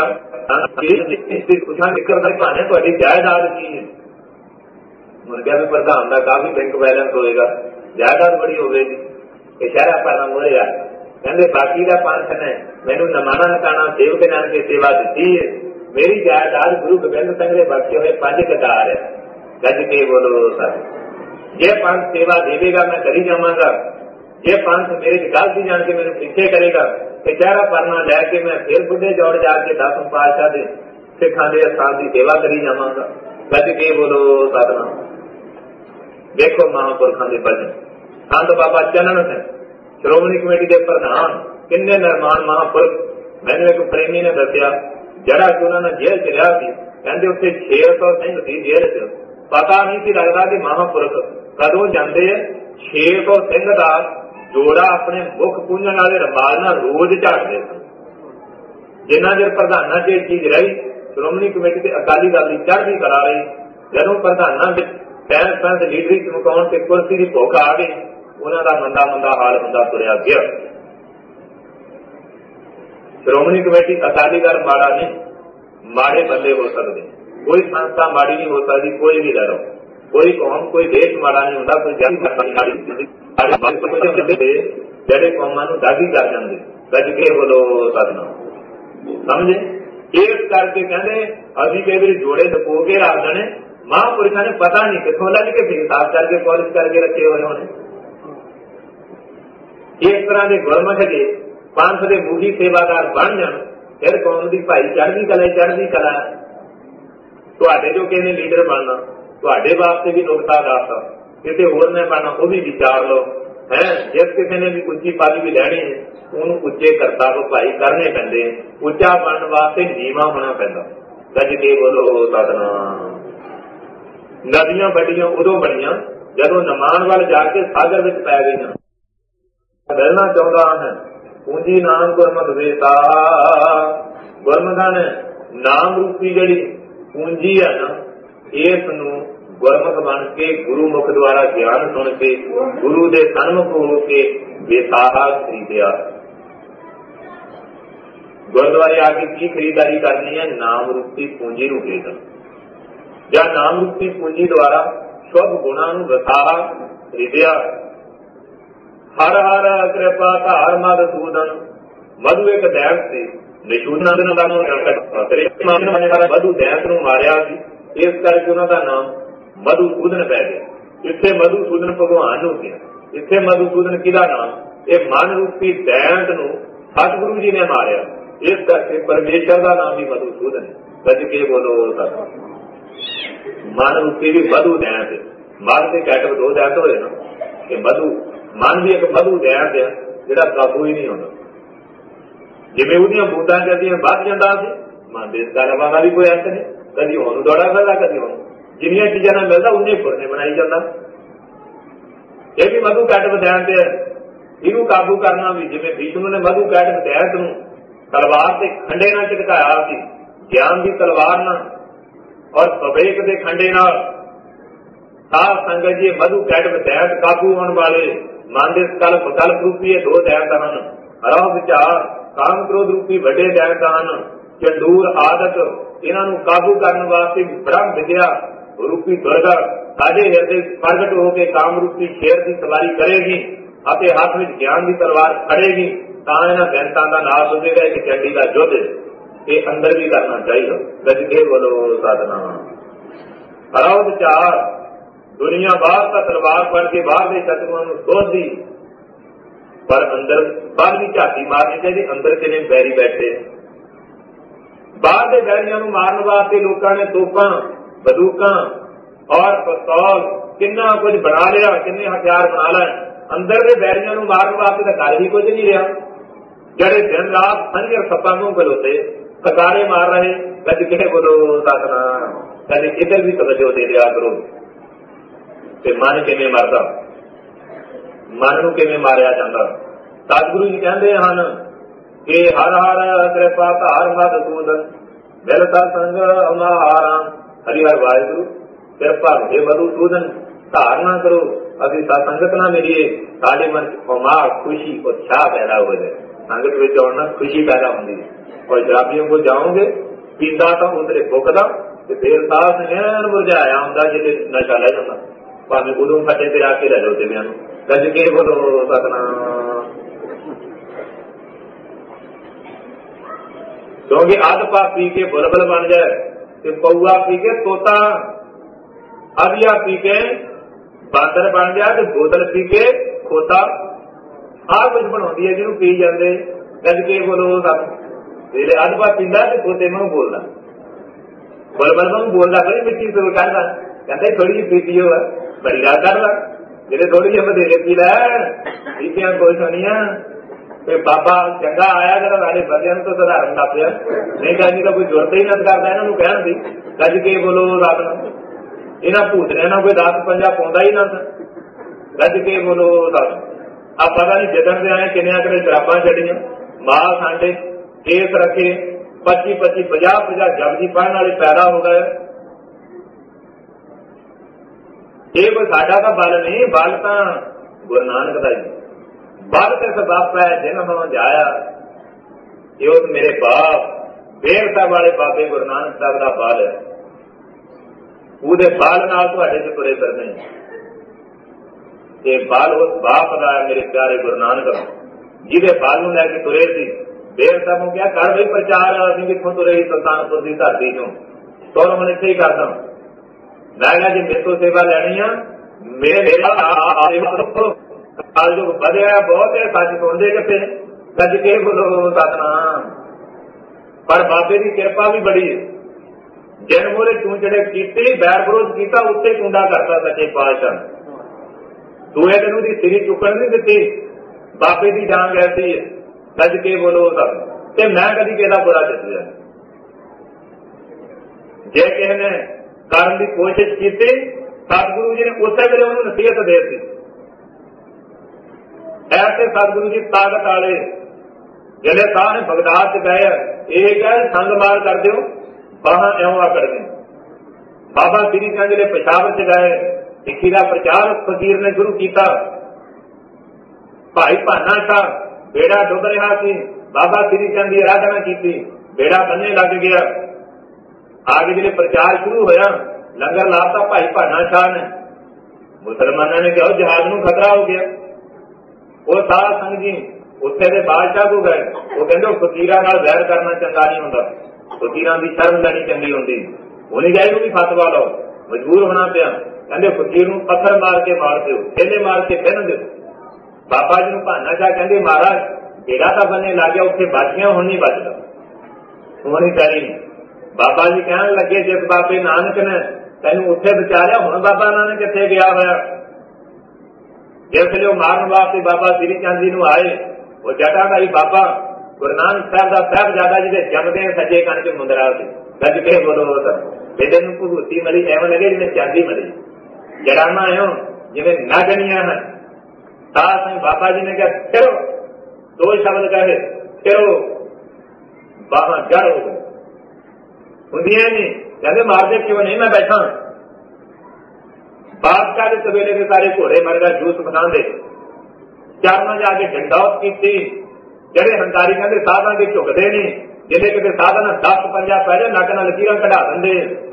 A: ਭਾਣੇ ਤੁਹਾਡੀ ਜਾਇਦਾਦ ਕੀ ਹੈ? ਮੁਰ ਗਿਆ ਵੀ ਪ੍ਰਧਾਨ ਦਾ ਕਾਫੀ ਬੈਂਕ ਬੈਲੈਂਸ ਹੋਏਗਾ, ਜਾਇਦਾਦ ਬੜੀ ਹੋਵੇਗੀ। ਇਹ ਸ਼ਹਿਰਾ ਪਰਨਾ ਮੋੜਿਆ ਕਹਿੰਦੇ ਬਾਕੀ ਦਾ ਪੰਥ ਨੇ ਮੈਨੂੰ ਨਮਾਣਾ ਨਕਾਣਾ ਸੇਵਕ ਨਾਨਕ ਕੇ ਸੇਵਾ ਦਿੱਤੀ ਹੈ। ਮੇਰੀ ਜਾਇਦਾਦ ਗੁਰੂ ਗੋਬਿੰਦ ਸਿੰਘ ਦੇ ਬਖਸ਼ੇ ਹੋਏ 5 ਕਤਾਰ ਹੈ। ਗੱਜ ਕੇ ਬੋਲੋ ਸਰ। ਜੇ ਪੰਥ ਸੇਵਾ ਦੇਵੇਗਾ ਮੈਂ ਕਰੀ ਜਾਵਾਂਗਾ, ਜੇ ਪੰਥ ਮੇਰੇ ਚ ਗਲਤੀ ਜਾਣ ਕੇ ਮੈਨੂੰ ਪਿੱਛੇ ਕਰੇਗਾ ਤੇ ਚਿਹਰਾ ਪਰਨਾ ਲੈ ਕੇ ਮੈਂ ਫਿਰ ਬੁੱਢੇ ਜੋੜ ਜਾ ਕੇ 10 ਪਾਤਸ਼ਾਹ ਦੇ ਸਿੱਖਾਂ ਦੇ ਅਸਥਾਨ ਦੀ ਸੇਵਾ ਕਰੀ ਜਾਵਾਂਗਾ। ਗੱਜ ਕੇ ਬੋਲੋ ਸਤਿਨਾਮ। ਦੇਖੋ ਮਹਾਂਪੁਰਖਾਂ ਦੇ ਭਜਨ। ਸੰਤ ਬਾਬਾ ਚੰਨਣ ਸਿੰਘ ਸ਼੍ਰੋਮਣੀ ਕਮੇਟੀ ਦੇ ਪ੍ਰਧਾਨ, ਕਿੰਨੇ ਨਿਰਮਾਣ ਮਹਾਂਪੁਰਖ। ਮੈਨੂੰ ਇੱਕ ਪ੍ਰੇਮੀ ਨੇ ਦੱਸਿਆ ਜਿਹੜਾ ਕਿ ਉਹਨਾਂ ਨੇ ਜੇਲ੍ਹ ਚ ਰਿਹਾ ਸੀ, ਕਹਿੰਦੇ ਉੱਥੇ 600 ਸਿੰਘ ਸੀ ਜੇਲ੍ਹ ਚ। ਪਤਾ ਨਹੀਂ ਸੀ ਲੱਗਦਾ ਕਿ ਮਹਾਂਪੁਰਖ ਕਦੋਂ ਜਾਂਦੇ। 600 ਸਿੰਘ ਦਾ ਜੋੜਾ ਆਪਣੇ ਮੁੱਖ ਪੂੰਝਣ ਵਾਲੇ ਰਮਾਲ ਨਾਲ ਰੋਜ਼ ਝਾੜਦੇ ਸਨ। ਜਿੰਨਾ ਚਿਰ ਪ੍ਰਧਾਨਾਂ ਚ ਇਹ ਚੀਜ਼ ਰਹੀ, ਸ਼੍ਰੋਮਣੀ ਕਮੇਟੀ ਤੇ ਅਕਾਲੀ ਦਲ ਦੀ ਚੜ੍ਹਦੀ ਕਰਾ ਰਹੀ। ਜਦੋਂ ਪ੍ਰਧਾਨਾਂ ਦੇ ਪੈਣ ਲੀਡਰੀ ਚਮਕਾਉਣ ਤੇ ਕੁਰਸੀ ਦੀ ਭੁੱਖ ਆ ਗਈ, ਉਹਨਾਂ ਦਾ ਮੰਦਾ ਹਾਲ ਹੁੰਦਾ ਤੁਰਿਆ ਗਿਆ। ਸ਼੍ਰੋਮਣੀ ਕਮੇਟੀ ਅਕਾਲੀ ਦਲ ਮਾੜਾ ਨਹੀਂ, ਮਾੜੇ ਬੰਦੇ ਹੋ ਸਕਦੇ। ਕੋਈ ਸੰਸਥਾ ਮਾੜੀ ਨਹੀਂ ਹੋ ਸਕਦੀ, ਕੋਈ ਵੀ ਲੈ ਲਓ। ਕੋਈ ਕੌਮ ਕੋਈ ਦੇਸ਼ ਮਾੜਾ ਨਹੀਂ ਹੁੰਦਾ, ਕੋਈ ਜਿਹੜੇ ਕੌਮਾਂ ਨੂੰ ਦਾਗੀ ਕਰ ਜਾਂਦੇ। ਗੱਜ ਕੇ ਬੋਲੋ ਸਤਿਨਾਮ। ਸਮਝੇ? ਇਸ ਕਰਕੇ ਕਹਿੰਦੇ ਅਸੀਂ ਕਈ ਵਾਰੀ ਜੋੜੇ ਲੁਕੋ ਕੇ ਰੱਖ ਦੇਣੇ। ਮਹਾਂਪੁਰਖਾਂ ਨੇ ਪਤਾ ਨਹੀਂ ਕਿੱਥੋਂ ਲੱਗ ਕੇ ਫਿਰ ਸਾਫ਼ ਕਰਕੇ ਪਾਲਿਸ਼ ਕਰਕੇ ਰੱਖੇ ਹੋਏ ਹੋਣੇ। ਇਸ ਤਰ੍ਹਾਂ ਦੇ ਗੁਰਮੁਖ ਜੇ ਪੰਥ ਦੇ ਮੂਹੀ ਸੇਵਾਦਾਰ ਬਣ ਜਾਣ ਫਿਰ ਕੌਮ ਦੀ ਭਾਈ ਚੜ੍ਹਦੀ ਕਲਾ। ਤੁਹਾਡੇ ਜੋ ਕਿਸੇ ਨੇ ਲੀਡਰ ਬਣਨਾ, ਤੁਹਾਡੇ ਵਾਸਤੇ ਵੀ ਨੁਕਤਾ ਦੱਸਦਾ, ਕਿਸੇ ਹੋਰ ਨੇ ਬਣਨਾ ਉਹ ਵੀ ਵਿਚਾਰ ਲਓ ਹੈ। ਜਿਸ ਕਿਸੇ ਨੇ ਵੀ ਉੱਚੀ ਪਦਵੀ ਵੀ ਲੈਣੀ ਹੈ ਉਹਨੂੰ ਉੱਚੇ ਕਰਤੱਵ ਭਾਈ ਕਰਨੇ ਪੈਂਦੇ। ਉੱਚਾ ਬਣਨ ਵਾਸਤੇ ਨੀਵਾਂ ਹੋਣਾ ਪੈਂਦਾ। ਗੱਜ ਕੇ ਬੋਲੋ ਸਤਿਨਾਮ। ਨਦੀਆਂ ਵੱਡੀਆਂ ਉਦੋਂ ਬਣੀਆਂ ਜਦੋਂ ਨਮਾਨ ਵੱਲ ਜਾ ਕੇ ਸਾਗਰ ਵਿੱਚ ਪੈ ਗਈਆਂ। ਮਿਲਣਾ ਚਾਹੁੰਦਾ ਹੈ ਪੂੰਜੀ ਨਾਮ ਗੁਰਮਤਿ ਵੇਤਾ। ਗੁਰਮੁਖਾਂ ਨੇ ਨਾਮ ਰੂਪੀ ਜਿਹੜੀ ਪੂੰਜੀ ਹੈ ਨਾ, ਇਸ ਨੂੰ ਗੁਰਮੁਖ ਬਣ ਕੇ ਗੁਰੂ ਮੁਖ ਦੁਆਰਾ ਗਿਆਨ ਸੁਣ ਕੇ ਗੁਰੂ ਦੇ ਸਨਮੁਖ ਹੋ ਕੇ ਵੇਸਾਹਾ ਖਰੀਦਿਆ। ਗੁਰਦੁਆਰੇ ਆ ਕੇ ਕੀ ਖਰੀਦਦਾਰੀ ਕਰਨੀ ਹੈ? ਨਾਮ ਰੂਪੀ ਪੂੰਜੀ ਨੂੰ ਖਰੀਦਣਾ। ਜਾਂ ਨਾਮ ਰੂਪੀ ਪੂੰਜੀ ਦੁਆਰਾ ਸ਼ੁਭ ਗੁਣਾਂ ਨੂੰ ਵਸਾਹਾ ਖਰੀਦਿਆ। ਹਰ ਹਰ ਕਿਰਪਾ ਧਾਰ ਮਧੂਸੂਦਨ। ਮਧੂ ਇੱਕ ਦੈਂਤ ਸੀ, ਨਿਸ਼ੂਦਨ ਦਾ ਮਧੂ ਦੈਂਤ ਨੂੰ ਮਾਰਿਆ ਸੀ, ਇਸ ਕਰਕੇ ਉਹਨਾਂ ਦਾ ਨਾਮ ਮਧੂਸੂਦਨ ਪੈ ਗਿਆ। ਇੱਥੇ ਮਧੂਸੂਦਨ ਭਗਵਾਨ ਨੂੰ ਗਿਆ, ਇੱਥੇ ਮਧੂਸੂਦਨ ਕਿਹਦਾ ਨਾਮ? ਇਹ ਮਨ ਰੂਪੀ ਦੈਂਤ ਨੂੰ ਸਤਿਗੁਰੂ ਜੀ ਨੇ ਮਾਰਿਆ, ਇਸ ਕਰਕੇ ਪਰਮੇਸ਼ਰ ਦਾ ਨਾਮ ਵੀ ਮਧੂਸੂਦਨ। ਗੱਜ ਕੇ ਬੋਲੋ ਸਤਿ। ਮਨ ਰੂਪੀ ਵੀ ਮਧੂ ਦੈਂਤ। ਮਨ ਦੇ ਕੈਟਵ 2 ਦੈਂਤ ਹੋਏ ਨਾ, ਇਹ ਮਧੂ ਮਨ ਵੀ ਇੱਕ ਮਧੂ ਦੈਂਤ ਆ ਜਿਹੜਾ ਕਾਬੂ ਹੀ ਨਹੀਂ ਹੁੰਦਾ। ਜਿਵੇਂ ਉਹਦੀਆਂ ਬੂੰਦਾਂ ਜਾਂਦੀਆਂ ਵੱਧ ਜਾਂਦਾ ਸੀ, ਮਨ ਦੇ ਕਾਰਵਾਂ ਦਾ ਵੀ ਕੋਈ ਅੰਤ ਨਹੀਂ। ਕਦੀ ਉਹਨੂੰ ਦੌੜਾ ਕਰਦਾ, ਕਦੀ ਉਹਨੂੰ। ਜਿੰਨੀਆਂ ਚੀਜ਼ਾਂ ਨਾਲ ਮਿਲਦਾ ਉਹਨੇ ਫੁਰਨੇ ਬਣਾਈ ਜਾਂਦਾ। ਇਹ ਵੀ ਮਧੂ ਕੈਟਵ ਦੈਂਤ ਹੈ। ਇਹਨੂੰ ਕਾਬੂ ਕਰਨਾ ਵੀ ਜਿਵੇਂ ਵਿਸ਼ਨੂੰ ਨੇ ਮਧੂ ਕੈਟ ਵਿਦਿਆਤ ਨੂੰ ਤਲਵਾਰ ਤੇ ਖੰਡੇ ਨਾਲ ਝਟਕਾਇਆ ਸੀ, ਗਿਆਨ ਦੀ ਤਲਵਾਰ ਨਾਲ ਔਰ ਵਿਵੇਕ ਦੇ ਖੰਡੇ ਨਾਲ। ਸਾਧ ਸੰਗਤ ਜੀ, ਮਧੂ ਕੈਟ ਵਿਦਿਆਤ ਕਾਬੂ ਹੋਣ ਵਾਲੇ ਮਨ ਦੇ ਕਲਪ ਰੂਪੀ ਇਹ ਦੋ ਦੈਤ ਹਨ। ਰਹੁ ਵਿਚਾਰ ਕਾਮ ਕ੍ਰੋਧ ਰੂਪੀ ਵੱਡੇ ਦੈਤ ਹਨ। ਚੰਡੂਰ ਆਦਿਕ ਇਹਨਾਂ ਨੂੰ ਕਾਬੂ ਕਰਨ ਵਾਸਤੇ ਬ੍ਰਹਮ ਵਿਦਿਆ ਰੂਪੀ ਦੁਰਗਾ ਸਾਡੇ ਹਿਰਦੇ ਪ੍ਰਗਟ ਹੋ ਕੇ ਕਾਮ ਰੂਪੀ ਸ਼ੇਰ ਦੀ ਸਵਾਰੀ ਕਰੇਗੀ ਅਤੇ ਹੱਥ ਵਿੱਚ ਗਿਆਨ ਦੀ ਤਲਵਾਰ ਖੜੇਗੀ, ਤਾਂ ਇਹਨਾਂ ਦੈਂਤਾਂ ਦਾ ਨਾਸ਼ ਹੋ ਜਾਏਗਾ। ਇੱਕ ਚੰਡੀ ਦਾ ਯੁੱਧ ਇਹ ਅੰਦਰ ਵੀ ਕਰਨਾ ਚਾਹੀਦਾ। ਗੱਜ ਕੇ ਬੋਲੋ ਸਤਿਨਾਮ। ਰਹੁ ਵਿਚਾਰ ਦੁਨੀਆ ਬਾਹਰ ਤਾਂ ਤਲਵਾਰ ਫੜ ਕੇ ਬਾਹਰ ਦੇ ਸ਼ਤਰੂਆਂ ਨੂੰ ਸੋਧਦੀ, ਪਰ ਅੰਦਰ ਬਾਹਰ ਵੀ ਝਾਤੀ ਮਾਰਨੀ ਚਾਹੀਦੀ, ਅੰਦਰ ਕਿਵੇਂ ਬੈਰੀ ਬੈਠੇ। ਬਾਹਰ ਦੇ ਬੈਰੀਆਂ ਨੂੰ ਮਾਰਨ ਵਾਸਤੇ ਲੋਕਾਂ ਨੇ ਤੋਪਾਂ, ਬੰਦੂਕਾਂ ਔਰ ਪਿਸਤੌਲ ਕਿੰਨਾ ਕੁਝ ਬਣਾ ਲਿਆ, ਕਿੰਨੇ ਹਥਿਆਰ ਬਣਾ ਲਏ। ਅੰਦਰ ਦੇ ਬੈਰੀਆਂ ਨੂੰ ਮਾਰਨ ਵਾਸਤੇ ਤਾਂ ਘਰ ਹੀ ਕੁਝ ਨਹੀਂ ਰਿਹਾ। ਜਿਹੜੇ ਦਿਨ ਰਾਤ ਸੰਘਰ ਸੱਪਾਂ ਨੂੰ ਖਲੋਤੇ ਸਕਾਰੇ ਮਾਰ ਰਹੇ। ਗੱਜ ਕੇ ਬੋਲੋ ਸਤਿਨਾਮ। ਕਦੇ ਇੱਧਰ ਵੀ ਤਵੱਜੋ ਦੇ ਦਿਆ ਕਰੋ। ਤੇ ਮਨ ਕਿਵੇਂ ਮਰਦਾ, ਮਨ ਨੂੰ ਕਿਵੇਂ ਮਾਰਿਆ ਜਾਂਦਾ। ਸਤਿਗੁਰੂ ਜੀ ਕਹਿੰਦੇ ਹਨ ਕਿ ਹਰ ਹਰ ਕਿਰਪਾ ਧਾਰ ਮਧੂਸੂਦਨ ਮਿਲਤਾ ਸੰਗ ਅਮਾਰਾ। ਹਰੀ ਹਰ ਵਾਹਿਗੁਰੂ ਕਿਰਪਾ ਜੇ ਮਧੂਸੂਦਨ ਧਾਰਨਾ ਕਰੋ, ਅਸੀਂ ਸੰਗਤ ਨਾ ਮਿਲੀਏ, ਸਾਡੇ ਮਨ ਚ ਉਮਾਰ ਖੁਸ਼ੀ ਉਤਸ਼ਾਹ ਪੈਦਾ ਹੋ ਜਾਏ। ਸੰਗਤ ਵਿੱਚ ਆਉਣ ਨਾਲ ਖੁਸ਼ੀ ਪੈਦਾ ਹੁੰਦੀ ਹੈ। ਔਰ ਸ਼ਰਾਬੀਆਂ ਕੋਲ ਜਾਓਗੇ ਪੀਂਦਾ ਤਾਂ ਉਧਰੇ ਫੁੱਕਦਾ ਤੇ ਫਿਰ ਸਾਹ ਨੈਣ ਮੁਰਝਾਇਆ ਹੁੰਦਾ ਜਿਹਦੇ ਨਸ਼ਾ ਲੈ ਜਾਂਦਾ। ਭਾਵੇਂ ਉਦੋਂ ਫੱਟੇ ਤੇ ਆ ਕੇ ਲੈ ਲਓ ਜਿਵੇਂ ਨੂੰ। ਗੱਜ ਕੇ ਬੋਲੋ ਸਤਿਨਾਮ। ਕਿਉਂਕਿ ਅੱਧ ਪਾ ਪੀ ਕੇ ਬੁਲਬੁਲ ਬਣ ਜਾਏ ਤੇ ਪਊਆ ਪੀ ਕੇ ਤੋਤਾ, ਅਧਿਆ ਪੀ ਕੇ ਬਾਂਦਰ ਬਣ ਜਾ ਤੇ ਬੋਤਲ ਪੀ ਕੇ ਖੋਤਾ। ਆਹ ਕੁਝ ਬਣਾਉਂਦੀ ਹੈ ਜਿਹਨੂੰ ਪੀ ਜਾਂਦੇ। ਗੱਜ ਕੇ ਬੋਲੋ ਸਤ। ਜਿਹੜੇ ਅੱਧ ਪਾ ਪੀਂਦਾ ਤੇ ਖੋਤੇ ਨੂੰ ਬੋਲਦਾ, ਬੁਲਬੁਲ ਨੂੰ ਬੋਲਦਾ ਕੋਈ ਮਿੱਟੀ ਤੋਂ ਕੱਢਦਾ, ਕਹਿੰਦਾ ਥੋੜੀ ਜਿਹੀ ਪੀਤੀ ਹੋ ਬੜੀ ਗੱਲ ਕਰਦਾ। ਜਿਹੜੇ ਥੋੜੀ ਜਿਹੀ ਵਧੇਰੇ ਪੀ ਲੈ ਪੀਤੀਆਂ ਕੋਈ ਸੁਣੀਆਂ ਤੇ ਬਾਬਾ ਚੰਗਾ ਆਇਆ ਜਿਹੜਾ ਸਾਡੇ ਬੰਦਿਆਂ ਨੂੰ ਤਾਂ ਸੁਧਾਰਨ ਲੱਗ ਪਿਆ। ਨਹੀਂ ਕਹਿੰਦੀ ਤਾਂ ਕੋਈ ਜ਼ਰੂਰਤ ਹੀ ਨਾ ਕਰਦਾ ਇਹਨਾਂ ਨੂੰ ਕਹਿਣ ਦੀ। ਗੱਜ ਕੇ ਬੋਲੋ ਰੱਬ ਨੂੰ। ਇਹਨਾਂ ਭੂਤਨਿਆਂ ਨਾਲ ਕੋਈ 10 ਪੰਜਾ ਪਾਉਂਦਾ ਹੀ ਨਾ। ਗੱਜ ਕੇ ਬੋਲੋ ਰੱਬ। ਆ ਪਤਾ ਨਹੀਂ ਜਿੱਦਣ ਦੇ ਆਏ ਕਿੰਨਿਆਂ ਕਦੇ ਸ਼ਰਾਬਾਂ ਛੱਡੀਆਂ, ਮਾਲ ਸਾਂਡੇ, ਕੇਸ ਰੱਖੇ, 25-25 50-50 ਜਪਜੀ ਪੜ੍ਹਨ ਵਾਲੇ ਪੈਦਾ ਹੋ ਗਏ। ਇਹ ਕੋਈ ਸਾਡਾ ਤਾਂ ਬਲ ਨਹੀਂ, ਬਲ ਤਾਂ ਗੁਰੂ ਨਾਨਕ ਦਾ ਜੀ। ਬਲ ਤੇ ਸਬਾਬ ਹੈ ਜਿਨ ਹੋਂ ਜਾਇਆ। ਇਹ ਉਸ ਮੇਰੇ ਬਾਪ ਬੇਰ ਸਾਹਿਬ ਵਾਲੇ ਬਾਬੇ ਗੁਰੂ ਨਾਨਕ ਸਾਹਿਬ ਦਾ ਬਲ ਹੈ। ਉਹਦੇ ਬਲ ਨਾਲ ਤੁਹਾਡੇ ਚ ਤੁਰੇ ਫਿਰਦੇ। ਇਹ ਬਲ ਉਸ ਬਾਪ ਦਾ ਹੈ ਮੇਰੇ ਪਿਆਰੇ ਗੁਰੂ ਨਾਨਕ, ਜਿਹਦੇ ਬਲ ਨੂੰ ਲੈ ਕੇ ਤੁਰੇ ਸੀ। ਬੇਰ ਸਾਹਿਬ ਨੂੰ ਕਿਹਾ ਕਰ ਬਈ ਪ੍ਰਚਾਰ, ਅਸੀਂ ਕਿੱਥੋਂ ਤੁਰੇ ਸੀ ਸੁਲਤਾਨਪੁਰ ਦੀ ਧਰਤੀ ਚੋਂ, ਤੁਰ ਹੁਣ ਇੱਥੇ ਹੀ ਕਰਦਾ। ਮੈਂ ਕਿਹਾ ਜੇ ਮੇਰੇ ਤੋਂ ਸੇਵਾ ਲੈਣੀ ਆ, ਮੇਰੇ ਕਾਲ ਜੋ ਵਧਿਆ ਬਹੁਤ ਹੈ, ਸੱਚ ਸੁਣਦੇ ਕਿੱਥੇ। ਗੱਜ ਕੇ ਬੋਲੋ ਸਤਿਨਾਮ। ਪਰ ਬਾਬੇ ਦੀ ਕਿਰਪਾ ਵੀ ਬੜੀ ਹੈ। ਜਿਨ ਮੋਰੇ ਚੂੰਚੜੇ ਕੀਤੇ, ਬੈਰ ਵਿਰੋਧ ਕੀਤਾ, ਉੱਤੇ ਚੁੰਡਾ ਕਰਤਾ ਸੱਚੇ ਪਾਤਸ਼ਾਹ। ਦੂਏ ਦਿਨ ਉਹਦੀ ਸਿਰੀ ਚੁੱਕਣ ਨਹੀਂ ਦਿੱਤੀ। ਬਾਬੇ ਦੀ ਡਾਂਗ ਐਸੀ ਹੈ। ਗੱਜ ਕੇ ਬੋਲੋ ਸਭ। ਤੇ ਮੈਂ ਕਦੀ ਕਿਹਦਾ ਬੁਰਾ ਚੱਲਿਆ। ਜੇ ਕਿਸੇ ਨੇ ਕਰਨ ਦੀ ਕੋਸ਼ਿਸ਼ ਕੀਤੀ, ਸਤਿਗੁਰੂ ਜੀ ਨੇ ਉਸੇ ਵੇਲੇ ਉਹਨੂੰ ਨਸੀਹਤ ਦੇ ਦਿੱਤੀ। ਐਸੇ ਸਤਿਗੁਰੂ ਜੀ ਤਾਕਤ ਵਾਲੇ ਜਿਹੜੇ ਸਾਹ ਨੇ ਬਗਦਾਦ ਚ ਗਏ, ਇਹ ਕਹਿ ਸੰਗ ਮਾਰ ਕਰ ਦਿਓ, ਬਾਹਾਂ ਇਉਂ ਆਕੜ ਗਏ। ਬਾਬਾ ਸ੍ਰੀ ਚੰਦ ਜਿਹੜੇ ਪੇਸ਼ਾਵਰ ਚ ਗਏ, ਸਿੱਖੀ ਦਾ ਪ੍ਰਚਾਰ ਫਕੀਰ ਨੇ ਸ਼ੁਰੂ ਕੀਤਾ। ਭਾਈ ਭਾਨਾ ਸ਼ਾਹ ਬੇੜਾ ਡੁੱਬ ਰਿਹਾ ਸੀ, ਬਾਬਾ ਸ੍ਰੀ ਚੰਦ ਦੀ ਆਰਾਧਨਾ ਕੀਤੀ, ਬੇੜਾ ਬੰਨੇ ਲੱਗ ਗਿਆ। ਆਗੇ ਜਿਹੜੇ ਪ੍ਰਚਾਰ ਸ਼ੁਰੂ ਹੋਇਆ, ਲੰਗਰ ਲਾਤਾ ਭਾਈ ਭਾਨਾ ਸ਼ਾਹ ਨੇ। ਮੁਸਲਮਾਨਾਂ ਨੇ ਕਿਹਾ ਜਹਾਜ਼ ਨੂੰ ਖਤਰਾ ਹੋ ਗਿਆ। ਉਹ ਸਾਧ ਸੰਗਤ ਜੀ ਉੱਥੇ ਦੇ ਬਾਦਸ਼ਾਹ ਕੋ ਗਏ। ਉਹ ਕਹਿੰਦੇ ਫਕੀਰਾਂ ਨਾਲ ਵੈਰ ਕਰਨਾ ਚੰਗਾ ਨਹੀਂ ਹੁੰਦਾ, ਫਕੀਰਾਂ ਦੀ ਸ਼ਰਮ ਲੈਣੀ ਚੰਗੀ ਹੁੰਦੀ। ਉਹਨੇ ਕਿਹਾ ਇਹਨੂੰ ਵੀ ਫਤਵਾ ਲਓ। ਮਜਬੂਰ ਹੋਣਾ ਪਿਆ। ਕਹਿੰਦੇ ਫਕੀਰ ਨੂੰ ਪੱਥਰ ਮਾਰ ਕੇ ਮਾਰ ਦਿਓ, ਥੇਲੇ ਮਾਰ ਕੇ ਪਹਿਨ ਦਿਓ। ਬਾਬਾ ਜੀ ਨੂੰ ਭਾਨਾ ਸ਼ਾਹ ਕਹਿੰਦੇ ਮਹਾਰਾਜ ਜਿਹੜਾ ਤਾਂ ਬੰਨੇ ਲੱਗ ਗਿਆ, ਉੱਥੇ ਬਚ ਹੁਣ ਨਹੀਂ ਬਚਦਾ, ਹੋਣੀ ਚਾਹੀਦੀ। ਬਾਬਾ ਜੀ ਕਹਿਣ ਲੱਗੇ ਜਿਸ ਬਾਬੇ ਨਾਨਕ ਨੇ ਤੈਨੂੰ ਉੱਥੇ ਬਚਾਇਆ, ਹੁਣ ਬਾਬਾ ਨਾਨਕ ਕਿੱਥੇ ਗਿਆ ਹੋਇਆ। ਜਿਸ ਵੇਲੇ ਉਹ ਮਾਰਨ ਵਾਸਤੇ ਬਾਬਾ ਸ੍ਰੀ ਚੰਦ ਜੀ ਨੂੰ ਆਏ, ਉਹ ਜਟਾਧਾਰੀ ਬਾਬਾ ਗੁਰੂ ਨਾਨਕ ਸਾਹਿਬ ਦਾ ਸਾਹਿਬਜ਼ਾਦਾ ਜਿਹਦੇ ਜੰਮਦੇ ਸੱਜੇ ਕੰਨ ਚ ਮੁੰਦਰਾ ਸੀ। ਗੱਜ ਕੇ ਬੋਲੋ ਬੇਟੇ ਨੂੰ ਭਗੂਤੀ ਮਿਲੀ, ਐਵੇਂ ਲੱਗੇ ਜਿਵੇਂ ਚਾਂਦੀ ਮਿਲੀ। ਜੜਾਵਾਂ ਇਉਂ ਜਿਵੇਂ ਨਾਗਣੀਆਂ ਹਨ। साध संग बाबा जी ने कहा फिरो, 2 शब्द कहे, फिरो, बाਹਾਂ जड़ हो गए, ਹੁੰਦੀਆਂ नहीं। कहते मारते क्यों नहीं, मैं बैठा। बादशाह के सवेले के सारे घोड़े मर गए, जूस पकांदे चरणों जाके डंडौत की। ਜਿਹੜੇ ਹੰਕਾਰੀ ਕਹਿੰਦੇ ਸਾਧਾਂ ਦੇ ਝੁਕਦੇ ਨਹੀਂ, ਜਿਹਦੇ ਕਿਤੇ ਸਾਧਾਂ ਨਾਲ 10 ਪੰਜਾ ਪੈ ਜਾ ਨੱਕ ਨਾਲ ਲਕੀਰਾਂ ਕਢਾ ਦਿੰਦੇ,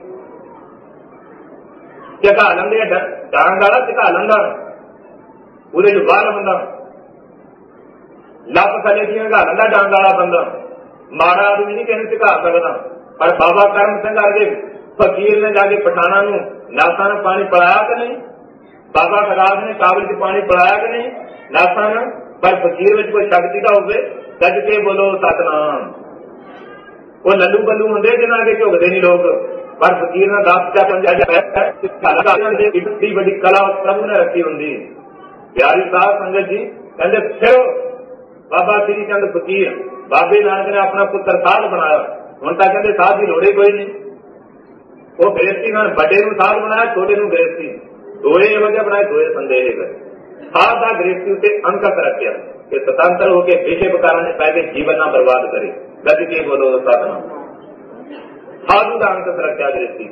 A: ਝਕਾ ਲੈਂਦੇ, ਡਾਂਗ ਵਾਲਾ ਝਕਾ ਲੈਂਦਾ, ਉਹਦੇ ਚ ਬਾਲ ਹੁੰਦਾ, ਲੱਤ ਥੱਲੇ ਦੀਆਂ ਘਾ ਲੈਂਦਾ ਡਾਂਗ ਵਾਲਾ ਬੰਦਾ। ਮਾੜਾ ਆਦਮੀ ਨਹੀਂ ਕਿਸੇ ਨੂੰ ਝਕਾ ਸਕਦਾ। ਪਰ ਬਾਬਾ ਕਰਮ ਸਿੰਘ ਵਰਗੇ ਫਕੀਰ ਨੇ ਜਾ ਕੇ ਪਠਾਣਾ ਨੂੰ ਨਾਸਾਂ ਨੂੰ ਪਾਣੀ ਪਿਲਾਇਆ ਕਿ ਨਹੀਂ? ਬਾਬਾ ਖਰਾਬ ਨੇ ਕਾਬਲ ਚ ਪਾਣੀ ਪਿਲਾਇਆ ਕਿ ਨਹੀਂ ਨਾਸਾਂ ਨੂੰ? पर फकीर में कोई शक्ति का होवे, सज के बोलो सतनाम। वो लल्लू बल्लू होंगे जिन्हों के झुकते नहीं लोग, पर फकीर ने 10 इतनी बड़ी कला प्रभु ने रखी होंगी। प्यारी साध संगत जी कहते फिर बाबा श्री चंद फकीर बाबे नानक ने अपना पुत्र साध बनाया। हुण तां कहते साध की लोड़ कोई नहीं, वो गृहस्थी में बड़े साध बनाया, छोटे गृहस्थी, दोए इहो जिहा बनाए, दोए संदेह करे। साध का गृहस्थी उत्ते अंकत रखिया कि स्वतंत्र होकर विषय कारण पहले जीवन ना बर्बाद करे। गज के बोलो सतनाम। साधु का अंकत रखिया गृहस्थी,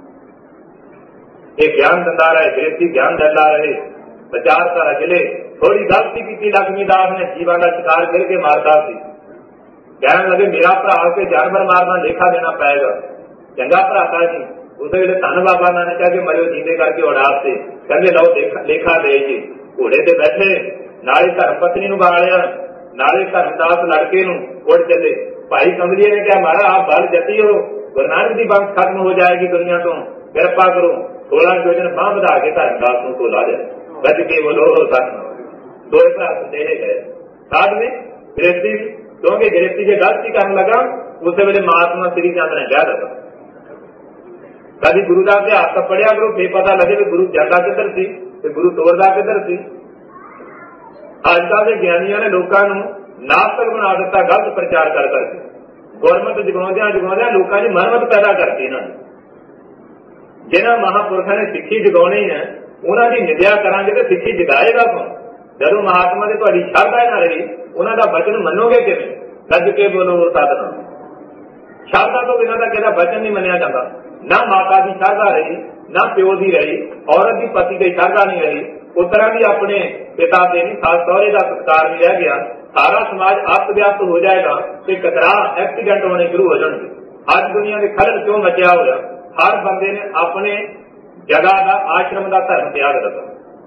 A: ये ज्ञान दंदा रहे, गृहस्थी ज्ञान दंदा रहे, प्रचार का रचले। थोड़ी गलती की लक्ष्मीदास ने जीवन का शिकार करके मारता सी, कहने लगे मेरा भरा के जानवर मारना लेखा देना पाएगा। चंगा भराता जी उस वे धन बाबा नानक कहा कि मरियो जींदे करके उड़ास से, कहते लो लेखा दे जी। घोड़े ते बैठे, नाले धर्म पत्नी नूं गालिया, नाले धर्मदास लड़के नूं उड़ चले। भाई कमलिए ने कहा महाराज आप बल जती हो, गुरु नानक की वंश खत्म हो जाएगी दुनिया तो, कृपा करो 16 योजन बांह बढ़ा के धर्मदास नूं तो ला दे। बच के बोलो सतनाम। 2 भरा संदेह गए साध में गृहस्थी, क्योंकि गृहस्थी से गलती करने लगा उस वेले महात्मा श्री चंद ने कह दिया कभी गुरु का इतिहास तो पढ़िया करो, फिर पता लगे भी गुरु जाता किधर सी, गुरु तोड़ता किधर सी। अजकल के ज्ञानियों ने लोगों को नास्तिक बना दिता गलत प्रचार कर करके, गुरमत जगाउंदियां जगाउंदियां लोगों की मनमत पैदा करती इन्होंने। जिन्होंने महापुरुषों ने सिक्खी जगाउणी है उन्होंने निंदा करांगे तो सिक्खी जगाएगा कौन? जदों महात्मा की तुहाडी श्रद्धा ना रही उन्हों का वचन मनोगे किवें? गज के बोलो सतनाम। श्रद्धा तो बिना तो किसी वचन नहीं मनिया जाता। ना माता की श्रद्धा रही, ना प्यो की रही, औरत की पति की श्रद्धा नहीं रही, पुत्रा भी अपने पिता से नहीं, सास सौरे का संस्कार नहीं रह गया, सारा समाज अस्त व्यस्त हो जाएगा, तो कतरा एक्सीडेंट होने शुरू हो जाएंगे। आज दुनिया के खलल क्यों मचा होया? हर बंदे ने अपने जगह का आश्रम का धर्म त्याग दिता,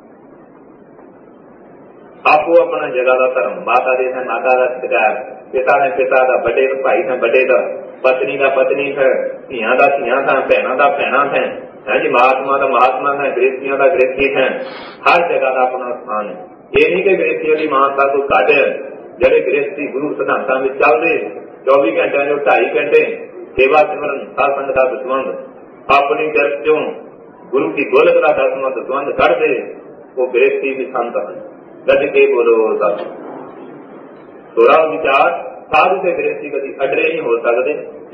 A: आपो अपना जगह का धर्म, माता ने माता का सत्कार, पिता ने पिता का, बड़े भाई ने बड़े का, पत्नी का पत्नी है, धियां का धियां था, भैनों का भैना है, है जी, महात्मा का महात्मा है, गृहस्थियों का गृहस्थी है। हर जगह का अपना स्थान है। ये नहीं कि गृहस्थियों की महानता को घट है, जड़े गृहस्थी गुरु सिद्धांतों में चलते 24 घंटे जो 2.5 घंटे सेवा सिमरन सत्संग का दसवंध अपनी तरफ चो गुरु की गोलक का दसवंध कर दे, वो गृहस्थी भी संत है। गज के बोलो सतनाम। थोड़ा विचार साधु से गृहस्थी कभी अडरे नहीं हो सकते।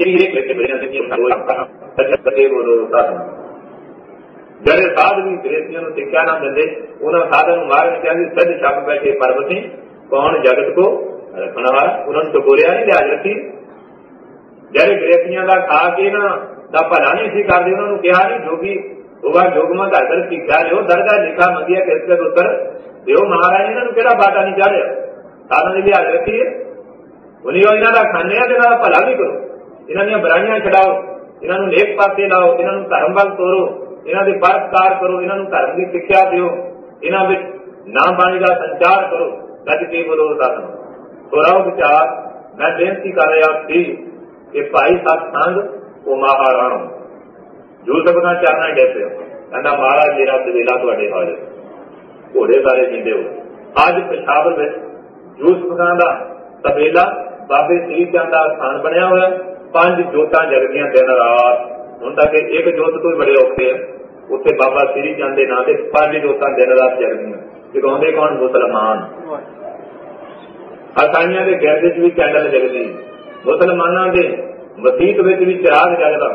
A: बोलो सतनाम। जड़े साधु भी गृहस्थियों को शिक्षा ना देंगे उन्होंने साधन मारने चाहिए सज छप बैठे परबती कौन जगत को रखने वाला, उन्होंने तो बोलिया नहीं लिहाज रखी। जड़े गृहस्थियों का खा के ना भला नहीं सी करते, उन्होंने कहा नहीं जोगी होगा जोगमा का दर शिक्षा लो दरगा लिखा मंदिया किसके उत्तर देव महाराज इन्होंने केड़ा बाटा नहीं चाढ़िया, साधन की लिहाज रखी है। उन्हीं इन्हों का खाने इन्हों का भला भी करो, इन्हों बुराइयां छड़ाओ, इन्हों नेक पासे लाओ, इन्हों धर्म वल तोरो, इन्हों के परोपकार करो, इन्हों धर्म की शिक्षा दो, इन्हों में नाम बाणी का संचार करो। गज के बोलो सतनाम। थोड़ा विचार मैं बेनती कर रहा थी कि भाई सत्संग वो महाराणा जो सबना चरना डैसे कहना महाराज मेरा सवेला थोड़े हाजिर, घोड़े सारे जींदे हो। अज पेशावर में जूस पकान का सवेला बाबे श्री चंद का स्थान बनया हुआ, 5 जोतां जगदियां दिन रात। हुण तक एक जोत तो बड़े औखे है, उत्थे बाबा श्री चंद के नाम से 5 जोतां दिन रात जगदियां। जगाउंदे कौन? मुसलमान। ईसाइयां के गिरजे च भी कैंडल जगदी, मुसलमानों के मसीत विच भी चिराग जगदा,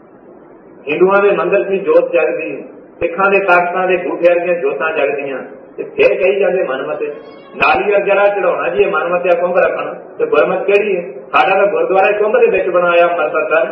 A: हिंदुओं के मंदिर की जोत जगदी, सिखां के ताकतां के गूठे वर्गियां जोतां जगदियां। फिर कही जाते मनमते नालिया जरा चढ़ाना जी मनमत्या कुंभ रखना तो गुरमत केड़ी है। साडा तो गुरुद्वारा कुंभ के विच बनाया अमृतसर साहब,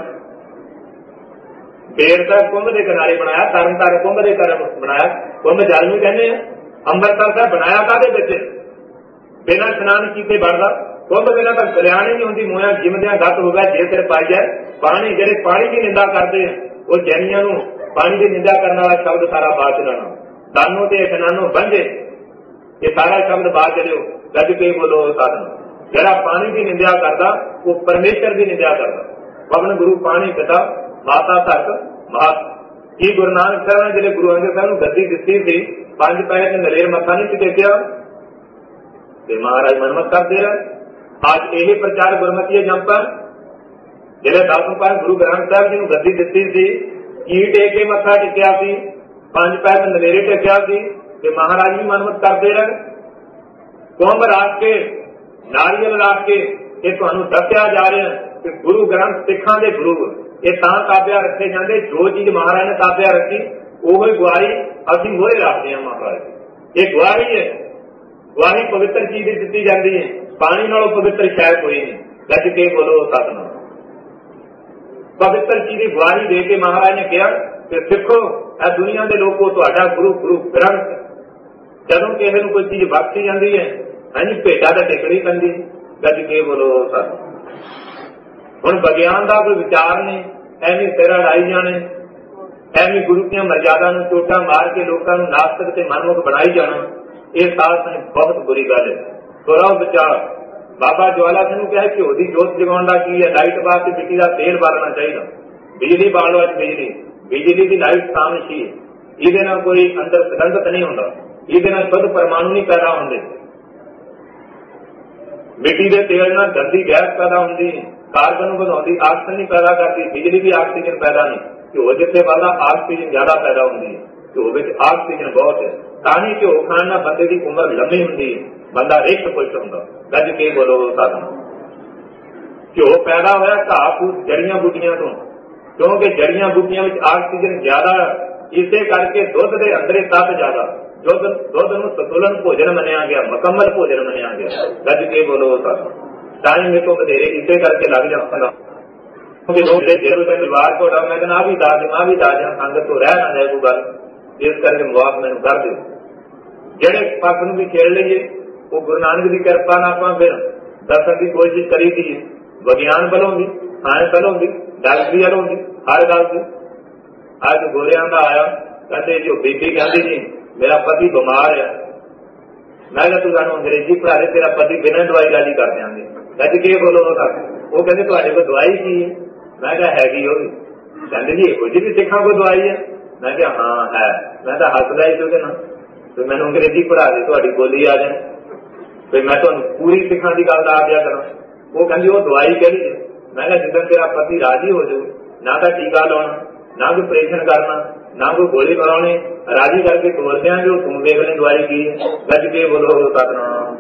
A: बेर साहब कुंभ के किनारे बनाया, तरन तारण कुंभ के घर बनाया, कुंभ जल नूं कहने अमृतसर साहब बनाया काहदे विच बिना स्नान कीते बढ़दा कुंभ बिना तो कल्याण ही नहीं होंदी। मोया जिमदियां गत हो गया जे सिर पाई जाए पानी, जेडे पानी की निंदा करते हैं वो जैनियां नूं पानी की निंदा करने वाला शब्द सारा बात चलाना दानों ते इशनानों बंझे ये सारा शब्द बात चलियो गज के बोलो साधन। जरा पानी की निंदा करता वो परमेश्वर की निंदा करता। पवन गुरु पानी पिता माता तक महत की गुरु नानक साहब ने जो गुरु अंगद साहब नूं गद्दी दित्ती सी 5 पैर ते नलेर मत्था नहीं टेकिया ते महाराज मनमत करते रहे। आज यही प्रचार गुरमती जंपर जिहड़े 10 पैर गुरु ग्रंथ साहब जी नूं गद्दी दित्ती सी की टेक के मत्था टेकिया सी 5 पैर ते नलेरे टेकिया सी ते महाराज भी मनमत करते रहे। कुंभ राख के नारियल राख के ये तुहानूं दस्सिया जा रहा कि गुरु ग्रंथ सिखां दे गुरु ये तां ताबिया रखे जाते जो चीज महाराज ने ताबिया रखी ओही गुआरी असीं मोहरे रखते हैं। महाराज ये गुआरी है, गुआरी पवित्र चीज दित्ती जाती है, पानी नालों पवित्र शायद कोई नहीं। गज के बोलो सतनाम। पवित्र चीज की गुआरी दे के महाराज ने कहा कि सिखो ए दुनिया के लोगों तुहाडा गुरु गुरु ग्रंथ जदों किसी को कोई चीज बख्शी जाती है हाँ जी भेटा तो टिकनी पैंदी। गज के बोलो सतनाम। हुण विज्ञान का कोई विचार नहीं, एवं सिर अड़ाई जाने, एवं गुरु की मर्यादा नूं चोटा मार के लोगों को नास्तिक ते मनमुख बनाई जाना ये साथ बहुत बुरी गल है। थोड़ा विचार बाबा ज्वाला सिंह कहा घ्यो की जोत जगाउण दा की है, लाइट वास्ते मिट्टी का तेल बालना चाहिए, बिजली बालो बिजली बिजली की लाइट सामशी है, ये कोई अंदर सुगंधत नहीं होंदा, ये शुद्ध परमाणु नहीं पैदा होंगे। मिट्टी के तेल नाल गंदी गैस पैदा होंगी, कार्बन बढ़ाती, ऑक्सीजन नहीं पैदा करती, बिजली भी ऑक्सीजन पैदा नहीं। घ्यो जिथे बढ़ता ऑक्सीजन ज्यादा पैदा होंगी है, घ्यो में ऑक्सीजन बहुत है, ताही घ्यो खाण नाल बंदे की उम्र लंबी होंगी है, बंदा रिष्ट पुष्ट होंदा। गज के बोलो साधन। घ्यो पैदा होया घाह फूस जड़ियां बूटियां तो, क्योंकि जड़ियां बूटियां में ऑक्सीजन ज्यादा, इसे करके दुध के अंदर तत्त ज्यादा, दुध नूं संतुलन भोजन मनिया गया, मुकम्मल भोजन मनिया गया। गज के बोलो साधन। टाइम में तो बधेरे इसे करके लग जाता परिवार को मैं कहना भी दाज संगत तो रह ना जाए कोई गल, इस करके मुआफ मैनू कर दो। जेड़े पक्ष नूं भी खेल लीए वो गुरु नानक की कृपा नाल आपां फिर दसण की कोशिश करी दी, विज्ञान वालों भी, साइंस वालों भी, डॉक्टरी वालों भी, हर गल की। अज गोरियां दा आया कहते जो बीबी कहती जी मेरा पति बीमार है, मैं तू सानू अंग्रेजी पढ़ा दे, तेरा पति बिना दवाई गाली कर देंगे। गज के बोलो वो कहते तुहाडे कोल दवाई की है, मैं कहा हैगी वो भी, कहते जी कुछ भी सिखा कोई दवाई है, मैं कहा हाँ है, मैं तो हसदा ही ਉਹਦੇ ਨਾਲ तो मैंने अंग्रेजी पढ़ा दे ਤੁਹਾਡੀ बोली आ जाए फिर मैं तो पूरी सिखा की गल आ गया करा। वो कहती वो दवाई कही है, मैं कहा जिदन तेरा पति राजी हो जाऊ ना तो टीका लाना, ना कोई ऑपरेशन करना, ना कोई गोली मरानी, राजी करके तोड़ देंगे, तू देख ले दवाई की है। गज के बोलो सतनाम।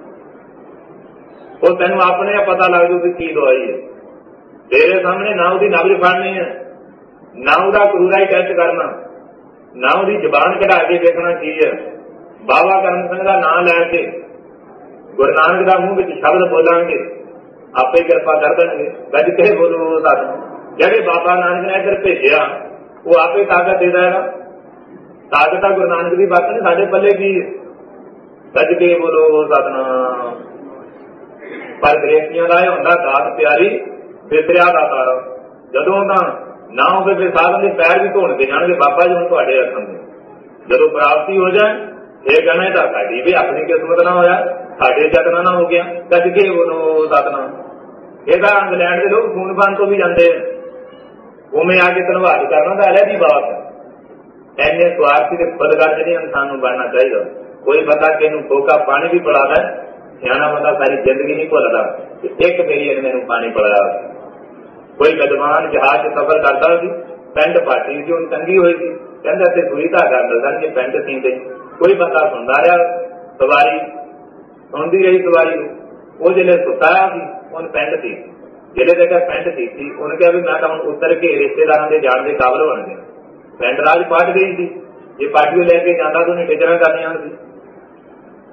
A: वो तेन अपने पता लग जू की दवाई है, तेरे सामने ना उसकी नब्ज फड़नी है, ना उसका करूरा ही टेस्ट करना, ना उसकी जबान कढ़ा के देखना की है। बाबा करम सिंह का नाम लैके गुरु नानक का मुंह शब्द बोलांगे आपे कृपा कर देंगे। गज के बोलो सतनाम। जेडे बाबा नानक ने इधर भेजा वो आपे ताकत दे देगा, ताकत गुरु नानक की बात नहीं साडे पल्ले की। गज के बोलो सतनाम। पर गृहस्थियों का यह होंदा दात प्यारी बिसरिया का तारा, जदों का ना होवे फिर साधन के पैर भी धोण दे जाणगे बाबा जी हुण तुहाडे रखणगे। जदों प्राप्ति हो जाए ये कहना तो साडी भी अपनी किस्मत ना होया, साडे जतना ना हो गया। गज के बोलो सतनाम। यह इंग्लैंड के लोग खून पान तो भी जाते हैं, उमें आके धन्यवाद करना तो अलग ही बात है। इन्ने स्वार्थी के खुदगर्ज नहीं इंसान को बनना चाहिए। कोई बंदा किसी फोका पानी भी पिलाता है, सियाना बंदा सारी जिंदगी नहीं भुलता एक मेरी ने मैनू पानी पिलाया। कोई विद्वान जहाज से सफर करता सी, पेंट पाटी सी उन तंगी हुई थी, कहते असं सुई धागा दसन के पेंट सीते। कोई बंदा सुनता रहा, सवारी सुनती रही सवारी, वो जिले सुताया उन पेंट सी, जिले देखा पेंट सी थी, उन्हें कहा भी मैं तो हम उतर के रिश्तेदारों के जान के काबल बन गए। पेंट राज पट गई थी, जे पाटियों लेके जाता तो उन्हें टिचर करनी सी,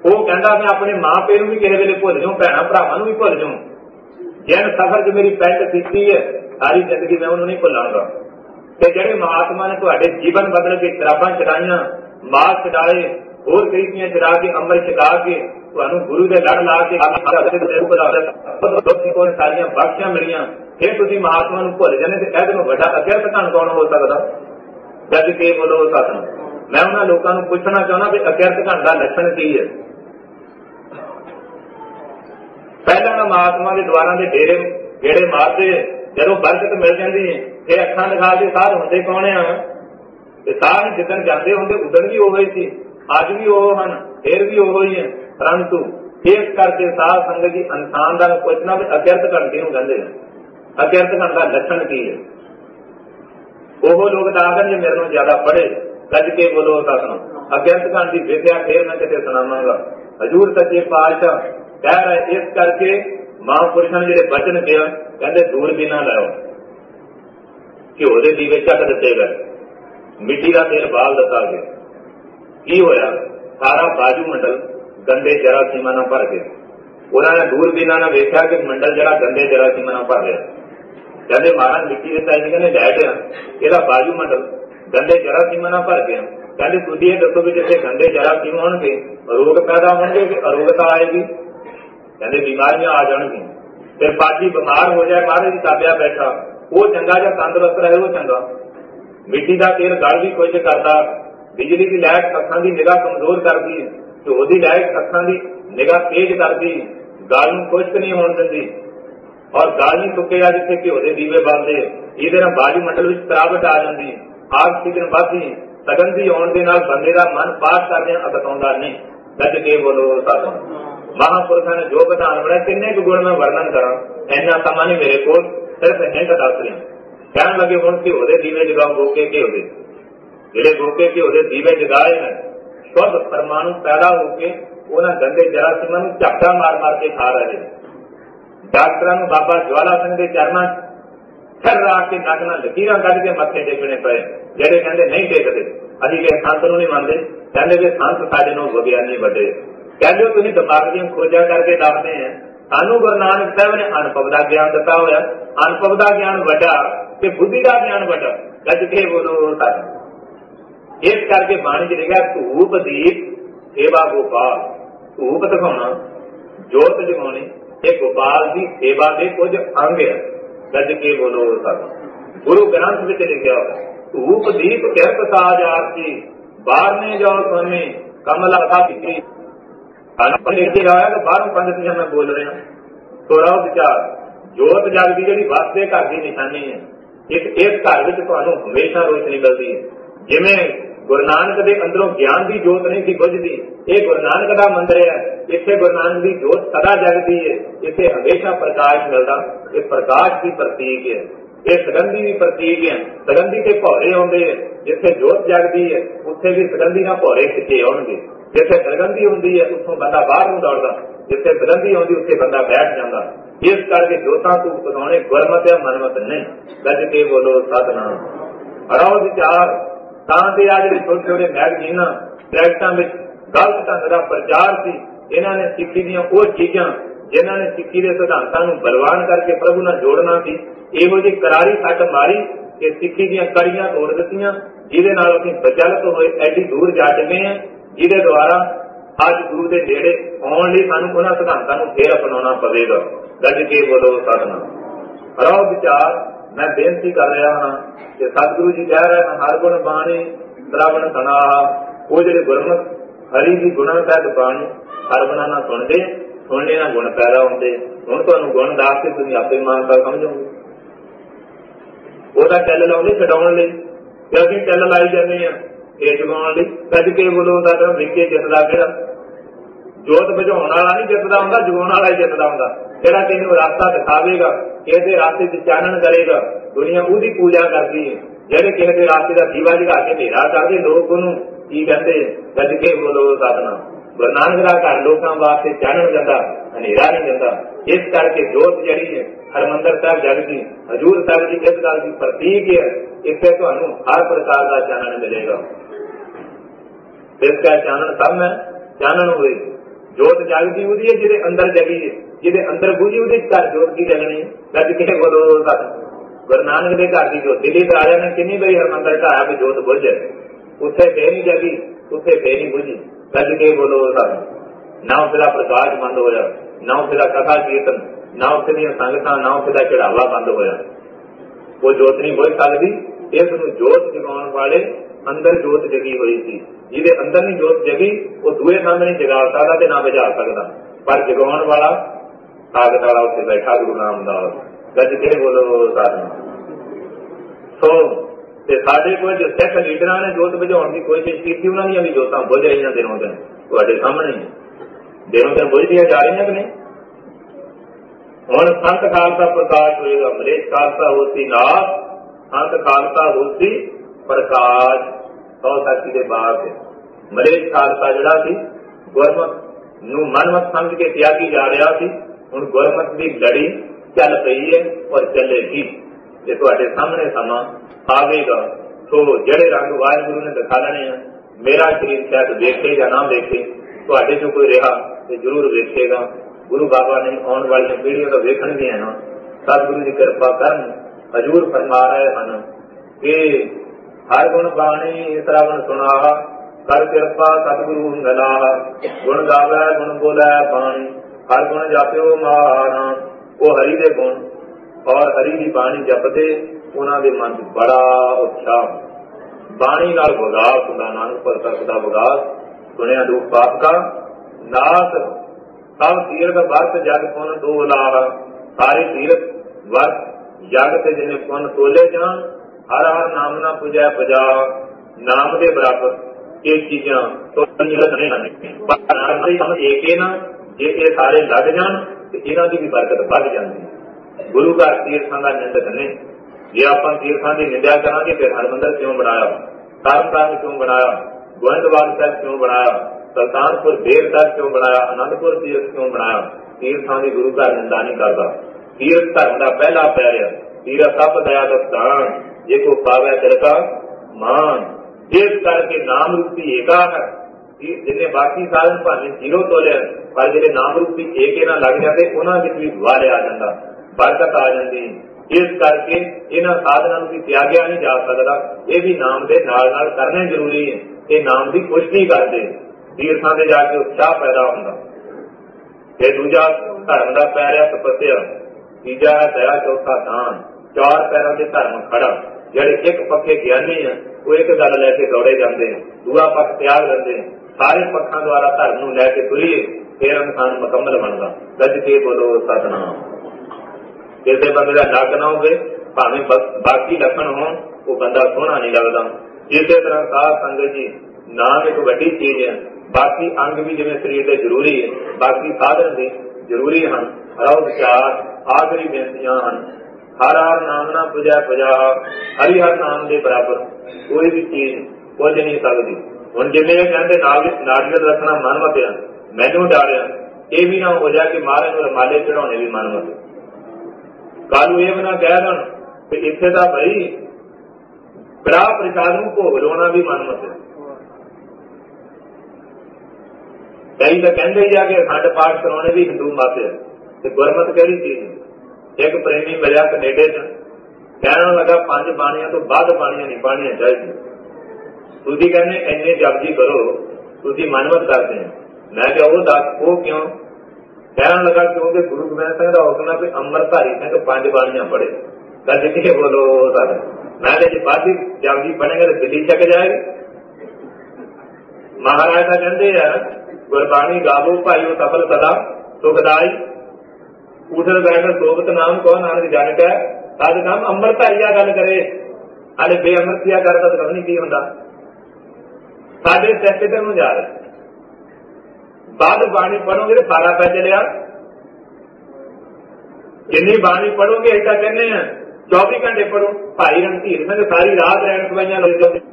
A: ਉਹ ਕਹਿੰਦਾ मैं अपने माँ प्यो भी किसी वेले भुल जाऊँ, भैणों भरावां भी भुल जाऊँ, जिन सफर च मेरी पैंट सीती है सारी जिंदगी मैं उन्होंने नहीं भुलांगा। ते जिहड़े महात्मा ने तुहाडे जीवन बदल के शराबां छडाइयां, माल छडाए, होर करीतियां छड़ा के, अमृत छका के, तुहानूं गुरु दे लड़ ला के सारियां बख्शियां मिलियां, फिर तुसीं महात्मा नूं भुल जाने ते इहदे नालों वड्डा अकिरत धन कौन हो सकदा? जज के बोलो सतनाम। मैं उन्हां लोकां नूं पुछना चाहुंदा भी अकिरत धन दा लक्षण की है? पहला ना महात्मा के द्वारा के डेरे गेड़े मारते, जदों बरकत मिल जाती है फिर अखां दिखा के साध होंदे कौन आ? साध जिदन जाते होंगे उदन भी ओह ही सी, अज भी ओह हैं, फिर भी ओह ही है। परंतु इस करके साध संगत जी इंसान का पुछना भी अकिरत घट किहनूं कहंदे ने, अकिरत घट का लक्षण की है? ओह लोग आखन जे मेरे नालों ज्यादा पढ़े, गज के बोलो सतनाम। अकिरत घट की विद्या फिर मैं किते सुणावांगा। हजूर सच्चे पातशाह कह रहे इस करके महापुरुषों ने जिहड़े बचन किया, कहते दूरबीना लाओ, घिओ के दीवे झट दिते गए, मिट्टी का तेल बाल दिता गया। की होया? सारा बाजू मंडल गंदे जरासीमां नाल भर गया। उन्होंने दूरबीना ने वेख्या कि मंडल जरा गंदे जरासीमां नाल भर गया। कहते महाराज मिट्टी के सैनिक ने लैट आ, बाजू मंडल गंदे जरासीमां नाल भर गया। कहते तुसीं ये दसो भी जिथे गंदे जरासीम होणगे रोग पैदा होणगे कि अरोगता आएगी? कहते बीमारियां आ जाएंगी। फिर पाजी बीमार हो जाए, महाराज जी ताबिया बैठा, वो चंगा या तंदुरुस्त रहे वो चंगा। मिट्टी का तेल गल भी कुछ करता, बिजली की लाइट अखां की निगाह कमजोर करती है, घ्यो की लाइट अखां की निगाह तेज करती, गल नूं खुश्क नहीं होण दिंदी, और गल नहीं सुकेगा जिथे घ्यो के दीवे बलदे, इहदे नाल बाजू मंडल विच तरावट आ जाती, ऑक्सीजन वधदी, सगंधी आउण दे नाल बंदे दा मन पास करदिआं अकताउंदा नहीं। गज के बोलो सतनाम। महापुरुषों ने जो विधान बनाया, किन्ने कु गुण मैं वर्णन करा, इन्ना समा नहीं मेरे को, सिर्फ हिंट दस रहा। कहने लगे हुण घ्यो के दीवे जगाओ, गोके घ्यो के जिहड़े गोके घ्यो के दीवे जगाए हैं, शुद्ध परमाणु पैदा होके उन्हां गंदे जरासीमां नूं झपटा मार मार के खा रहे। डॉक्टरां नूं बाबा ज्वाला सिंह के चरनां सिर रख के नक नाल लकीरां कढ के मत्थे टेकने पए। जिहड़े कहंदे नहीं टेकदे, असीं कि संत नूं नहीं मंनदे, कहंदे कि संत साडे नालों विग्यानी वड्डे। कहते हो तुम दिमाग दी खोजा करके दसते हैं, सानू गुरु नानक साहब ने अनुभव का ज्ञान दिता होया, अनुभव का ज्ञान वड्डा ते बुद्धि का ज्ञान वड्डा। गज के बोलो सत। इस करके बाणी च लिखा धूप दीप सेवा गोपाल। धूप दिखाना, जोत जगानी, ये गोपाल की सेवा के कुछ अंग है। गज के बोलो सत। गुरु ग्रंथ में लिखा धूप दीप किरत साज आरती, बारने जाओ स्वामी कमला था पिछली बारह पंडित जी मैं बोल रहा थोड़ा विचार। जोत जगदी जी वसते घर की निशानी है। इस घर में तुहानूं हमेशा रोशनी मिलती है। जिवें गुरु नानक के अंदरों ज्ञान की जोत नहीं थी बुझदी, ये गुरु नानक का मंदिर है, इत्थे गुरु नानक की जोत सदा जगदी है, इत्थे हमेशा प्रकाश मिलता। ये प्रकाश की प्रतीक है, ये सुगंधी भी प्रतीक है। सुगंधी के भौरे आउंदे, जिथे जोत जगदी है उत्थे भी सुगंधी नाल भौरे खिच्चे आउणगे। जिथे सुगंधी होंदी है उत्थों बंदा बाहर नूं दौड़दा, जिथे सुगंधी आउंदी उत्थे बंदा बैठ जांदा। इस करके जोतां तूं पकाउणे गुरमत या मनमत नहीं। गज के बोलो सतनाम। अड़ो विचार तां ते आ जिहड़े छोटे छोटे मैगजीनां ट्रैक्टां विच गलत ढंग दा प्रचार सी, इन्हां ने सिੱਖੀ ਦੀਆਂ ਉਹ चीजां जिन्हां ने सिੱਖੀ ਦੇ सिद्धांतां नूं बलवान करके प्रभु नाल जोड़ना सी, ਇਹੋ ਜਿਹੀ करारी सट मारी कि सिੱਖੀ ਦੀਆਂ कड़ियां तोड़ दित्तियां, ਜਿਹਦੇ ਨਾਲ ਅਸੀਂ प्रचलित होए एडी दूर जा चुके हैं, ਜਿਹਦੇ द्वारा अज गुरु के नेड़े आने लिए सानू उन्हां सिद्धांतां नूं फेर अपनाउणा पवेगा। गज के बोलो सतनाम। हरो विचार मैं बेनती कर रहा हाँ कि सतगुरु जी कह रहे हैं हर गुण बाणी श्रवण सुना, वो जिहड़े गुरमुख हरि की गुणा तहत बाणी हर गुणा ना सुनते, सुनने ना गुण पैदा होंगे। हुण तुहानूं गुण दस के तुसीं आपे मानता समझोगे। ਉਹਦਾ ਟੈਲ ਲਾਉਂਦੇ ਛਡਾਉਣ ਲਈ, ਤੇ ਅਸੀਂ ਟੈਲ ਲਾਈ ਜਾਂਦੇ ਹਾਂ ਇਹ ਜਗਾਉਣ ਲਈ। ਕੱਜ ਕੇ ਬੋਲੋ ਦਾ ਤਾਂ ਵਿਕੇ ਜਿੱਤਦਾ ਕਿਹੜਾ? ਜੋਤ ਬੁਝਾਉਣ ਵਾਲਾ ਨਹੀਂ ਜਿੱਤਦਾ ਹੁੰਦਾ, ਜਗਾਉਣ ਵਾਲਾ ਹੀ ਜਿੱਤਦਾ ਹੁੰਦਾ। ਜਿਹੜਾ ਤੈਨੂੰ ਰਸਤਾ ਦਿਖਾਵੇਗਾ, ਇਹਦੇ ਰਾਸਤੇ 'ਚ ਚਾਨਣ ਕਰੇਗਾ, ਦੁਨੀਆ ਉਹਦੀ ਪੂਜਾ ਕਰਦੀ ਹੈ। ਜਿਹੜੇ ਕਿਸੇ ਦੇ ਰਾਸਤੇ ਦਾ ਦੀਵਾ ਜਗਾ ਕੇ ਹਨੇਰਾ ਕਰਦੇ ਲੋਕ ਉਹਨੂੰ ਕੀ ਕਹਿੰਦੇ? ਕੱਜ ਕੇ ਬੋਲੋ ਸਤਨਾਮ। ਗੁਰੂ ਨਾਨਕ ਦਾ ਘਰ ਲੋਕਾਂ ਵਾਸਤੇ ਚਾਨਣ ਦਿੰਦਾ, ਹਨੇਰਾ ਨਹੀਂ ਦਿੰਦਾ। इस करके जोत जड़ी है हरमंदर साहब जगदी हजूर साहब जी इस गल की प्रतीक है। इससे तुहानूं हर प्रकार का चानण मिलेगा। इसका चानण सब में चानण हुए जोत जगती ਉਹਦੀ है ਜਿਹਦੇ अंदर जगी है, ਜਿਹਦੇ अंदर बुझी ਉਹਦੇ घर जोत की जगनी है। गज के बोलो सत। गुरु नानक ਦੇ घर की जोत दिल्ली राजा ने किन्नी बारी हरमंदर ढाया भी जोत बुझ जाए, उत्थे फे नहीं जगी, उत्थे फे नहीं बुझी। गज के बोलो सत। ना उसका प्रकाश बंद होया, ना उसका कथा कीर्तन, ना उसकी संगत, ना उसका चढ़ावा बंद होया। वो जोत नहीं बुझ सकती। इस जोत जगाने वाले अंदर जोत जगी हुई थी, ਜਿਹਦੇ अंदर नहीं जोत जगी वो दूए सामने जगा सकता ते ना बुझा सकता, पर जगाने वाला ताकत वाला उत्थे बैठा गुरु रामदास। गज के बोलो सत। सो ते साडे कोल जो सिख लीडरां ने जोत बुझाउण दी कोशिश कीती, उन्हां दी भी जोतां बुझ रहीआं दिनों दिन तुहाडे सामने, दिनों दिन बुझदिआं जा रहीआं कि नहीं। हुण संत खालसा प्रकाश होएगा, मलेच्छ खालसा होसी नाथ, संत खालसा होसी प्रकाश। सौ साखी दे बाग मलेच्छ खालसा जिहड़ा सी गुरमत नूं मनमत समझ के त्यागी जा रहा सी, हुण गुरमत दी लड़ी चल पई है और चलेगी। जे तुहाडे सामने समा आवेगा तो जिहड़े रंग वाहिगुरू ने दिखा लेने हैं, मेरा शरीर शायद वेखे या ना वेखे, तुहाडे चों कोई रहा तो जरूर वेखेगा। गुरु बाबा ने आने वाली पीढ़ियों तो वेखणगियां ना। सतगुरु की कृपा करन हजूर फरमा रहे हैं कि हर गुण बाणी श्रवण सुना, कर कृपा सतगुरु मिला। गुण गावै गुण बोलै बाणी, हर गुण जापिओ महाना। वो हरि दे गुण और हरि की बाणी जपदे, उन्हां दे मन च बड़ा उत्साह। बाणी नाल विगास हुंदा, नानक भगत दा विगास सुनिया दुख पाप का नाश। सब तीर्थ वर्त जग पुन दो लाभ, सारे तीर्थ वर्त जग ते जिन्हें पुन तोले जान। हर हर नाम ना पुजै पुजा, नाम दे बराबर ये चीजां तो एक ना, जे ये सारे लग जान तो इन्हां दी भी बरकत बढ़ जाती। गुरु घर तीर्थां दा निंदक नहीं। जे आपां तीर्थां दी निंदा करांगे फिर हरमंदर क्यों बनाया, तरनताਰਨ क्यों बनाया, गोइंदवाल साहिब क्यों बनाया, सुल्तानपुर देव साहिब क्यों बनाया, आनंदपुर तीर्थ क्यों बनाया। तीर्थां दी गुरु घर निंदा नहीं करता। तीर्थ धर्म दा पहला पैर है, तीरथ सब दया दान, जे को पावे तिलका मान। जिस करके नाम रूपी एका है, जिन्हें बाकी साधन भावें जीरो तोले, पर जिहड़े नाम रूपी एक ना लग जाते उन्हां विच भी वाले आ जांदा, बरकत आ जाती। इस करके इन्हां साधनां नूं भी त्यागया नहीं जा सकता। ये भी नाम दे नाल नाल करने जरूरी है। ये नाम की पुष्टि करते, तीर्थां ते जाके उत्साह पैदा होंदा। फिर दूजा धर्म का पैर है तपस्या, तीजा है दया, चौथा दान। चार पैरों से धर्म खड़ा। ਜਿਹੜੇ एक पक्के ज्ञानी है वो एक गल लैके दौड़े जाते हैं, दूआ पक्ष त्याग लेंदे। सारे पक्षों द्वारा धर्म नूं लैके तुरीए फिर इंसान मुकम्मल बनता। गज के बोलो सतनाम। किसी बंदे का नक ना हो भावें बाकी लक्षण हो, वो बंदा सोहना नहीं लगता। इस तरह साध संगत जी नाम एक वड्डी चीज है। बाकी अंग भी जिवें शरीर के जरूरी है, बाकी साधन भी जरूरी हैं। रौद चार आखिरी बेनतियां हैं। हर हर नाम ना पुजा पुजा, हरि हर नाम के बराबर कोई भी चीज पुज नहीं सकती। हुण जिवें कहते नारियल रखना मनमत है, मैनू डालिया ये भी ना हो जाए कि महाराज नूं रमाले चढ़ाने भी मनमत है। कल ये भी ना कह देन कि इत्थे तां बई कड़ाह प्रसाद नूं भोग लाउणा भी मनमत है। कई तो कहते ही आ कि अखंड पाठ कराने भी हिंदू मत है, ते गुरमत किहड़ी चीज है। एक प्रेमी मिलिया कनेडे च, कहने लगा 5 बाणियां तो ਵੱਧ बाणियां नहीं पाणियां चाहिए। तुसीं कहने इन्ने जपजी करो, तुसीं मनमत करते हैं। मैं क्या वो दस वो क्यों? कहने लगा क्योंकि गुरु गोबिंद सिंह का हुक्म है कि अमृतधारी सिंह 5 बाणियां पढ़े। गज के बोलो सर। मैं जो बाकी जपजी पढ़ेंगे तो दिल्ली चक जाएगी। महाराज का कहते हैं गुरबाणी गावो भाई वो सफल सदा सुखदाई, उठल बैठल सोबत नाम कहो नानक जान कै। सद नाम अमृतधारी गल करे, हाले बेअमृतिया करता तो नहीं की होंदा। साडे सिख किधर नूं जा रहे। बाद बाणी पढ़ोगे तो सारा पै चलिया। जिन्नी बाणी पढ़ोगे ऐसा कहने 24 घंटे पढ़ो। भाई रणधीर सिंह सारी रात रैन सवाइयां लग जाते।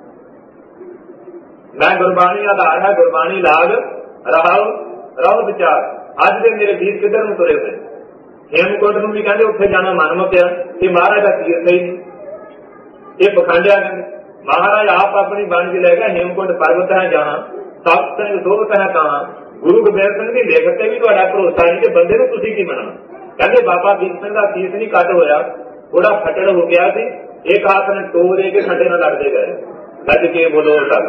A: मैं गुरबाणी आधार है, गुरबाणी लाग रहाओ रहो विचार। अज दे मेरे गीत किधर नूं तुरे पे। हेमकुंड नूं भी कहते उत्थे जाना मनमत है, ये महाराज का तीर्थ ही नहीं, ये पखंडिया कहते। महाराज आप अपनी बाणी च लै गए हेमकुंड पर्वत है जहां, सत्संग सोबत है कहां, ਗੁਰੂ ਗੋਬਿੰਦ ਸਿੰਘ ਦੀ ਲਿਖਤ ਤੇ ਵੀ ਤੁਹਾਡਾ ਭਰੋਸਾ ਨਹੀਂ ਕਿ ਬੰਦੇ ਨੂੰ ਤੁਸੀਂ ਕੀ ਮੰਨਣਾ। ਕਹਿੰਦੇ ਬਾਬਾ ਦੀਪ ਸਿੰਘ ਦਾ ਸੀਸ ਨਹੀਂ ਕੱਟ ਹੋਇਆ, ਥੋੜਾ ਫਟੜ ਹੋ ਗਿਆ ਸੀ, ਇੱਕ ਹੱਥ ਨੇ ਟੋ ਦੇ ਕੇ ਖੱਡੇ ਨਾਲ ਲੜਦੇ ਗਏ। ਗੱਜ ਕੇ ਬੋਲੋ ਗੱਲ।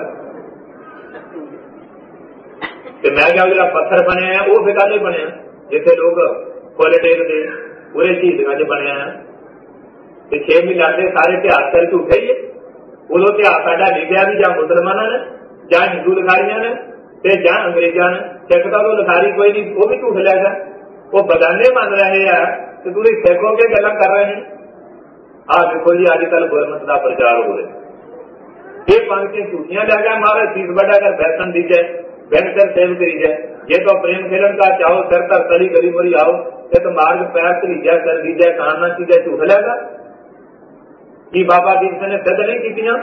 A: ਤੇ ਮੈਂ ਕਿਹਾ ਜਿਹੜਾ ਪੱਥਰ ਬਣਿਆ ਉਹ ਬੇਕਾਲੇ ਬਣਿਆ, ਜਿੱਥੇ ਲੋਕ ਫੁੱਲ ਟੇਕਦੇ ਪੂਰੇ ਸ਼ਹੀਦਾਂ 'ਚ ਬਣਿਆ। ਤੇ 6 ਮਹੀਨੇ ਦੇ ਸਾਰੇ ਇਤਿਹਾਸ ਕਰ ਝੂਠੇ ਹੀ ਹੈ। ਉਦੋਂ ਇਤਿਹਾਸ ਸਾਡਾ ਲਿਖਿਆ ਵੀ ਜਾਂ ਮੁਸਲਮਾਨਾਂ ਨੇ ਜਾਂ ਹਿੰਦੂ ਲਿਖਾਰੀਆਂ ਨੇ ਤੇ ਜਾਂ ਅੰਗਰੇਜ਼ਾਂ ਨੇ। ਸਿੱਖ ਤਾਂ ਉਹ ਲਿਖਾਰੀ ਕੋਈ ਨਹੀਂ, ਉਹ ਵੀ ਝੂਠ ਲੈ ਗਿਆ। ਉਹ ਬਗਾਨੇ ਮੰਨ ਰਹੇ ਆ ਤੇ ਤੁਸੀਂ ਸਿੱਖ ਹੋ ਕੇ ਗੱਲਾਂ ਕਰ ਰਹੇ ਨੇ। ਆਹ ਦੇਖੋ ਜੀ ਅੱਜ ਕੱਲ੍ਹ ਗੁਰਮਤਿ ਦਾ ਪ੍ਰਚਾਰ ਹੋ ਰਿਹਾ, ਇਹ ਪੰਕਤੀਆਂ ਝੂਠੀਆਂ ਲੈ ਗਿਆ। ਮਹਾਰਾਜ ਸੀਸ ਵੱਡਾ कर बैसन दीजिए, बैठकर सेव करीजिए, ये तो प्रेम खेलन का चाहो, सर तर तली गली मरी आओ, ये तो मार्ग पैर तलीजिए कर दीजिए, कान ना कीजिए। झूठ लेगा कि बाबा दीप सिंह ने सिद्ध नहीं कीतियां।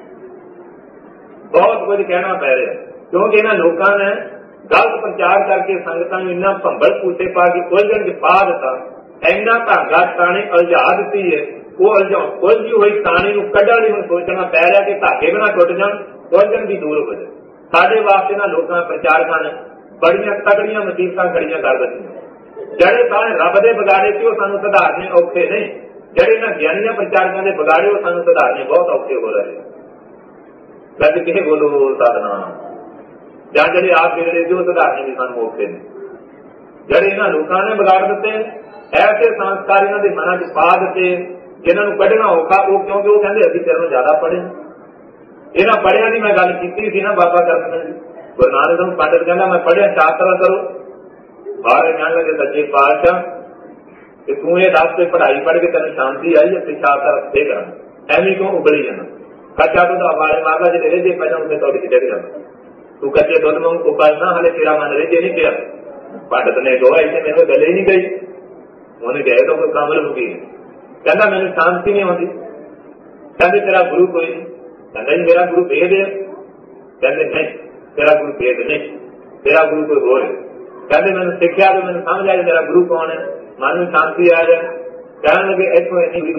A: बहुत कुछ कहना पै रहा, क्योंकि इन्होंने लोगों ने गलत प्रचार करके संगतां नूं इन्ना भंबल पूते पा के उलझन च पा दिता। इन्ना धागा टाणी उलझा दिती है, वो उलझी हुई टाणी नूं कढण लई हुण सोचना पै रहा कि धागे भी ना टुट जाण, उलझन भी दूर हो जाए। साडे वास्ते ना लोकां प्रचारकां ने बड़ियां तगड़ियां मुसीबतां खड़ियां कर दित्तियां। ਜਿਹੜੇ ਸਾਰੇ ਰੱਬ ਦੇ ਵਿਗਾੜੇ ਸੀ ਉਹ ਸਾਨੂੰ ਸੁਧਾਰਨੇ ਔਖੇ ਨਹੀਂ, ਜਿਹੜੇ ਇਹਨਾਂ ਗਿਆਨੀਆਂ ਪ੍ਰਚਾਰਕਾਂ ਦੇ ਵਿਗਾੜੇ ਉਹ ਸਾਨੂੰ ਸੁਧਾਰਨੇ ਬਹੁਤ ਔਖੇ ਹੋ ਰਹੇ। ਗੱਜ ਕੇ ਬੋਲੋ ਸਤਿਨਾਮ। ਜਾਂ ਜਿਹੜੇ ਆਪ ਵਿਗੜੇ ਸੀ ਉਹ ਸੁਧਾਰਨੇ ਵੀ ਸਾਨੂੰ ਔਖੇ ਨੇ। ਜਿਹੜੇ ਇਹਨਾਂ ਲੋਕਾਂ ਨੇ ਵਿਗਾੜ ਦਿੱਤੇ, ਐਸੇ ਸੰਸਕਾਰ ਇਹਨਾਂ ਦੇ ਮਨਾਂ 'ਚ ਪਾ ਦਿੱਤੇ ਜਿਨ੍ਹਾਂ ਨੂੰ ਕੱਢਣਾ ਔਖਾ। ਉਹ ਕਿਉਂਕਿ ਉਹ ਕਹਿੰਦੇ ਅਸੀਂ ਤੇਰੇ ਨਾਲੋਂ ਜ਼ਿਆਦਾ ਪੜ੍ਹੇ। ਇਹਨਾਂ ਪੜ੍ਹਿਆਂ ਦੀ ਮੈਂ ਗੱਲ ਕੀਤੀ ਸੀ ਨਾ ਬਾਬਾ ਕਰਮ ਸਿੰਘ ਜੀ। ਗੁਰੂ ਨਾਨਕ ਦੇਵ ਪੰਡਤ ਕਹਿੰਦਾ ਮੈਂ ਪੜ੍ਹਿਆ ਸ਼ਾਸਤਰ ਕਰੋ। ਬਾਹਰ ਕਹਿਣ ਲੱਗੇ ਸੱਚੇ ਪਾਤਸ਼ਾਹ ਕਿ ਤੂੰ ਇਹ ਦੱਸ ਤੇ ਪੜ੍ਹਾਈ ਪੜ੍ਹ ਕੇ ਤੈਨੂੰ ਸ਼ਾਂਤੀ ਆਈ ਅਤੇ ਸ਼ਾਸਤਰ ਦੇ ਕਰਾਂ, ਐਵੇਂ ਕਿਉਂ ਉਗਲੀ ਜਾਣਾ। ਕੱਚਾ ਦੁੱਧ ਵਾਲੇ ਮਾਰਦਾ ਜੇ ਰੇਜੇ ਪੈ ਜਾਣ ਤੇ ਤੁਹਾਡੇ ਚ ਡਿੱਗ ਜਾਂਦਾ। ਤੂੰ ਕੱਚੇ ਦੁੱਧ ਨੂੰ ਉਬਾਲਣਾ, ਹਾਲੇ ਤੇਰਾ ਮਨ ਰੇਜੇ ਨਹੀਂ ਪਿਆ। ਪੰਡਤ ਨੇ ਦੋਹਾ ਇੱਥੇ ਮੈਨੂੰ ਗੱਲ ਹੀ ਨਹੀਂ ਗਈ। ਉਹਨੇ ਗਏ ਤਾਂ ਕੋਈ ਕੰਮ ਲੁਕੀ। ਕਹਿੰਦਾ ਮੈਨੂੰ ਸ਼ਾਂਤੀ ਨਹੀਂ ਆਉਂਦੀ। ਕਹਿੰਦੇ ਤੇਰਾ ਗੁਰੂ ਕੋਈ ਨਹੀਂ। ਕਹਿੰਦਾ ਜੀ ਮੇਰਾ ਗੁਰੂ ਵੇਦ ਹੈ। ਕਹਿੰਦੇ ਨਹੀਂ ਤੇਰਾ ਗੁਰੂ ਵੇਦ ਨਹੀਂ, ਤੇਰਾ ਗੁਰੂ ਕੋਈ ਹੋਰ ਹੈ। ਕਹਿੰਦੇ ਮੈਨੂੰ ਸਿੱਖਿਆ ਤੇ ਮੈਨੂੰ ਸਮਝ ਆਇਆ ਮੇਰਾ ਗੁਰੂ ਕੌਣ ਹੈ, ਮਨ ਨੂੰ ਸ਼ਾਂਤੀ ਆ ਜਾਏ। ਕਹਿਣ ਲੱਗੇ ਇੱਥੋਂ ਇੰਨੀ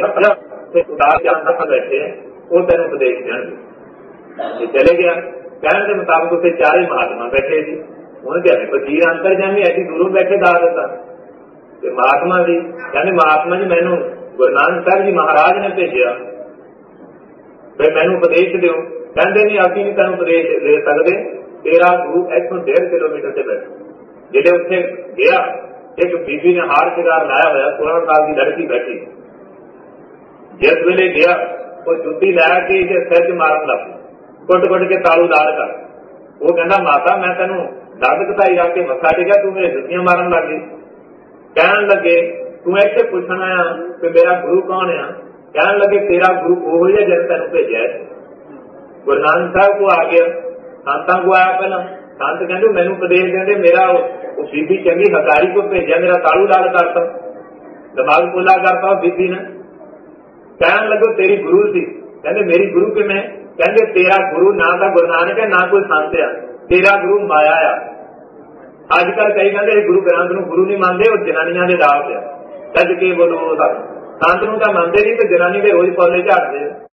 A: ਬੈਠੇ ਉਹ ਤੈਨੂੰ ਉਪਦੇਸ਼ ਦੇਣਗੇ। ਚਲੇ ਗਿਆ। ਕਹਿਣ ਦੇ ਮੁਤਾਬਕ ਉੱਥੇ ਚਾਰੇ ਮਹਾਤਮਾ ਬੈਠੇ ਸੀ। ਉਹਨੇ ਕਿਹਾ ਫਕੀਰ ਅੰਤਰਜਾਮੀ ਐਡੀ ਦੂਰੋਂ ਬੈਠੇ ਦੱਸ ਦਿੱਤਾ। ਤੇ ਮਹਾਤਮਾ ਜੀ ਕਹਿੰਦੇ ਮਹਾਤਮਾ ਜੀ ਮੈਨੂੰ ਗੁਰੂ ਨਾਨਕ ਸਾਹਿਬ ਜੀ ਮਹਾਰਾਜ ਨੇ ਭੇਜਿਆ, ਫਿਰ ਮੈਨੂੰ ਉਪਦੇਸ਼ ਦਿਓ। ਕਹਿੰਦੇ ਨਹੀਂ ਅਸੀਂ ਨਹੀਂ ਤੈਨੂੰ ਉਪਦੇਸ਼ ਦੇ ਸਕਦੇ, ਤੇਰਾ ਗੁਰੂ ਇੱਥੋਂ 1.5 ਕਿਲੋਮੀਟਰ ਤੇ ਬੈਠਾ। ਜਿਹੜੇ ਉੱਥੇ ਗਿਆ ਇੱਕ ਬੀਬੀ ਨੇ ਹਾਰ ਸ਼ਿੰਗਾਰ ਲਾਇਆ ਹੋਇਆ, 16 ਸਾਲ ਦੀ ਲੜਕੀ ਬੈਠੀ। ਜਿਸ ਵੇਲੇ ਗਿਆ ਉਹ ਜੁੱਤੀ ਲੈ ਕੇ ਇਹਦੇ ਸਿਰ 'ਚ ਮਾਰਨ ਲੱਗ ਪਈ, ਕੁੱਟ-ਕੁੱਟ ਕੇ ਤਾਲੂ ਲਾਲ ਕਰ। ਉਹ ਕਹਿੰਦਾ ਮਾਤਾ ਮੈਂ ਤੈਨੂੰ ਦਰਦ ਘਟਾਈ ਰੱਖ ਕੇ ਮੱਥਾ ਟੇਕਿਆ, ਤੂੰ ਮੇਰੇ ਜੁੱਤੀਆਂ ਮਾਰਨ ਲੱਗ ਗਈ। ਕਹਿਣ ਲੱਗੇ ਤੂੰ ਇੱਥੇ ਪੁੱਛਣ ਆਇਆ ਕਿ ਮੇਰਾ ਗੁਰੂ ਕੌਣ ਆ। ਕਹਿਣ ਲੱਗੇ ਤੇਰਾ ਗੁਰੂ ਉਹ ਹੀ ਹੈ ਜਿਹਨੇ ਤੈਨੂੰ ਭੇਜਿਆ। ਗੁਰੂ ਨਾਨਕ ਸਾਹਿਬ ਕੋ ਆ ਗਿਆ, ਸੰਤਾਂ ਕੋ ਆਇਆ ਪਹਿਲਾਂ। ਸੰਤ ਕਹਿੰਦੇ ਮੈਨੂੰ ਉਪਦੇਸ਼ ਦਿੰਦੇ, ਮੇਰਾ ਉਹ ਬੀਬੀ ਚੰਗੀ ਹਕਾਰੀ ਕੋ ਭੇਜਿਆ, ਮੇਰਾ ਤਾਲੂ ਲਾਲ ਕਰਤਾ, ਦਿਮਾਗ ਪੋਲਾ ਕਰਤਾ ਉਹ ਬੀਬੀ ਨੇ। ਕਹਿਣ ਲੱਗੋ ਤੇਰੀ ਗੁਰੂ ਸੀ। ਕਹਿੰਦੇ ਮੇਰੀ ਗੁਰੂ ਕਿਵੇਂ। ਕਹਿੰਦੇ ਤੇਰਾ ਗੁਰੂ ਨਾ ਤਾਂ ਗੁਰੂ ਨਾਨਕ ਹੈ ਨਾ ਕੋਈ ਸੰਤ ਆ, ਤੇਰਾ ਗੁਰੂ ਮਾਇਆ ਆ। ਅੱਜ ਕੱਲ੍ਹ ਕਈ ਕਹਿੰਦੇ ਗੁਰੂ ਗ੍ਰੰਥ ਨੂੰ ਗੁਰੂ ਨਹੀਂ ਮੰਨਦੇ, ਉਹ ਜਨਾਨੀਆਂ ਦੇ ਦਾਲ ਤੇ। ਸੱਜ ਕੇ ਬੋਲੋ ਸੰਤ ਨੂੰ ਤਾਂ ਮੰਨਦੇ ਨਹੀਂ ਤੇ ਜਨਾਨੀ ਦੇ ਰੋਜ਼ ਪੌਲੇ ਝਾੜਦੇ।